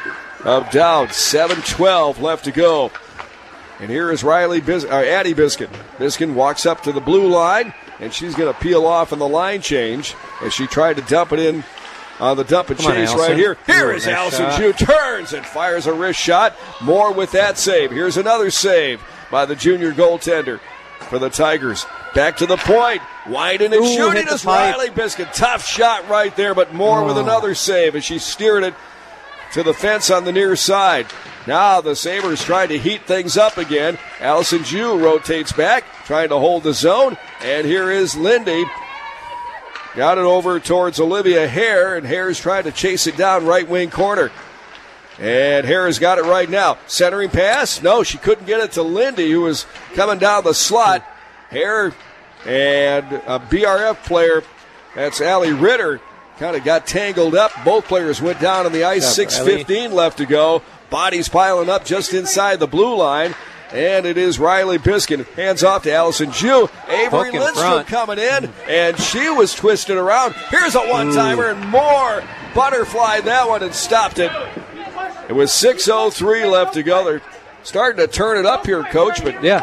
of Dowd. seven twelve left to go. And here is Riley Bis- uh, Addie Biskin. Biskin walks up to the blue line, and she's going to peel off in the line change as she tried to dump it in on the dump and Come on, chase Allison. right here. Here Ooh, is nice Allison shot. Zhu. Turns and fires a wrist shot. Moore with that save. Here's another save by the junior goaltender for the Tigers. Back to the point. Widen and Ooh, shooting hit the is pipe. Riley Biskin. Tough shot right there, but Moore with Oh. another save as she steered it to the fence on the near side. Now the Sabres trying to heat things up again. Allison Zhu rotates back, trying to hold the zone. And here is Lindy. Got it over towards Olivia Hare, and Hare's trying to chase it down right wing corner. And Hare's got it right now. Centering pass? No, she couldn't get it to Lindy, who was coming down the slot. Hare and a B R F player, that's Allie Ritter, kind of got tangled up. Both players went down on the ice. Yeah, six fifteen left to go. Bodies piling up just inside the blue line. And it is Riley Biskin. Hands off to Allison Zhu. Avery Hook in Lindstrom front. coming in. And she was twisted around. Here's a one-timer and more. Butterfly that one and stopped it. It was six oh three left to go. They're starting to turn it up here, Coach. But Yeah.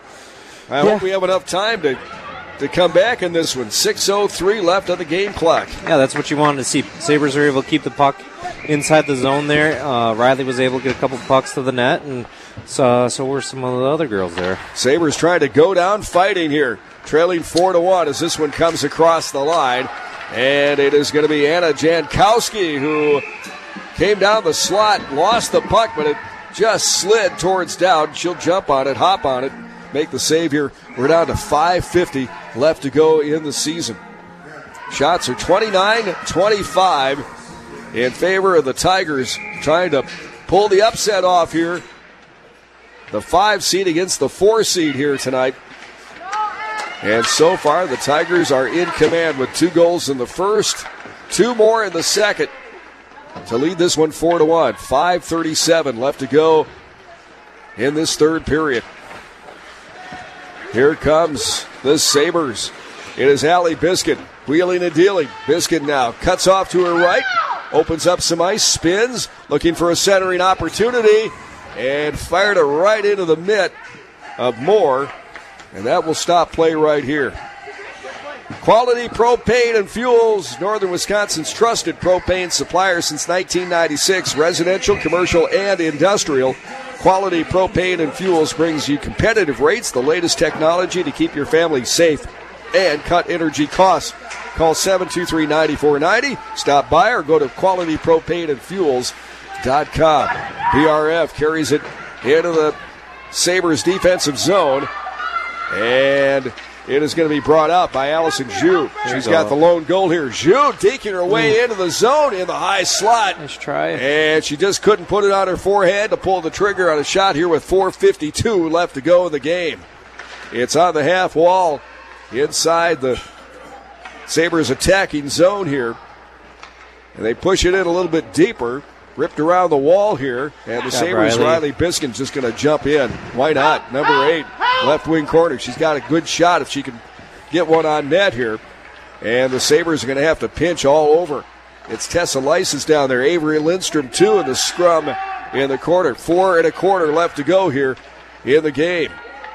I hope we have enough time to, to come back in this one. six oh three left on the game clock. Yeah, that's what you wanted to see. Sabres are able to keep the puck inside the zone there. Uh, Riley was able to get a couple pucks to the net, and so, so were some of the other girls there. Sabres trying to go down fighting here. Trailing four to one as this one comes across the line. And it is going to be Anna Jankowski who came down the slot, lost the puck, but it just slid towards Dowd. She'll jump on it, hop on it, make the save here. We're down to five fifty left to go in the season. Shots are twenty-nine twenty-five in favor of the Tigers, trying to pull the upset off here. The five seed against the four seed here tonight. And so far, the Tigers are in command with two goals in the first, two more in the second to lead this one four to one. five thirty-seven left to go in this third period. Here comes the Sabres. It is Allie Biskin wheeling and dealing. Biskin now cuts off to her right, opens up some ice, spins, looking for a centering opportunity, and fired it right into the mitt of Moore. And that will stop play right here. Quality Propane and Fuels, Northern Wisconsin's trusted propane supplier since nineteen ninety-six, residential, commercial, and industrial. Quality Propane and Fuels brings you competitive rates, the latest technology to keep your family safe and cut energy costs. Call seven two three, nine four nine zero, stop by, or go to quality propane and fuels dot com. B R F carries it into the Sabres defensive zone. And it is going to be brought out by Allison Zhu. She's go. got the lone goal here. Zhu deking her way Ooh. into the zone in the high slot. Nice try. And she just couldn't put it on her forehand to pull the trigger on a shot here with four fifty-two left to go in the game. It's on the half wall inside the Sabres attacking zone here. And they push it in a little bit deeper. Ripped around the wall here, and the Sabres' Riley. Riley Biskin's just going to jump in. Why not? Number eight, left wing corner. She's got a good shot if she can get one on net here. And the Sabres are going to have to pinch all over. It's Tessa Lysis down there. Avery Lindstrom, two in the scrum in the corner. Four and a quarter left to go here in the game.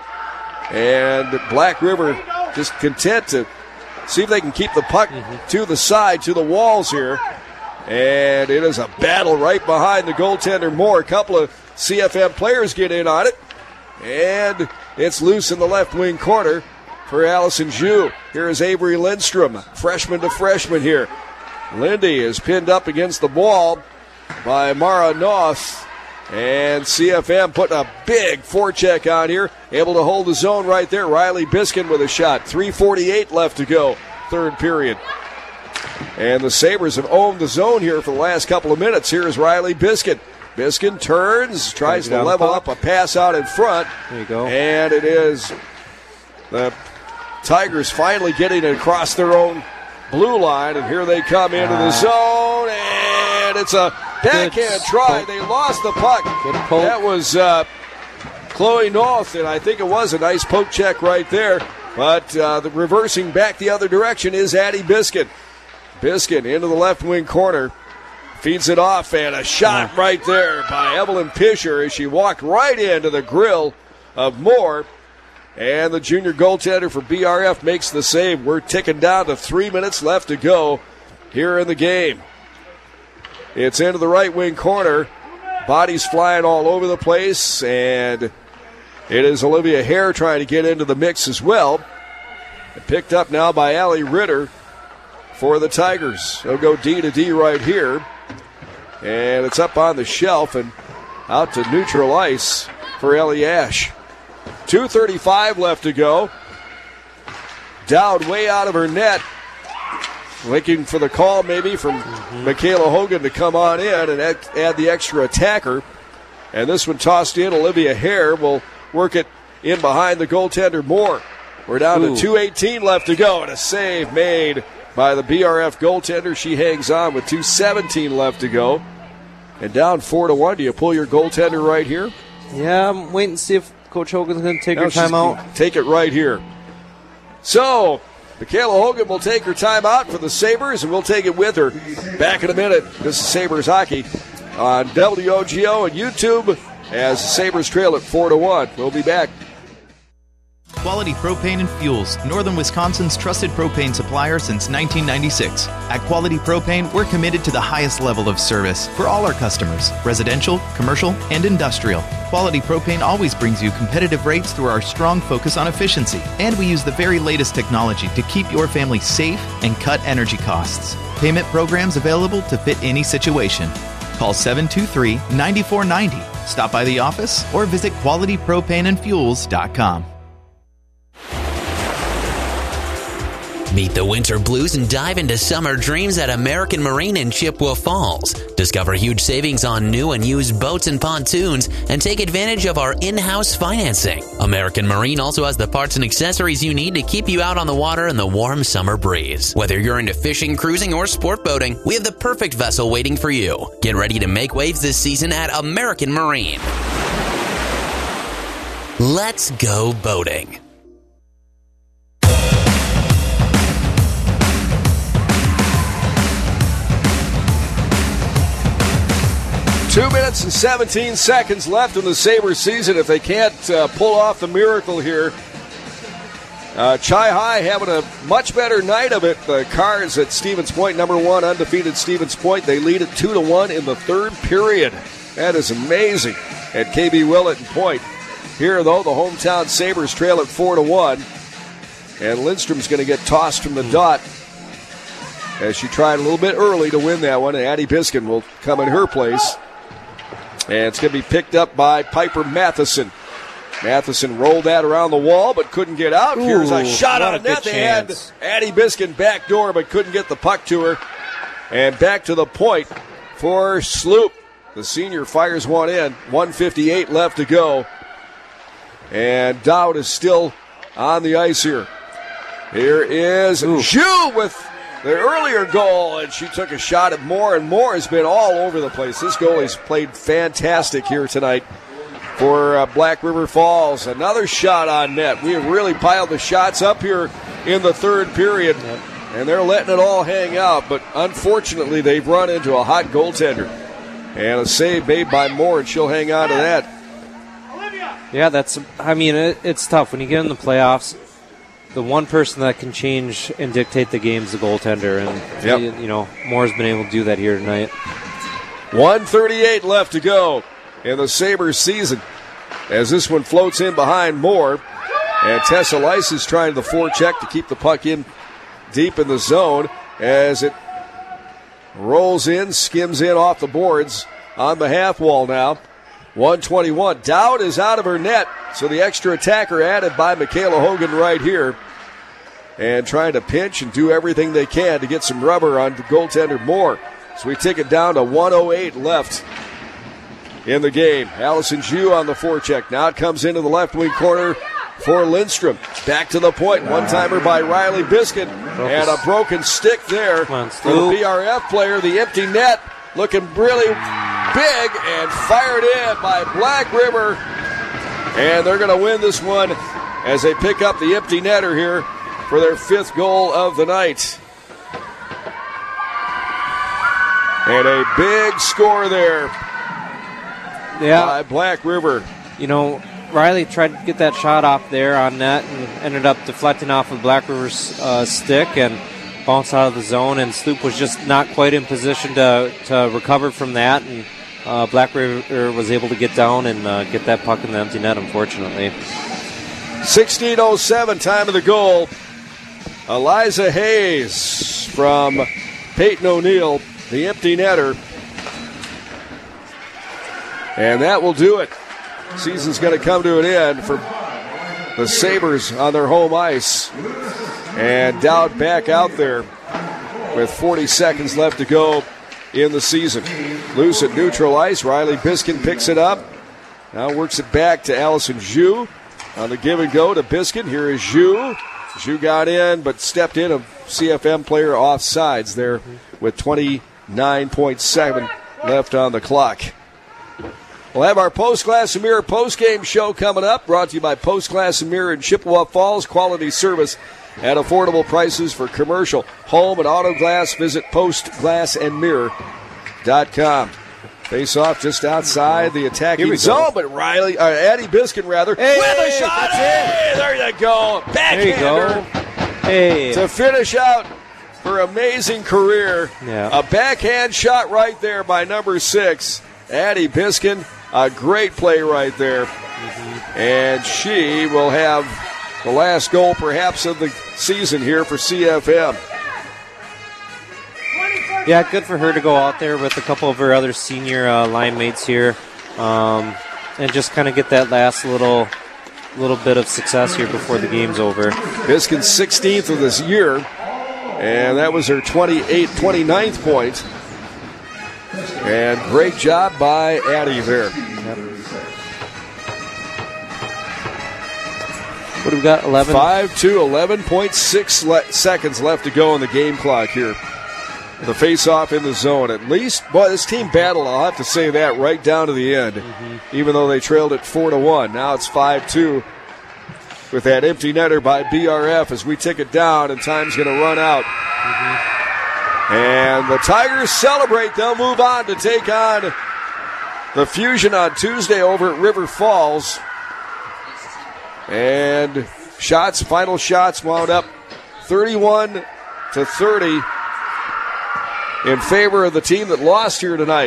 And Black River just content to see if they can keep the puck mm-hmm. to the side, to the walls here. And it is a battle right behind the goaltender Moore. A couple of C F M players get in on it. And it's loose in the left wing corner for Allison Zhu. Here is Avery Lindstrom, freshman to freshman here. Lindy is pinned up against the wall by Mara Noth. And C F M putting a big forecheck on here. Able to hold the zone right there. Riley Biskin with a shot. three forty-eight left to go, third period. And the Sabres have owned the zone here for the last couple of minutes. Here is Riley Biskin. Biskin turns, tries to level up a pass out in front. There you go. And it is the Tigers finally getting it across their own blue line. And here they come into the zone. And it's a backhand try. They lost the puck. That was uh, Chloe North, and I think it was a nice poke check right there. But uh, the reversing back the other direction is Addie Biskin. Biskin into the left wing corner, feeds it off, and a shot right there by Evelyn Pisher as she walked right into the grill of Moore. And the junior goaltender for B R F makes the save. We're ticking down to three minutes left to go here in the game. It's into the right wing corner. Bodies flying all over the place, and it is Olivia Hare trying to get into the mix as well. Picked up now by Allie Ritter for the Tigers. They'll go D to D right here. And it's up on the shelf and out to neutral ice for Ellie Ash. two thirty-five left to go. Dowd way out of her net. Looking for the call maybe from mm-hmm. Michaela Hogan to come on in and add the extra attacker. And this one tossed in. Olivia Hare will work it in behind the goaltender Moore. We're down Ooh. to two eighteen left to go, and a save made by the B R F goaltender. She hangs on with two seventeen left to go. And down four to one. Do you pull your goaltender right here? Yeah, I'm waiting to see if Coach Hogan's going to take no, her timeout. Take it right here. So, Michaela Hogan will take her timeout for the Sabres, and we'll take it with her. Back in a minute. This is Sabres Hockey on W O G O and YouTube as the Sabres trail at four to one. We'll be back. Quality Propane and Fuels, Northern Wisconsin's trusted propane supplier since nineteen ninety-six. At Quality Propane, we're committed to the highest level of service for all our customers, residential, commercial, and industrial. Quality Propane always brings you competitive rates through our strong focus on efficiency, and we use the very latest technology to keep your family safe and cut energy costs. Payment programs available to fit any situation. Call seven two three, nine four nine zero. Stop by the office or visit quality propane and fuels dot com. Beat the winter blues and dive into summer dreams at American Marine in Chippewa Falls. Discover huge savings on new and used boats and pontoons and take advantage of our in-house financing. American Marine also has the parts and accessories you need to keep you out on the water in the warm summer breeze. Whether you're into fishing, cruising, or sport boating, we have the perfect vessel waiting for you. Get ready to make waves this season at American Marine. Let's go boating. Two minutes and seventeen seconds left in the Sabres season. If they can't uh, pull off the miracle here, uh, Chi High having a much better night of it. The Cards at Stevens Point, number one, undefeated Stevens Point. They lead it two to one in the third period. That is amazing at K B Willett and Point. Here, though, the hometown Sabres trail at four to one, and Lindstrom's going to get tossed from the dot as she tried a little bit early to win that one. And Addie Biskin will come in her place. And it's going to be picked up by Piper Matheson. Matheson rolled that around the wall but couldn't get out. Ooh, here's a shot on a net. They had Addie Biskin back door but couldn't get the puck to her. And back to the point for Sloop. The senior fires one in. one fifty-eight left to go. And Dowd is still on the ice here. Here is Zhu with the earlier goal, and she took a shot at Moore, and Moore has been all over the place. This goalie's played fantastic here tonight for uh, Black River Falls. Another shot on net. We have really piled the shots up here in the third period, yep. and they're letting it all hang out, but unfortunately they've run into a hot goaltender. And a save made by Moore, and she'll hang on to that. Yeah, that's, I mean, it, it's tough. When you get in the playoffs, the one person that can change and dictate the game is the goaltender, and yep. you, you know Moore's been able to do that here tonight. one thirty-eight left to go in the Sabres season as this one floats in behind Moore, and Tessa Lice is trying the forecheck to keep the puck in deep in the zone as it rolls in, skims in off the boards on the half wall now. one twenty-one. Dowd is out of her net, so the extra attacker added by Michaela Hogan right here. And trying to pinch and do everything they can to get some rubber on the goaltender Moore. So we take it down to one oh eight left in the game. Allison Zhu on the forecheck. Now it comes into the left wing corner for Lindstrom. Back to the point. One-timer by Riley Biskin. And a broken stick there for the B R F player. The empty net looking really big and fired in by Black River. And they're going to win this one as they pick up the empty netter here for their fifth goal of the night. And a big score there yeah. by Black River. You know, Riley tried to get that shot off there on net and ended up deflecting off of Black River's uh, stick and bounced out of the zone, and Sloop was just not quite in position to, to recover from that, and uh, Black River was able to get down and uh, get that puck in the empty net, unfortunately. sixteen oh seven, time of the goal. Eliza Hayes from Peyton O'Neill, the empty netter. And that will do it. Season's going to come to an end for the Sabres on their home ice. And Dowd back out there with forty seconds left to go in the season. Loose at neutral ice. Riley Biskin picks it up. Now works it back to Allison Zhu. On the give and go to Biskin. Here is Zhu. Zhu got in but stepped in. A C F M player off sides there with twenty-nine point seven left on the clock. We'll have our Post Glass and Mirror post-game show coming up, brought to you by Post Glass and Mirror in Chippewa Falls. Quality service at affordable prices for commercial, home, and auto glass. Visit post glass and mirror dot com. Face off just outside the Here attacking we zone, go. but Riley, uh, Addie Biskin rather, Hey, with a shot. that's Hey, there you go. There you Backhander go. Hey. to finish out her amazing career. Yeah. A backhand shot right there by number six, Addie Biskin. A great play right there. Mm-hmm. And she will have the last goal perhaps of the season here for C F M. Yeah, good for her to go out there with a couple of her other senior uh, line mates here, um, and just kind of get that last little little bit of success here before the game's over. Biskin's sixteenth of this year, and that was her twenty-eighth, twenty-ninth point. And great job by Addie there. Yep. What do we got, eleven? five to eleven point six le- seconds left to go on the game clock here. The face-off in the zone. At least, boy, this team battled, I'll have to say that, right down to the end, mm-hmm. even though they trailed it four to one. Now it's five two with that empty netter by B R F as we tick it down, and time's going to run out. Mm-hmm. And the Tigers celebrate. They'll move on to take on the Fusion on Tuesday over at River Falls. And shots, final shots wound up thirty-one to thirty. In favor of the team that lost here tonight.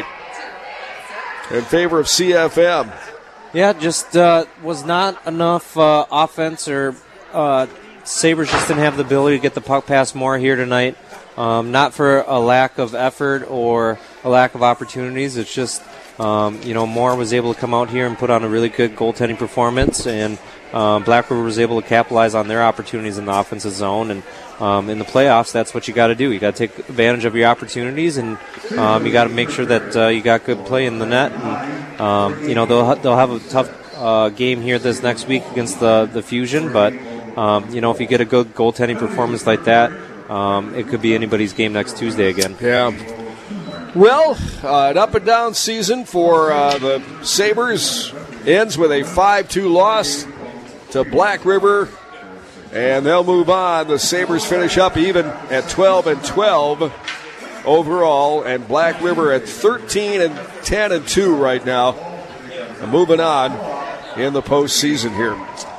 In favor of C F M. Yeah, just uh, was not enough uh, offense, or uh, Sabres just didn't have the ability to get the puck pass more here tonight. Um, not for a lack of effort or a lack of opportunities. It's just, um, you know, Moore was able to come out here and put on a really good goaltending performance, and um, Black River was able to capitalize on their opportunities in the offensive zone. And Um, in the playoffs, that's what you got to do. You got to take advantage of your opportunities, and um, you got to make sure that uh, you got good play in the net. And um, you know they'll ha- they'll have a tough uh, game here this next week against the the Fusion, but um, you know if you get a good goaltending performance like that, um, it could be anybody's game next Tuesday again. Yeah. Well, uh, an up and down season for uh, the Sabres ends with a five two loss to Black River. And they'll move on. The Sabres finish up even at twelve and twelve overall, and Black River at thirteen and ten and two right now. And moving on in the postseason here.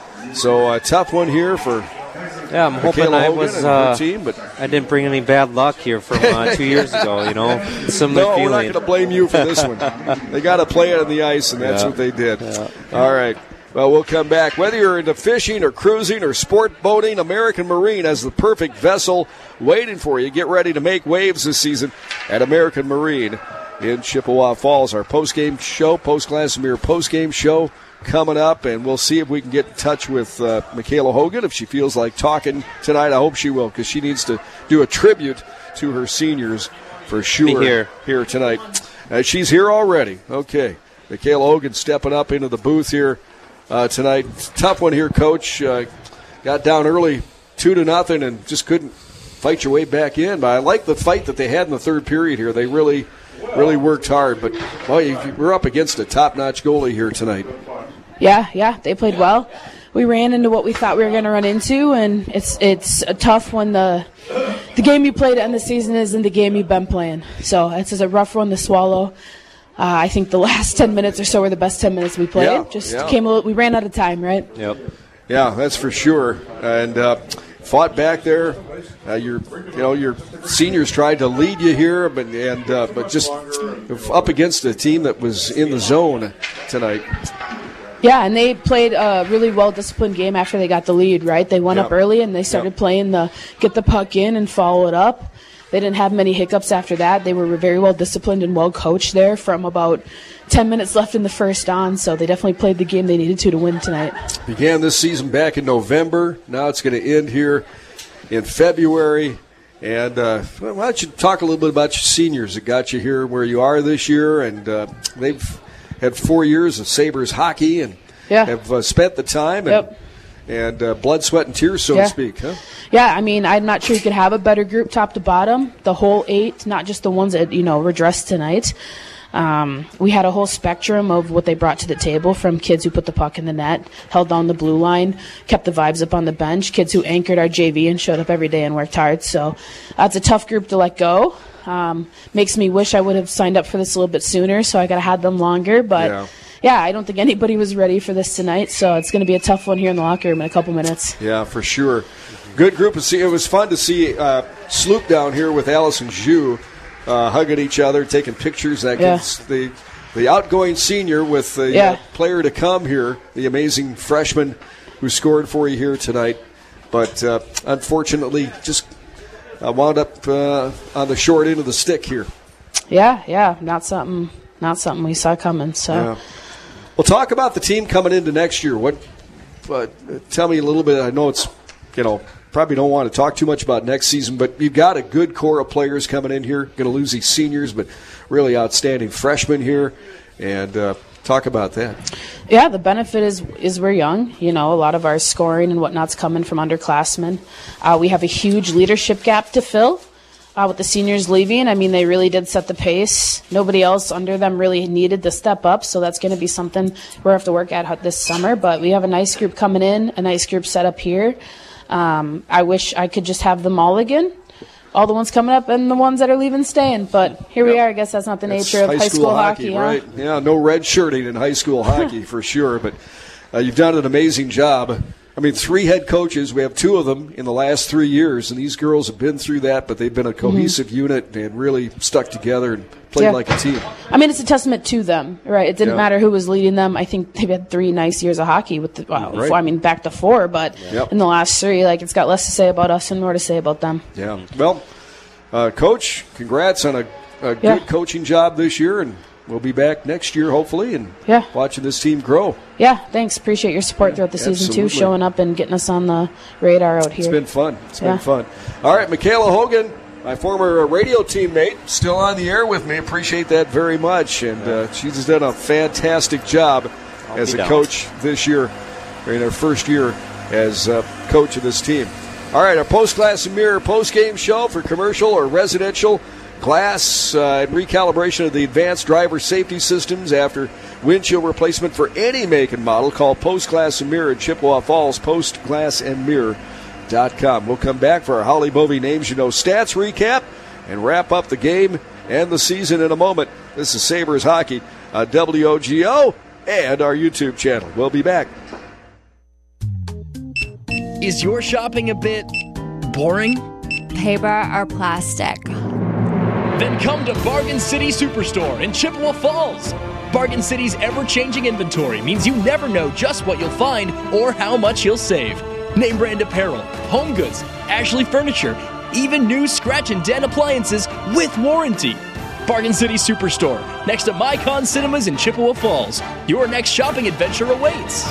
So a tough one here for Yeah, I'm hoping Michaela I Hogan was. and her Uh, team, but I didn't bring any bad luck here from uh, two years ago. You know, similar no, feeling. we're not going to blame you for this one. They got to play it on the ice, and that's Yeah. what they did. Yeah. All right. Well, we'll come back. Whether you're into fishing or cruising or sport boating, American Marine has the perfect vessel waiting for you. Get ready to make waves this season at American Marine in Chippewa Falls. Our post-game show, Post-Glass Mirror post-game show coming up, and we'll see if we can get in touch with uh, Michaela Hogan if she feels like talking tonight. I hope she will, because she needs to do a tribute to her seniors for sure Be here. here tonight. Uh, she's here already. Okay. Michaela Hogan stepping up into the booth here uh, tonight. Tough one here, Coach. Uh, got down early, two to nothing, and just couldn't fight your way back in. But I like the fight that they had in the third period here. They really, really worked hard. But, well, you, we're up against a top-notch goalie here tonight. Yeah, yeah, they played well. We ran into what we thought we were going to run into, and it's it's a tough when the the game you played to end the season isn't the game you've been playing. So it's a rough one to swallow. Uh, I think the last ten minutes or so were the best ten minutes we played. Yeah, Just yeah. came a little, we ran out of time, right? Yep. Yeah, that's for sure. And uh, fought back there. Uh, your, you know, your seniors tried to lead you here, but and uh, but just up against a team that was in the zone tonight. Yeah, and they played a really well-disciplined game after they got the lead, right? They went Yep. up early, and they started Yep. playing the get the puck in and follow it up. They didn't have many hiccups after that. They were very well-disciplined and well-coached there from about ten minutes left in the first on, so they definitely played the game they needed to to win tonight. Began this season back in November. Now it's going to end here in February. And uh, why don't you talk a little bit about your seniors that got you here where you are this year? And uh, they've had four years of Sabres hockey and Yeah. have uh, spent the time and, Yep. and uh, blood, sweat, and tears, so Yeah. to speak. Huh? Yeah, I mean, I'm not sure you could have a better group top to bottom. The whole eight, not just the ones that, you know, were dressed tonight. Um, we had a whole spectrum of what they brought to the table, from kids who put the puck in the net, held down the blue line, kept the vibes up on the bench, kids who anchored our J V and showed up every day and worked hard. So that's a tough group to let go. Um, makes me wish I would have signed up for this a little bit sooner, so I could have had them longer. But Yeah. yeah, I don't think anybody was ready for this tonight, so it's going to be a tough one here in the locker room in a couple minutes. Yeah, for sure. Good group of see. It was fun to see uh, Sloop down here with Allison Zhu uh, hugging each other, taking pictures. That Yeah. gives the the outgoing senior with the Yeah. uh, player to come here, the amazing freshman who scored for you here tonight. But uh, unfortunately, just uh, wound up uh, on the short end of the stick here. Yeah, yeah, not something, not something we saw coming. So. Yeah. Well, talk about the team coming into next year. What? Uh, tell me a little bit. I know it's, you know, probably don't want to talk too much about next season, but you've got a good core of players coming in here. Going to lose these seniors, but really outstanding freshmen here. And uh, talk about that. Yeah, the benefit is is we're young. You know, a lot of our scoring and whatnot's coming from underclassmen. Uh, we have a huge leadership gap to fill. Uh, with the seniors leaving, I mean, they really did set the pace. Nobody else under them really needed to step up, so that's going to be something we're going to have to work at this summer. But we have a nice group coming in, a nice group set up here. Um, I wish I could just have them all again, all the ones coming up and the ones that are leaving staying. But here we are. I guess that's not the That's nature of high school, hockey. huh? Right? Yeah, no red shirting in high school hockey for sure. But uh, you've done an amazing job. I mean, three head coaches. We have two of them in the last three years, and these girls have been through that, but they've been a cohesive mm-hmm. unit and really stuck together and played Yeah. like a team. I mean, it's a testament to them, right? It didn't Yeah. matter who was leading them. I think they've had three nice years of hockey with the, well, Right. four, I mean, back to four, but Yep. in the last three, like, it's got less to say about us and more to say about them. Yeah. Well, uh, Coach, congrats on a, a good Yeah. coaching job this year, and we'll be back next year, hopefully, and Yeah. watching this team grow. Yeah, thanks. Appreciate your support throughout the season, absolutely. too, showing up and getting us on the radar out here. It's been fun. It's Yeah. been fun. All right, Michaela Hogan, my former radio teammate, still on the air with me. Appreciate that very much. And uh, she's done a fantastic job as a be down. coach this year, in her first year as uh, coach of this team. All right, our post-glass and mirror post-game show for commercial or residential glass uh, and recalibration of the advanced driver safety systems after windshield replacement for any make and model. Call Post Glass and Mirror in Chippewa Falls, post glass and mirror dot com. We'll come back for our Holly Bovey Names You Know stats recap and wrap up the game and the season in a moment. This is Sabres Hockey on W O G O and our YouTube channel. We'll be back. Is your shopping a bit boring? Paper or plastic? Then come to Bargain City Superstore in Chippewa Falls. Bargain City's ever-changing inventory means you never know just what you'll find or how much you'll save. Name brand apparel, home goods, Ashley furniture, even new scratch and dent appliances with warranty. Bargain City Superstore, next to Mycon Cinemas in Chippewa Falls. Your next shopping adventure awaits.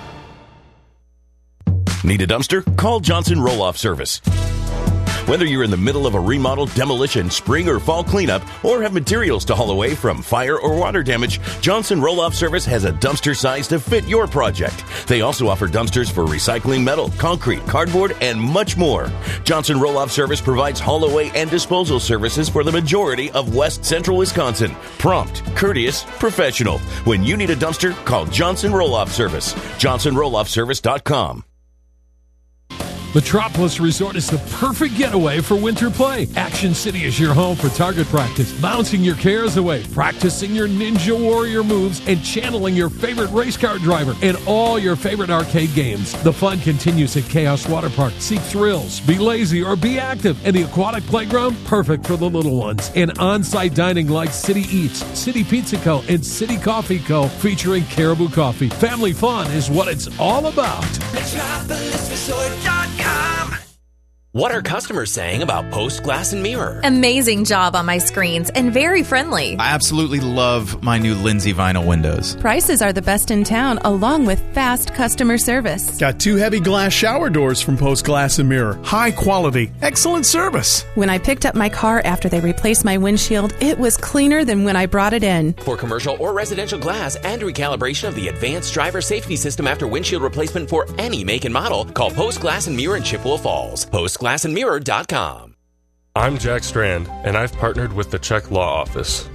Need a dumpster? Call Johnson Roll-Off Service. Whether you're in the middle of a remodel, demolition, spring, or fall cleanup, or have materials to haul away from fire or water damage, Johnson Roll-Off Service has a dumpster size to fit your project. They also offer dumpsters for recycling metal, concrete, cardboard, and much more. Johnson Roll-Off Service provides haul away and disposal services for the majority of West Central Wisconsin. Prompt, courteous, professional. When you need a dumpster, call Johnson Roll-Off Service. johnson roll off service dot com. Metropolis Resort is the perfect getaway for winter play. Action City is your home for target practice, bouncing your cares away, practicing your Ninja Warrior moves, and channeling your favorite race car driver, and all your favorite arcade games. The fun continues at Chaos Water Park. Seek thrills, be lazy, or be active. And the aquatic playground, perfect for the little ones. And on-site dining like City Eats, City Pizza Co., and City Coffee Co., featuring Caribou Coffee. Family fun is what it's all about. Metropolis Resort dot com. What are customers saying about Post Glass and Mirror? Amazing job on my screens and very friendly. I absolutely love my new Lindsay vinyl windows. Prices are the best in town, along with fast customer service. Got two heavy glass shower doors from Post Glass and Mirror. High quality, excellent service. When I picked up my car after they replaced my windshield, it was cleaner than when I brought it in. For commercial or residential glass and recalibration of the advanced driver safety system after windshield replacement for any make and model, call Post Glass and Mirror in Chippewa Falls. post glass and mirror dot com. I'm Jack Strand, and I've partnered with the Czech Law Office.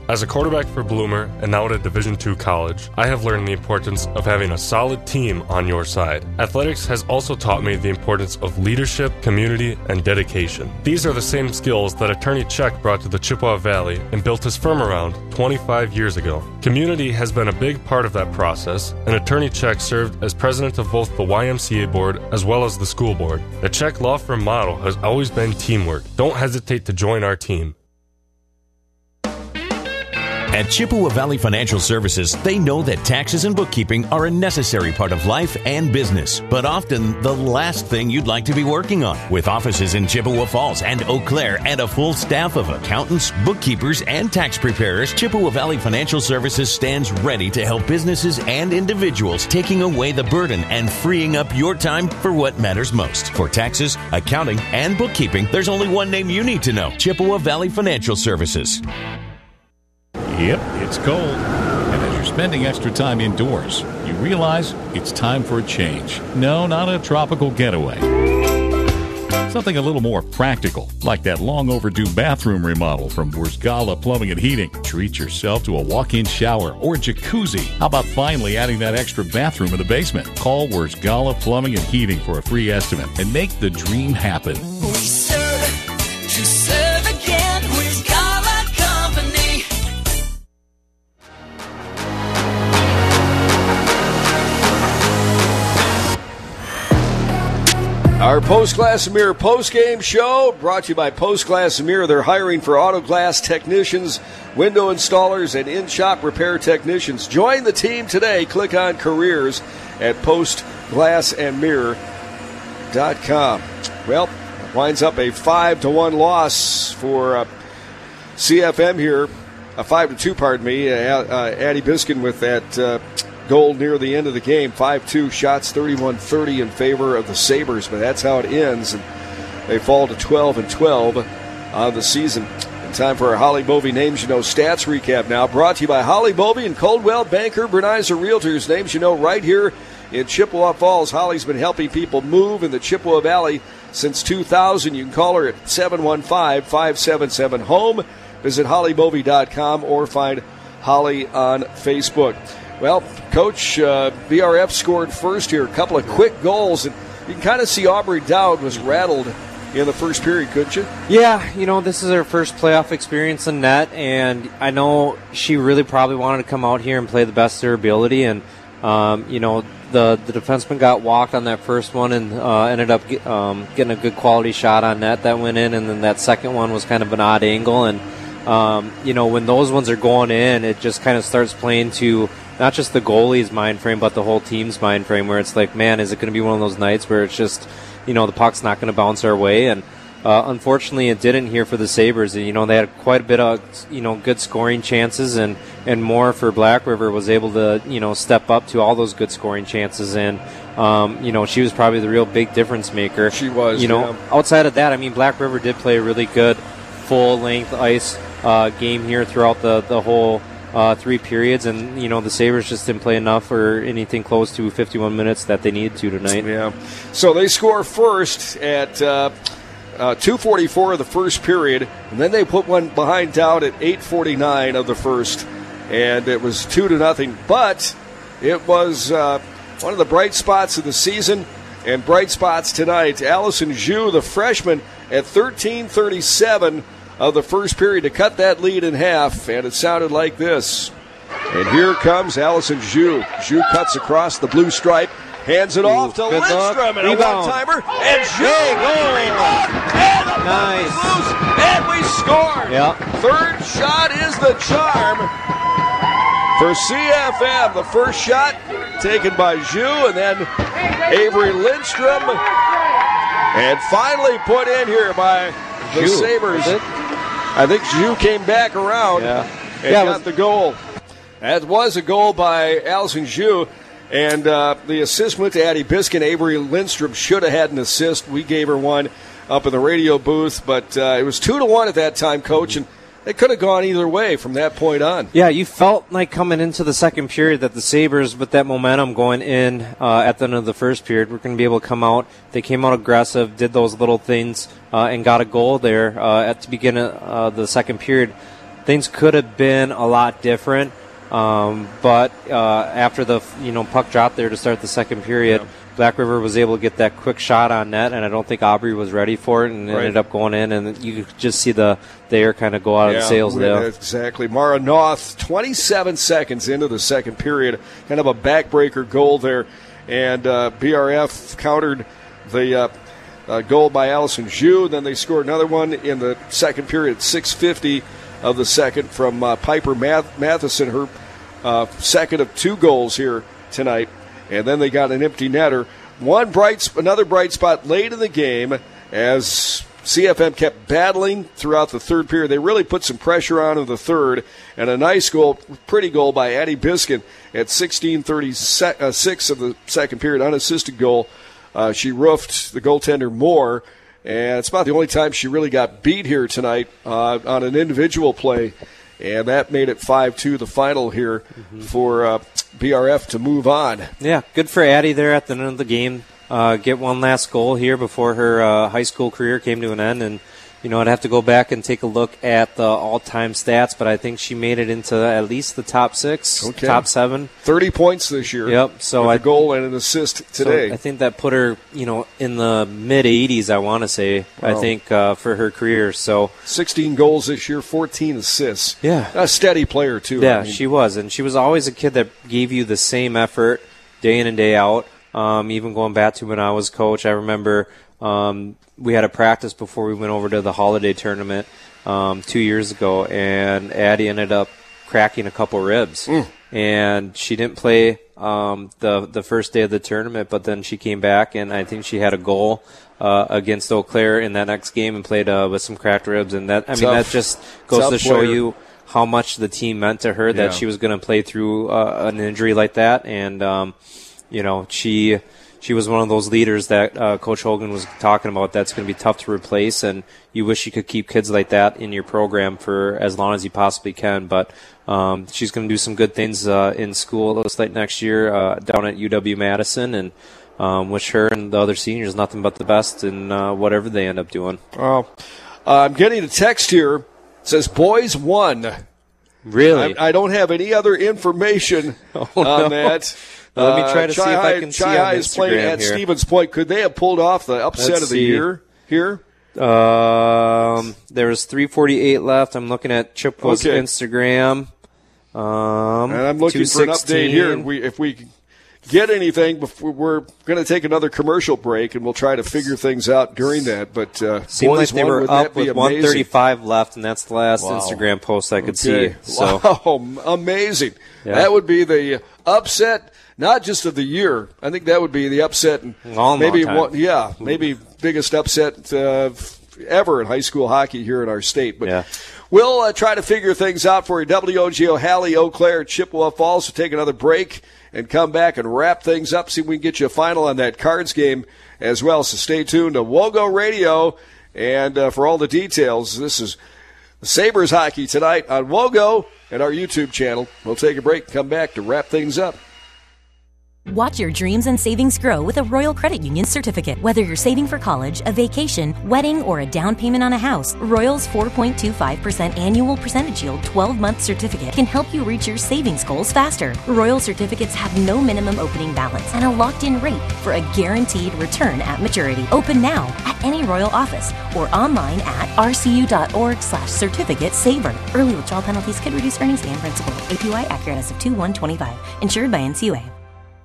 As a quarterback for Bloomer and now at a Division two college, I have learned the importance of having a solid team on your side. Athletics has also taught me the importance of leadership, community, and dedication. These are the same skills that Attorney Check brought to the Chippewa Valley and built his firm around twenty-five years ago. Community has been a big part of that process, and Attorney Check served as president of both the Y M C A board as well as the school board. The Check Law Firm motto has always been teamwork. Don't hesitate to join our team. At Chippewa Valley Financial Services, they know that taxes and bookkeeping are a necessary part of life and business, but often the last thing you'd like to be working on. With offices in Chippewa Falls and Eau Claire and a full staff of accountants, bookkeepers, and tax preparers, Chippewa Valley Financial Services stands ready to help businesses and individuals, taking away the burden and freeing up your time for what matters most. For taxes, accounting, and bookkeeping, there's only one name you need to know: Chippewa Valley Financial Services. Yep, it's cold. And as you're spending extra time indoors, you realize it's time for a change. No, not a tropical getaway. Something a little more practical, like that long overdue bathroom remodel from Wurzgala Plumbing and Heating. Treat yourself to a walk-in shower or jacuzzi. How about finally adding that extra bathroom in the basement? Call Wurzgala Plumbing and Heating for a free estimate and make the dream happen. We serve to serve again. Wurzgala Company. Our Post Glass and Mirror post-game show brought to you by Post Glass and Mirror. They're hiring for auto glass technicians, window installers, and in-shop repair technicians. Join the team today. Click on careers at post glass and mirror dot com. Well, winds up a five to one loss for uh, C F M here. A five to two, pardon me. Uh, uh, Addie Biskin with that uh, goal near the end of the game. five two shots, thirty-one thirty in favor of the Sabres, but that's how it ends. And they fall to twelve and twelve on the season. In time for our Holly Bovey Names You Know stats recap now. Brought to you by Holly Bovey and Coldwell Banker Bernizer Realtors. Names you know right here in Chippewa Falls. Holly's been helping people move in the Chippewa Valley since two thousand. You can call her at seven one five, five seven seven, HOME. Visit holly bovey dot com or find Holly on Facebook. Well, Coach, uh, V R F scored first here. A couple of quick goals. And you can kind of see Aubrey Dowd was rattled in the first period, couldn't you? Yeah, you know, this is her first playoff experience in net, and I know she really probably wanted to come out here and play the best of her ability. And, um, you know, the, the defenseman got walked on that first one and uh, ended up get, um, getting a good quality shot on net that went in, and then that second one was kind of an odd angle. And, um, you know, when those ones are going in, it just kind of starts playing to not just the goalie's mind frame, but the whole team's mind frame, where it's like, man, is it going to be one of those nights where it's just, you know, the puck's not going to bounce our way? And uh, unfortunately, it didn't here for the Sabres. And, you know, they had quite a bit of, you know, good scoring chances, and, and more for Black River was able to, you know, step up to all those good scoring chances. And, um, you know, she was probably the real big difference maker. She was, You know, yeah. outside of that, I mean, Black River did play a really good full-length ice uh, game here throughout the, the whole Uh, three periods, and you know the Sabres just didn't play enough or anything close to fifty-one minutes that they needed to tonight. Yeah. So they score first at uh, uh, two forty-four of the first period, and then they put one behind Dowd at eight forty-nine of the first, and it was two to nothing. But it was uh, one of the bright spots of the season, and bright spots tonight. Allison Zhu, the freshman, at thirteen thirty-seven of the first period to cut that lead in half, and it sounded like this. And here comes Allison Zhu. Zhu cuts across the blue stripe, hands it Ooh, off to Lindstrom, and Rebound. a one-timer, and Zhu rebound, and the Nice. puck is loose, and we scored. Yep. Third shot is the charm for C F M. The first shot taken by Zhu, and then Avery Lindstrom, and finally put in here by the Zhu, Sabres. is it? I think Zhu came back around Yeah. and Yeah, it got was- the goal. That was a goal by Allison Zhu, and uh, the assist went to Addie Biskin. Avery Lindstrom should have had an assist. We gave her one up in the radio booth, but uh, it was two to one at that time, Coach, and it could have gone either way from that point on. Yeah, you felt like coming into the second period that the Sabres, with that momentum going in uh, at the end of the first period, were going to be able to come out. They came out aggressive, did those little things, uh, and got a goal there uh, at the beginning of uh, the second period. things could have been a lot different. Um, but uh, after the you know puck dropped there to start the second period, yeah. Black River was able to get that quick shot on net, and I don't think Aubrey was ready for it, and it right. ended up going in, and you could just see the, the air kind of go out yeah, of the sails there. Exactly. Mara Noth, twenty-seven seconds into the second period, kind of a backbreaker goal there, and uh, B R F countered the uh, uh, goal by Allison Zhu. Then they scored another one in the second period at six fifty of the second from uh, Piper Math- Matheson, her uh, second of two goals here tonight. And then they got an empty netter. One bright, another bright spot late in the game as C F M kept battling throughout the third period. They really put some pressure on in the third. And a nice goal, pretty goal by Addie Biskin at sixteen thirty-six of the second period, unassisted goal. Uh, she roofed the goaltender Moore. And it's about the only time she really got beat here tonight uh, on an individual play. And that made it five two, the final here mm-hmm. for uh, B R F to move on. Yeah, good for Addie there at the end of the game. Uh, get one last goal here before her uh, high school career came to an end. And, you know, I'd have to go back and take a look at the all-time stats, but I think she made it into at least the top six, okay. top seven. thirty points this year. Yep. So with I, a goal and an assist today. So I think that put her, you know, in the mid-eighties, I want to say, wow. I think, uh, for her career. So sixteen goals this year, fourteen assists. Yeah. A steady player, too. Yeah, I mean. she was. And she was always a kid that gave you the same effort day in and day out. Um, even going back to when I was coach, I remember um, we had a practice before we went over to the holiday tournament um, two years ago, and Addie ended up cracking a couple ribs. Mm. And she didn't play um, the the first day of the tournament, but then she came back, and I think she had a goal uh, against Eau Claire in that next game and played uh, with some cracked ribs. And that I mean, Tough. that just goes Tough to show player. you how much the team meant to her, that Yeah. she was going to play through uh, an injury like that. And, um, you know, she she was one of those leaders that uh, Coach Hogan was talking about that's going to be tough to replace, and you wish you could keep kids like that in your program for as long as you possibly can. But um, she's going to do some good things uh, in school, it looks like, next year uh, down at U W-Madison, and um, wish her and the other seniors nothing but the best in uh, whatever they end up doing. Oh, uh, I'm getting a text here. It says, boys won. Really? I, I don't have any other information oh, on no. that. Well, let me try to uh, see if Chi I can Chi see on High is playing Instagram at here. Stevens Point. Could they have pulled off the upset Let's of the see. year here? Um, there was three forty-eight left. I'm looking at Chippewa's Okay. Instagram. Um, And I'm looking for an update here. We, if we get anything, before, we're going to take another commercial break, and we'll try to figure things out during that. But uh, Seemed like boys they won, were wouldn't up that be with amazing? one thirty-five left, and that's the last Wow. Instagram post I could Okay. see. So. Wow, amazing. Yeah. That would be the upset, not just of the year. I think that would be the upset. And Long, maybe long time. one, yeah, maybe biggest upset uh, ever in high school hockey here in our state. But Yeah. we'll uh, try to figure things out for you. W O G O'Halley, Eau Claire, Chippewa Falls. We'll take another break and come back and wrap things up, see if we can get you a final on that Cards game as well. So stay tuned to Wogo Radio. And uh, for all the details, this is Sabres hockey tonight on Wogo and our YouTube channel. We'll take a break and come back to wrap things up. Watch your dreams and savings grow with a Royal Credit Union certificate. Whether you're saving for college, a vacation, wedding, or a down payment on a house, Royal's four point two five percent annual percentage yield twelve-month certificate can help you reach your savings goals faster. Royal certificates have no minimum opening balance and a locked-in rate for a guaranteed return at maturity. Open now at any Royal office or online at rcu.org slash certificate saver. Early withdrawal penalties could reduce earnings and principal. A P Y accurate as of two one twenty-five. Insured by N C U A.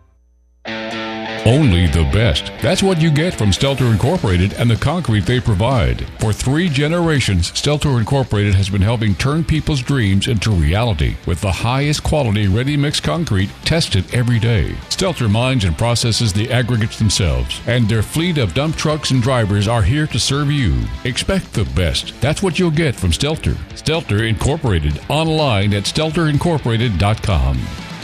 Only the best. That's what you get from Stelter Incorporated and the concrete they provide. For three generations, Stelter Incorporated has been helping turn people's dreams into reality with the highest quality ready-mix concrete tested every day. Stelter mines and processes the aggregates themselves, and their fleet of dump trucks and drivers are here to serve you. Expect the best. That's what you'll get from Stelter. Stelter Incorporated, online at stelter incorporated dot com.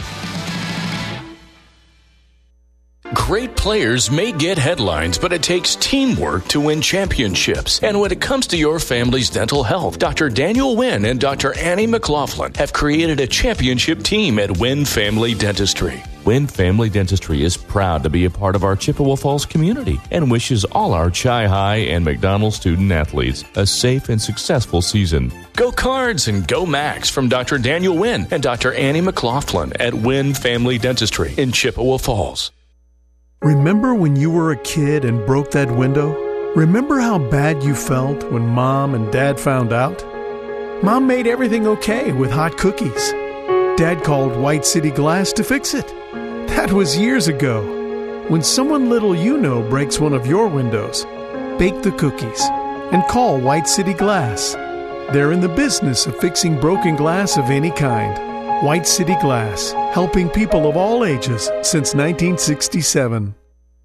Great players may get headlines, but it takes teamwork to win championships. And when it comes to your family's dental health, Doctor Daniel Wynn and Doctor Annie McLaughlin have created a championship team at Wynn Family Dentistry. Wynn Family Dentistry is proud to be a part of our Chippewa Falls community and wishes all our Chi High and McDonald student athletes a safe and successful season. Go Cards and Go Max from Doctor Daniel Wynn and Doctor Annie McLaughlin at Wynn Family Dentistry in Chippewa Falls. Remember when you were a kid and broke that window? Remember how bad you felt when Mom and Dad found out? Mom made everything okay with hot cookies. Dad called White City Glass to fix it. That was years ago. When someone little you know breaks one of your windows, bake the cookies and call White City Glass. They're in the business of fixing broken glass of any kind. White City Glass, helping people of all ages since nineteen sixty-seven.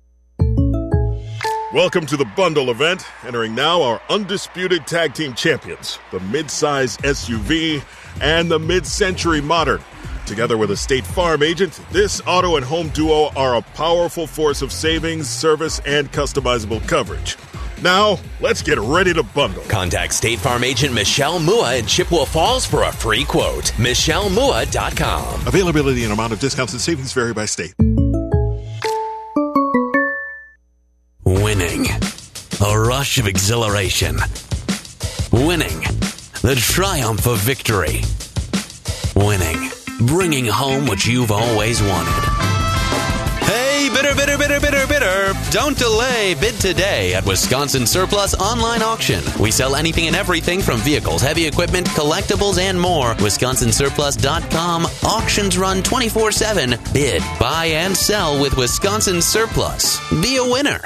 Welcome to the Bundle event. Entering now our undisputed tag team champions, the mid-size S U V and the mid-century modern. Together with a State Farm agent, this auto and home duo are a powerful force of savings, service, and customizable coverage. Now, let's get ready to bundle. Contact State Farm agent Michelle Mua in Chippewa Falls for a free quote. Michelle Mua dot com. Availability and amount of discounts and savings vary by state. Winning. A rush of exhilaration. Winning. The triumph of victory. Winning. Bringing home what you've always wanted. Hey, bidder, bidder, bidder, bidder, bidder. Don't delay. Bid today at Wisconsin Surplus Online Auction. We sell anything and everything from vehicles, heavy equipment, collectibles, and more. Wisconsin Surplus dot com. Auctions run twenty-four seven. Bid, buy, and sell with Wisconsin Surplus. Be a winner.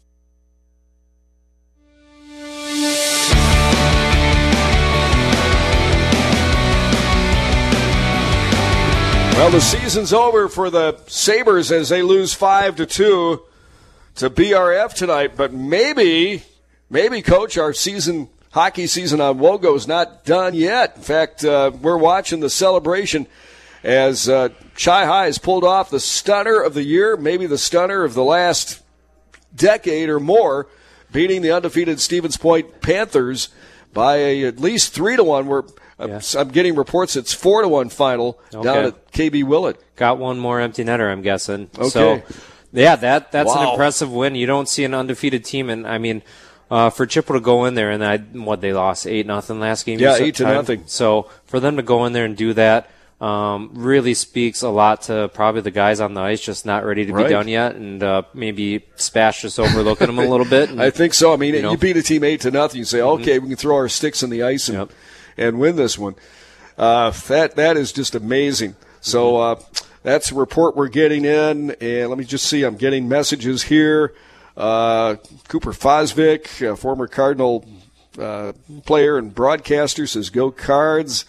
Well, the season's over for the Sabres as they lose five to two to B R F tonight. But maybe, maybe, Coach, our season hockey season on Wogo is not done yet. In fact, uh, we're watching the celebration as uh, Chi High has pulled off the stunner of the year, maybe the stunner of the last decade or more, beating the undefeated Stevens Point Panthers by a, at least three to one. We're Yeah. I'm getting reports it's four to one final okay. down at K B Willett. Got one more empty netter, I'm guessing. Okay. So, yeah, that that's wow. an impressive win. You don't see an undefeated team, and I mean, uh, for Chippewa to go in there and I, what they lost eight nothing last game. Yeah, eight to nothing. So for them to go in there and do that um, really speaks a lot to probably the guys on the ice just not ready to right. be done yet, and uh, maybe Spash just overlooking them a little bit. And, I think so. I mean, you know. you beat a team eight to nothing. You say, okay, mm-hmm. we can throw our sticks in the ice and. Yep. and win this one. Uh, that that is just amazing. So uh, that's a report we're getting in. And let me just see. I'm getting messages here. Uh, Cooper Fosvik, uh, former Cardinal uh, player and broadcaster, says go Cards.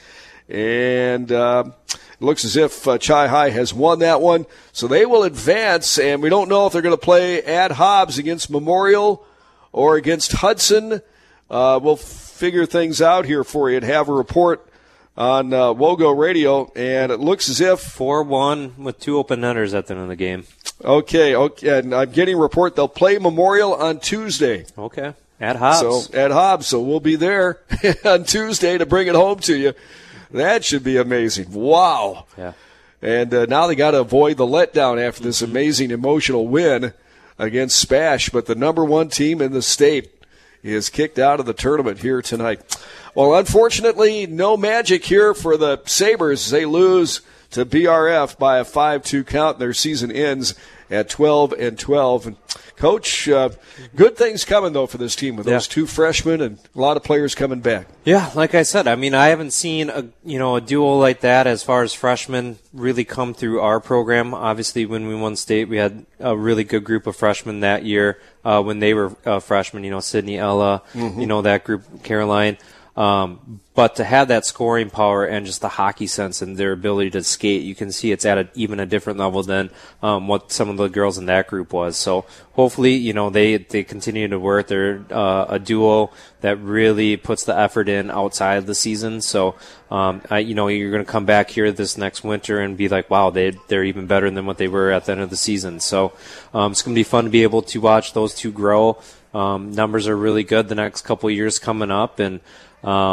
And uh, it looks as if uh, Chi High has won that one. So they will advance. And we don't know if they're going to play at Hobbs against Memorial or against Hudson. Uh, we'll figure things out here for you and have a report on uh, Wogo Radio, and it looks as if four one with two open netters at the end of the game. Okay, okay, and I'm getting a report they'll play Memorial on Tuesday. Okay, at Hobbs. So at Hobbs, so we'll be there on Tuesday to bring it home to you. That should be amazing. Wow. Yeah. And uh, now they got to avoid the letdown after this amazing emotional win against Spash, but the number one team in the state is kicked out of the tournament here tonight. Well, unfortunately, no magic here for the Sabres. They lose to B R F by a five two count. Their season ends at twelve and twelve. And Coach, uh, good things coming, though, for this team with yeah. those two freshmen and a lot of players coming back. Yeah, like I said, I mean, I haven't seen a you know a duo like that as far as freshmen really come through our program. Obviously, when we won state, we had a really good group of freshmen that year uh, when they were uh, freshmen. You know, Sydney, Ella, mm-hmm. you know, that group, Caroline. Um, but to have that scoring power and just the hockey sense and their ability to skate, you can see it's at a, even a different level than um, what some of the girls in that group was. So hopefully, you know, they, they continue to work. They're uh, a duo that really puts the effort in outside of the season. So, um, I, you know, you're going to come back here this next winter and be like, wow, they, they're even better than what they were at the end of the season. So um, it's going to be fun to be able to watch those two grow. Um, numbers are really good the next couple of years coming up, and Um,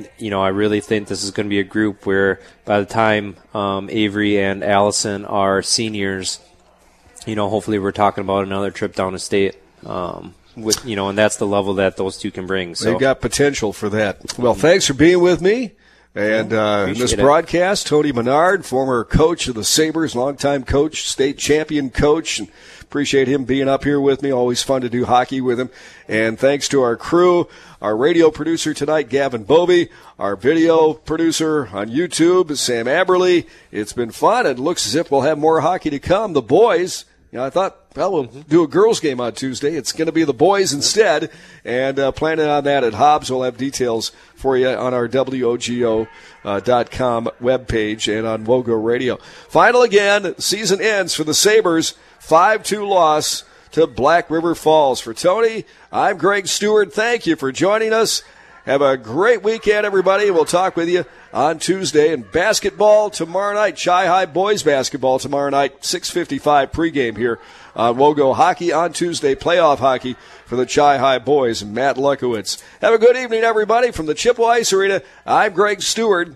And, you know, I really think this is going to be a group where by the time um, Avery and Allison are seniors, you know, hopefully we're talking about another trip down to state. Um, with you know, and that's the level that those two can bring. So they've got potential for that. Well, thanks for being with me. And uh, in this broadcast, Tony Menard, former coach of the Sabres, longtime coach, state champion coach, and appreciate him being up here with me. Always fun to do hockey with him. And thanks to our crew, our radio producer tonight, Gavin Bovey, our video producer on YouTube, Sam Aberley. It's been fun. It looks as if we'll have more hockey to come. The boys, you know, I thought, well, we'll do a girls' game on Tuesday. It's going to be the boys instead, and uh, planning on that at Hobbs. We'll have details for you on our W O G O dot com webpage and on Wogo Radio. Final again, season ends for the Sabres, five two loss to Black River Falls. For Tony, I'm Greg Stewart. Thank you for joining us. Have a great weekend, everybody. We'll talk with you on Tuesday. And basketball tomorrow night, Chi-Hi boys basketball tomorrow night, six fifty-five pregame here on Wogo. Hockey on Tuesday, playoff hockey for the Chi-Hi boys and Matt Lukowitz. Have a good evening, everybody. From the Chippewa Ice Arena, I'm Greg Stewart.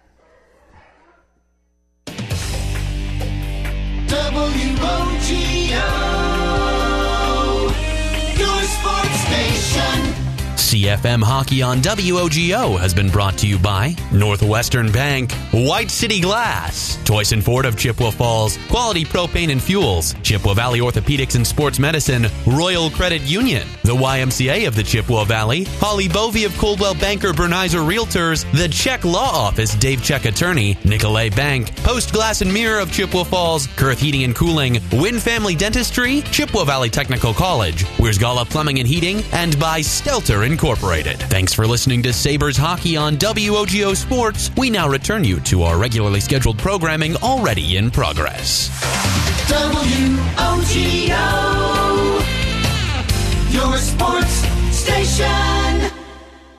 W O G O, your sports station. C F M Hockey on W O G O has been brought to you by Northwestern Bank, White City Glass, Toyson Ford of Chippewa Falls, Quality Propane and Fuels, Chippewa Valley Orthopedics and Sports Medicine, Royal Credit Union, the Y M C A of the Chippewa Valley, Holly Bovey of Coldwell Banker Bernizer Realtors, the Czech Law Office Dave Czech Attorney, Nicolay Bank, Post Glass and Mirror of Chippewa Falls, Kurth Heating and Cooling, Win Family Dentistry, Chippewa Valley Technical College, Wiersgala Plumbing and Heating, and by Stelter Incorporated. Thanks for listening to Sabres Hockey on W O G O Sports. We now return you to our regularly scheduled programming already in progress. W O G O, your sports station.